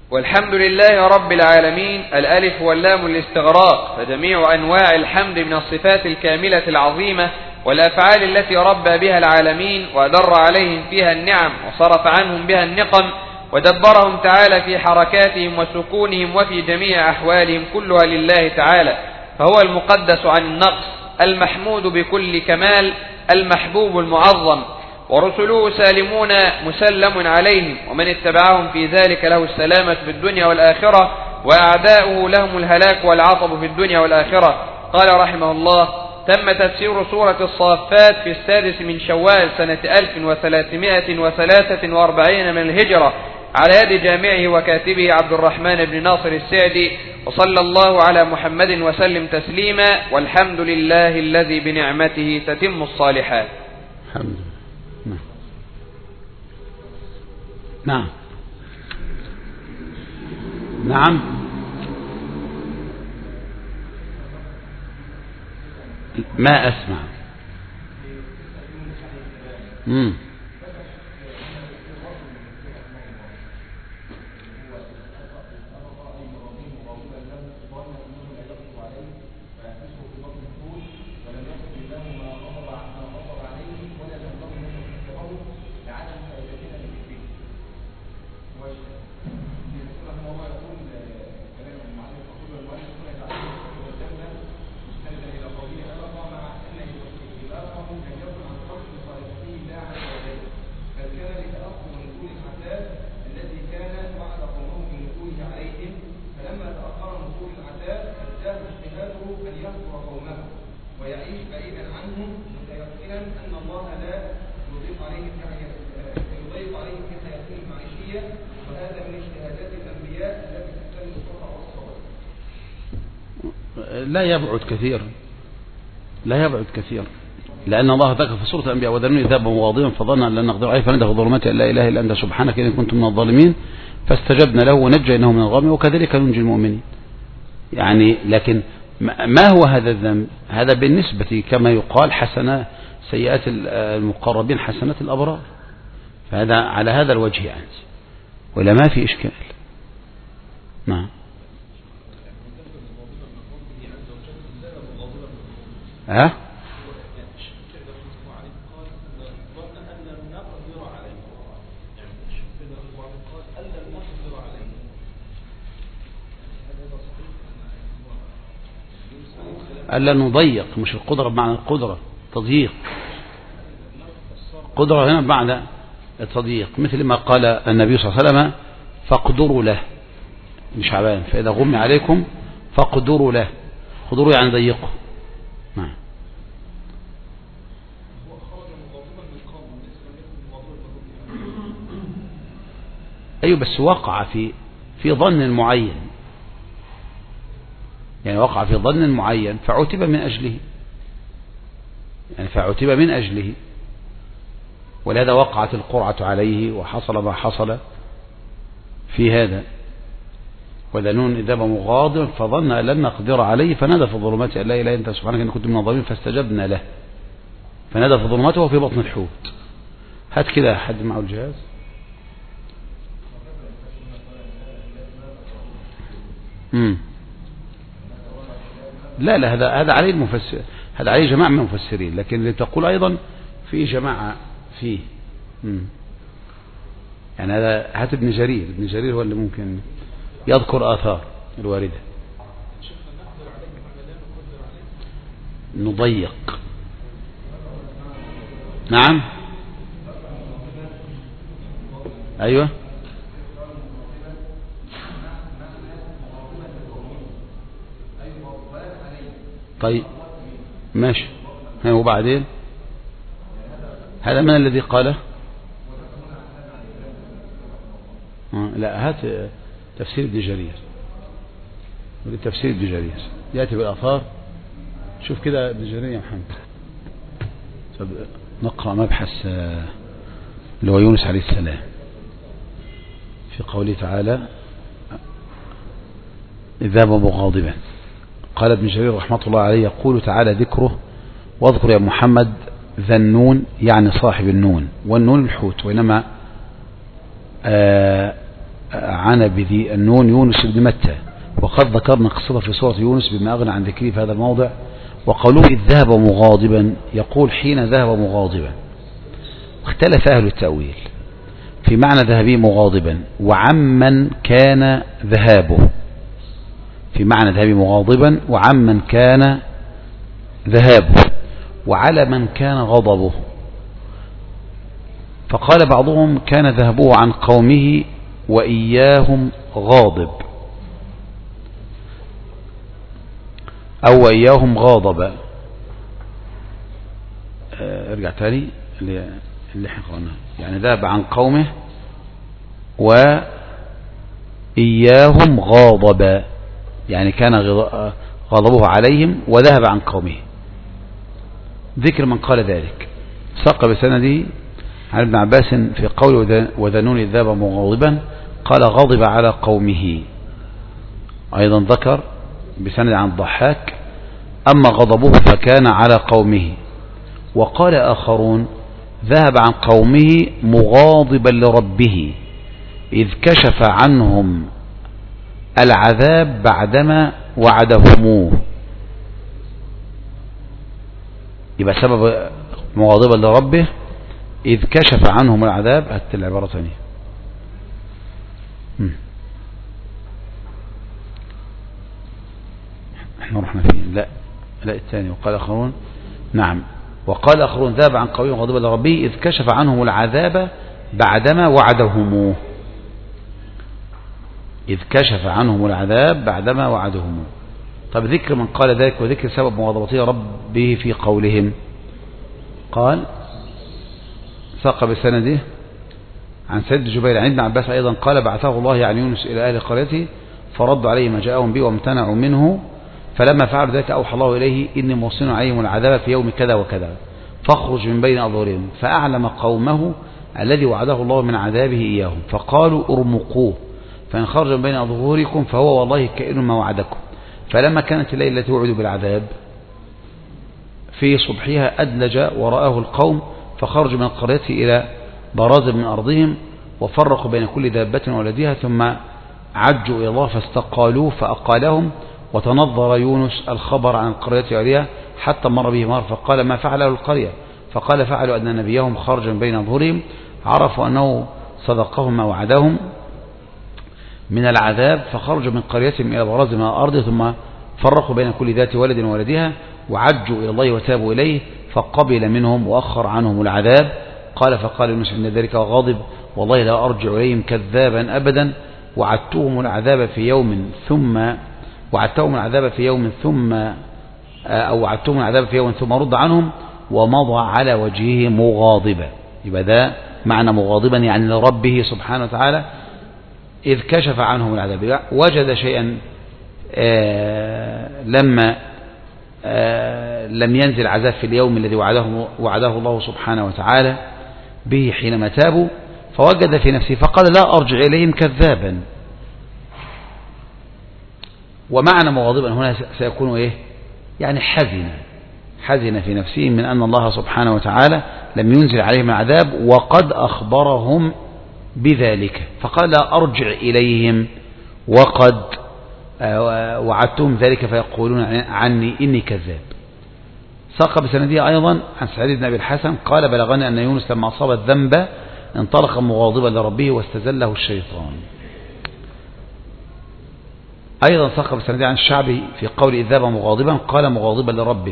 والحمد لله رب العالمين. الألف واللام الاستغراق، فجميع أنواع الحمد من الصفات الكاملة العظيمة والأفعال التي ربى بها العالمين وأدر عليهم فيها النعم وصرف عنهم بها النقم ودبرهم تعالى في حركاتهم وسكونهم وفي جميع أحوالهم كلها لله تعالى، فهو المقدس عن النقص، المحمود بكل كمال، المحبوب المعظم. ورسله سالمون مسلم عليهم، ومن اتبعهم في ذلك له السلامة في الدنيا والآخرة، وأعداؤه لهم الهلاك والعطب في الدنيا والآخرة. قال رحمه الله: تم تفسير سورة الصافات في 6 من شوال سنة 1343 من الهجرة على يد جامعه وكاتبه عبد الرحمن بن ناصر السعدي. وصلى الله على محمد وسلم تسليما، والحمد لله الذي بنعمته تتم الصالحات. الحمد لله. نعم نعم ما أسمع. لا يبعد كثير، لأن الله ذكر في سورة الأنبياء: وذنون إذ ذهب مغاضبا فظن أن لن نقدر عليه فنادى في الظلمات أن لا إله إلا أنت سبحانك إني كنت من الظالمين فاستجبنا له ونجيناه من الغم وكذلك ننجي المؤمنين. يعني لكن ما هو هذا الذنب؟ هذا بالنسبة كما يقال حسنات سيئات المقربين حسنات الأبرار، فهذا على هذا الوجه يعني، ولا ما في إشكال. نعم. ها؟ ألا نضيق، مش القدرة بمعنى القدرة، تضييق. قدرة هنا بمعنى التضييق، مثل ما قال النبي صلى الله عليه وسلم: فاقدروا له، مش عبان، فإذا غمي عليكم فاقدروا له. قدروا يعني ضيقوا. نعم. أيوة، بس وقع في ظن معين، يعني وقع في ظن معين فعتب من أجله، ولهذا وقعت القرعة عليه وحصل ما حصل في هذا. وذنون إذ ذهب مغاضبا فظن أن لن نقدر عليه فنادى في الظلمات أن لا إله إلا أنت سبحانك إني كنت من الظالمين فاستجبنا له. فنادى في الظلمات وهو في بطن الحوت. هات كده حد معه الجهاز. لا هذا عليه المفسر، هذا عليه جماعة من المفسرين، لكن اللي تقول أيضا في جماعة فيه. يعني هذا هات ابن جرير هو اللي ممكن يذكر آثار الواردة. نضيق. نعم. أيوة. طيب ماشي. وبعدين هذا من الذي قاله؟ لا، هات تفسير ابن جرير. تفسير ابن جرير يأتي بالآثار. شوف كده ابن جرير يا محمد. طب نقرأ مبحث اللي هو يونس عليه السلام في قوله تعالى: إذ ذهب مغاضبا. قال ابن جرير رحمة الله عليه: يقول تعالى ذكره: واذكر يا محمد ذا النون، يعني صاحب النون، والنون الحوت، وإنما عن بذي النون يونس بن متى، وقد ذكرنا قصته في سورة يونس بما أغنى عن ذكره في هذا الموضع. وقالوا إذ ذهب مغاضبا، يقول حين ذهب مغاضبا. اختلف أهل التأويل في معنى ذهبه مغاضبا وعمن كان ذهابه، في معنى ذهبه مغاضبا وعمن كان ذهابه وعلى من كان غضبه. فقال بعضهم كان ذهبه عن قومه وإياهم غاضب، أو وإياهم غاضب. ارجع تاني اللي احنا قلناه، يعني ذهب عن قومه وإياهم غاضب، يعني كان غضبه عليهم وذهب عن قومه. ذكر من قال ذلك ساق بسنده عن ابن عباس في قول وذنون إذ ذهب مغاضبا قال غضب على قومه. أيضا ذكر بسند عن الضحاك أما غضبه فكان على قومه. وقال آخرون ذهب عن قومه مغاضبا لربه إذ كشف عنهم العذاب بعدما وعدهموه. يبقى سبب مغاضبا لربه إذ كشف عنهم العذاب. هات العبارة ثانية. احنا رحنا فين؟ لا الثاني. وقال آخرون نعم، وقال آخرون ذهب عن قومه مغاضبا لربه إذ كشف عنهم العذاب بعدما وعدهموه. إذ كشف عنهم العذاب بعدما وعدهموه. طب ذكر من قال ذلك وذكر سبب مغاضبته ربه في قولهم. قال ساق بسنده عن سيد جبير عن ابن عباس أيضا قال بعثه الله يعني يونس إلى أهل قريته فردوا عليه ما جاءهم به وامتنعوا منه، فلما فعلوا ذلك أوحى الله إليه إني موصل عليهم العذاب في يوم كذا وكذا فاخرج من بين أظهرهم، فأعلم قومه الذي وعده الله من عذابه إياهم فقالوا ارمقوه فإن خرج من بين أظهركم فهو والله كائن ما وعدكم. فلما كانت الليلة التي وعدوا بالعذاب في صبحها أدلج وراءه القوم فخرجوا من القرية إلى براز من أرضهم وفرقوا بين كل دابة وولدها ثم عجوا إلى الله فاستقالوه فأقالهم. وتنظر يونس الخبر عن القرية وعليها حتى مر به مر فقال ما فعله القرية؟ فقال فعلوا أن نبيهم خرج من بين أظهرهم عرفوا أنه صدقهم ما وعدهم من العذاب فخرجوا من قريتهم إلى براز من الأرض ثم فرقوا بين كل ذات ولد وولدها وعجوا إلى الله وتابوا إليه فقبل منهم وأخر عنهم العذاب. قال فقال يونس عند ذلك وغاضب والله لا أرجع إليهم كذابا أبدا وعدتهم العذاب في يوم ثم رد عنهم ومضى على وجهه مغاضبا. يبقى ده معنى مغاضبا يعني لربه سبحانه وتعالى إذ كشف عنهم العذاب. وجد شيئا لما لم ينزل عذاب في اليوم الذي وعده الله سبحانه وتعالى به حينما تابوا فوجد في نفسه فقال لا أرجع إليهم كذابا. ومعنى مغاضبا هنا سيكون إيه؟ يعني حزن في نفسه من أن الله سبحانه وتعالى لم ينزل عليهم العذاب وقد أخبرهم بذلك فقال لا أرجع إليهم وقد وعدتهم ذلك فيقولون عني إني كذاب. ساق بسندية أيضا عن سعيد بن أبي الحسن قال بلغني أن يونس لما أصاب الذنب انطلق مغاضبا لربه واستزله الشيطان. أيضا ساق بسندية عن الشعبي في قول إذ ذهب مغاضبا قال مغاضبا لربه.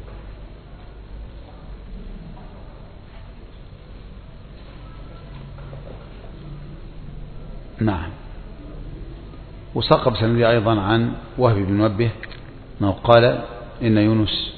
نعم. وساق بسندية أيضا عن وهب بن منبه أنه قال إن يونس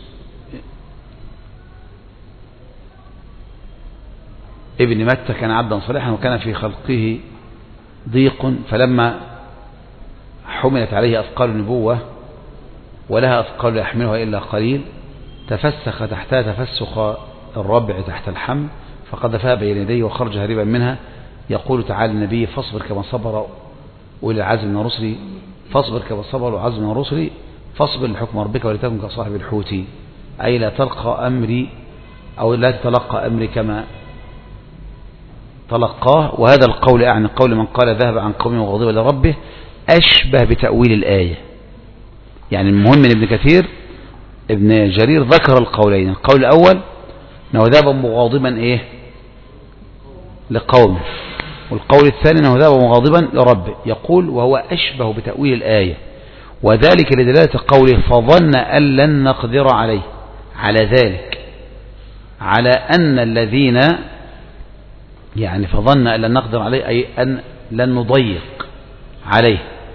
ابن متى كان عبدا صالحا وكان في خلقه ضيق فلما حملت عليه أثقال النبوة ولها أثقال لا يحملها إلا قليل تفسخ تحتها تفسخ الربع تحت الحمل فقذفها بين يديه وخرج هربا منها. يقول تعالى النبي فاصبر كما صبر أولي العزم من رسلي فاصبر كما صبر العزم من رسلي فاصبر لحكم ربك ولتكن كصاحب الحوت أي لا تلقى أمري أو لا تتلقى أمري كما تلقاه. وهذا القول يعني قول من قال ذهب عن قومه وغضب لربه أشبه بتأويل الآية. يعني المهم من ابن كثير ابن جرير ذكر القولين، القول الأول أنه ذهب مغاضبا إيه لقومه، والقول الثاني أنه ذهب مغاضبا لربه. يقول وهو أشبه بتأويل الآية، وذلك لدلالة قوله فظن أن لن نقدر عليه، على ذلك على أن الذين يعني فظن أن لن نقدر عليه أي أن لن نضيق عليه،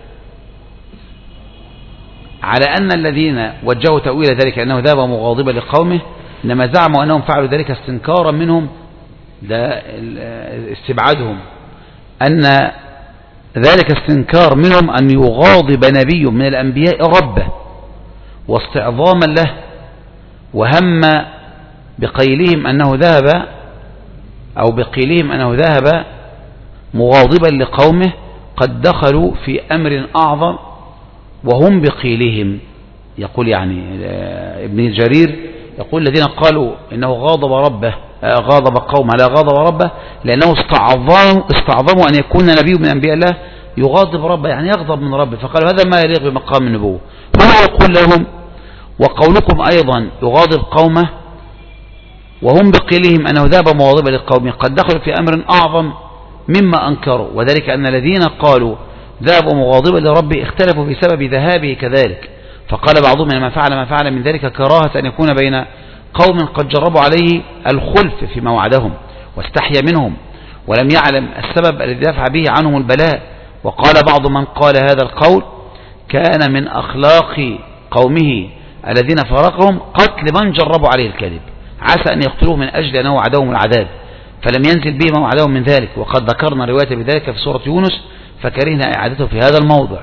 على أن الذين وجهوا تأويل ذلك أنه ذهب مغاضبا لقومه إنما زعموا أنهم فعلوا ذلك استنكارا منهم، ده استبعادهم، أن ذلك استنكار منهم أن يغاضب نبي من الأنبياء ربه واستعظاما له، وهم بقيلهم أنه ذهب أو بقيلهم أنه ذهب مغاضبا لقومه قد دخلوا في أمر أعظم، وهم بقيلهم يقول يعني ابن جرير يقول الذين قالوا إنه غاضب قومه لا غاضب ربه لأنه استعظموا أن يكون نبي من أنبياء الله يغاضب ربه يعني يغضب من ربه، فقالوا هذا ما يليق بمقام النبوة. هو يقول لهم وقولكم أيضا يغاضب قومه وهم بقيلهم أنه ذهب مغاضبا لقومه قد دخلوا في أمر أعظم مما أنكروا، وذلك أن الذين قالوا ذهب مغاضبا لربه اختلفوا في سبب ذهابه كذلك، فقال بعضهم إنما فعل ما فعل من ذلك كراهة أن يكون بين قوم قد جربوا عليه الخلف فيما وعدهم واستحيا منهم ولم يعلم السبب الذي دفع به عنهم البلاء. وقال بعض من قال هذا القول كان من أخلاق قومه الذين فارقهم قتل من جربوا عليه الكذب، عسى أن يقتلوه من أجل أنه وعدهم العذاب فلم ينزل به ما وعدهم من ذلك، وقد ذكرنا رواية بذلك في سورة يونس فكرهنا إعادته في هذا الموضع.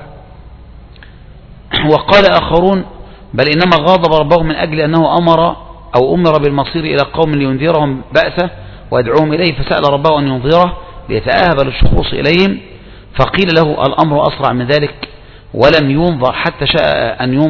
وقال آخرون بل إنما غاضب ربهم من أجل أنه أمر بالمصير إلى قوم لينذرهم بأسه ويدعوهم إليه، فسأل ربه أن ينظره ليتأهب للشخوص إليهم، فقيل له الأمر أسرع من ذلك ولم ينظر حتى شاء أن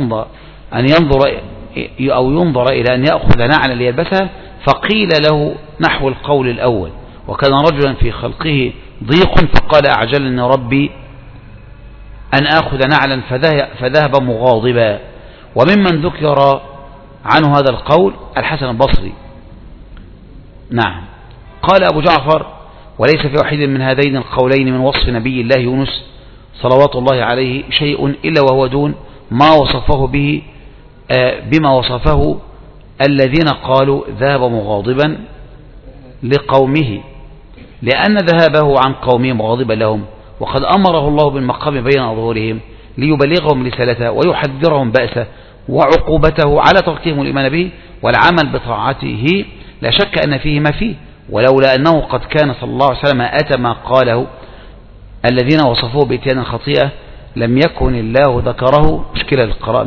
ينظر إلى أن يأخذ نعلا ليلبسها، فقيل له نحو القول الأول وكان رجلا في خلقه ضيق فقال أعجلني ربي أن آخذ نعلا فذهب مغاضبا. وممن ذكر عنه هذا القول الحسن البصري. نعم. قال أبو جعفر وليس في واحد من هذين القولين من وصف نبي الله يونس صلوات الله عليه شيء إلا وهو دون ما وصفه به بما وصفه الذين قالوا ذهب مغاضبا لقومه، لأن ذهابه عن قومه مغاضبا لهم وقد أمره الله بالمقام بين أظهرهم ليبلغهم رسالته ويحذرهم بأسه وعقوبته على تركهم الإيمان به والعمل بطاعته، لا شك أن فيه ما فيه، ولولا أنه قد كان صلى الله عليه وسلم أتى ما قاله الذين وصفوه بإتيان الخطيئة لم يكن الله ذكره. مشكلة القراءة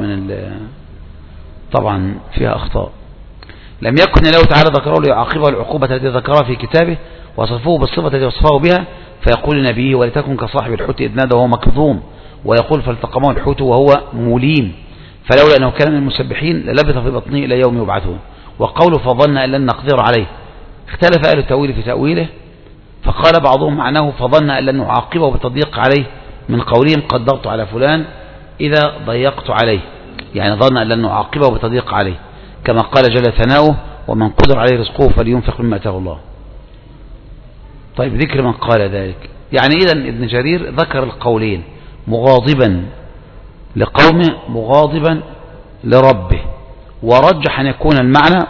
طبعا فيها أخطاء. لم يكن الله تعالى ذكره ليعاقبه العقوبة التي ذكرها في كتابه وصفوه بالصفة التي وصفه بها، فيقول لنبيه ولتكن كصاحب الحوت إذ نادى وهو مكظوم، ويقول فالتقمه الحوت وهو مليم، فلولا أنه كان من المسبحين للبث في بطنه إلى يوم يبعثون. وقوله فظن أن لن نقدر عليه اختلف أهل التأويل في تأويله، فقال بعضهم معناه فظن أن لن نعاقبه بالتضييق عليه من قولهم قدرت على فلان إذا ضيقت عليه، يعني ظن أن لن نعاقبه بالتضييق عليه كما قال جل ثناؤه ومن قدر عليه رزقه فلينفق مما آتاه الله. طيب ذكر من قال ذلك، يعني إذن ابن جرير ذكر القولين مغاضبا لقومه مغاضبا لربه، ورجح أن يكون المعنى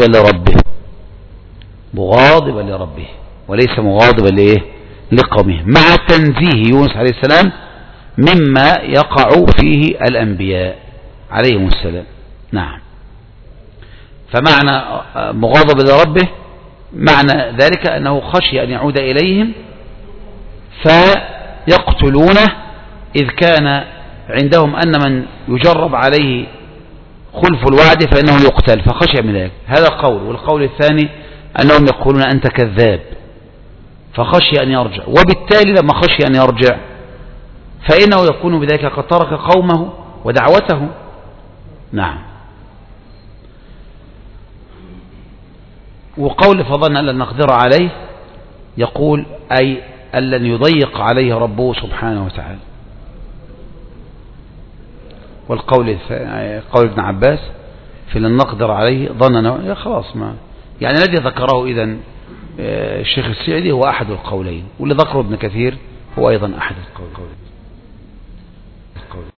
مغاضبا لربه وليس مغاضبا لقومه، مع تنزيه يونس عليه السلام مما يقع فيه الأنبياء عليهم السلام. نعم. فمعنى مغاضب لربه معنى ذلك أنه خشي أن يعود إليهم فيقتلونه، إذ كان عندهم أن من يجرب عليه خلف الوعد فإنه يقتل، فخشي من ذلك. هذا قول. والقول الثاني أنهم يقولون أنت كذاب فخشي أن يرجع، وبالتالي لما خشي أن يرجع فإنه يكون بذلك قد ترك قومه ودعوته. نعم. وقول فظن أن لن نقدر عليه يقول أي أن لن يضيق عليه ربه سبحانه وتعالى. والقول قول ابن عباس في لن نقدر عليه ظننا، خلاص ما يعني الذي ذكره إذن الشيخ السعدي هو أحد القولين، واللي ذكره ابن كثير هو أيضا أحد القولين.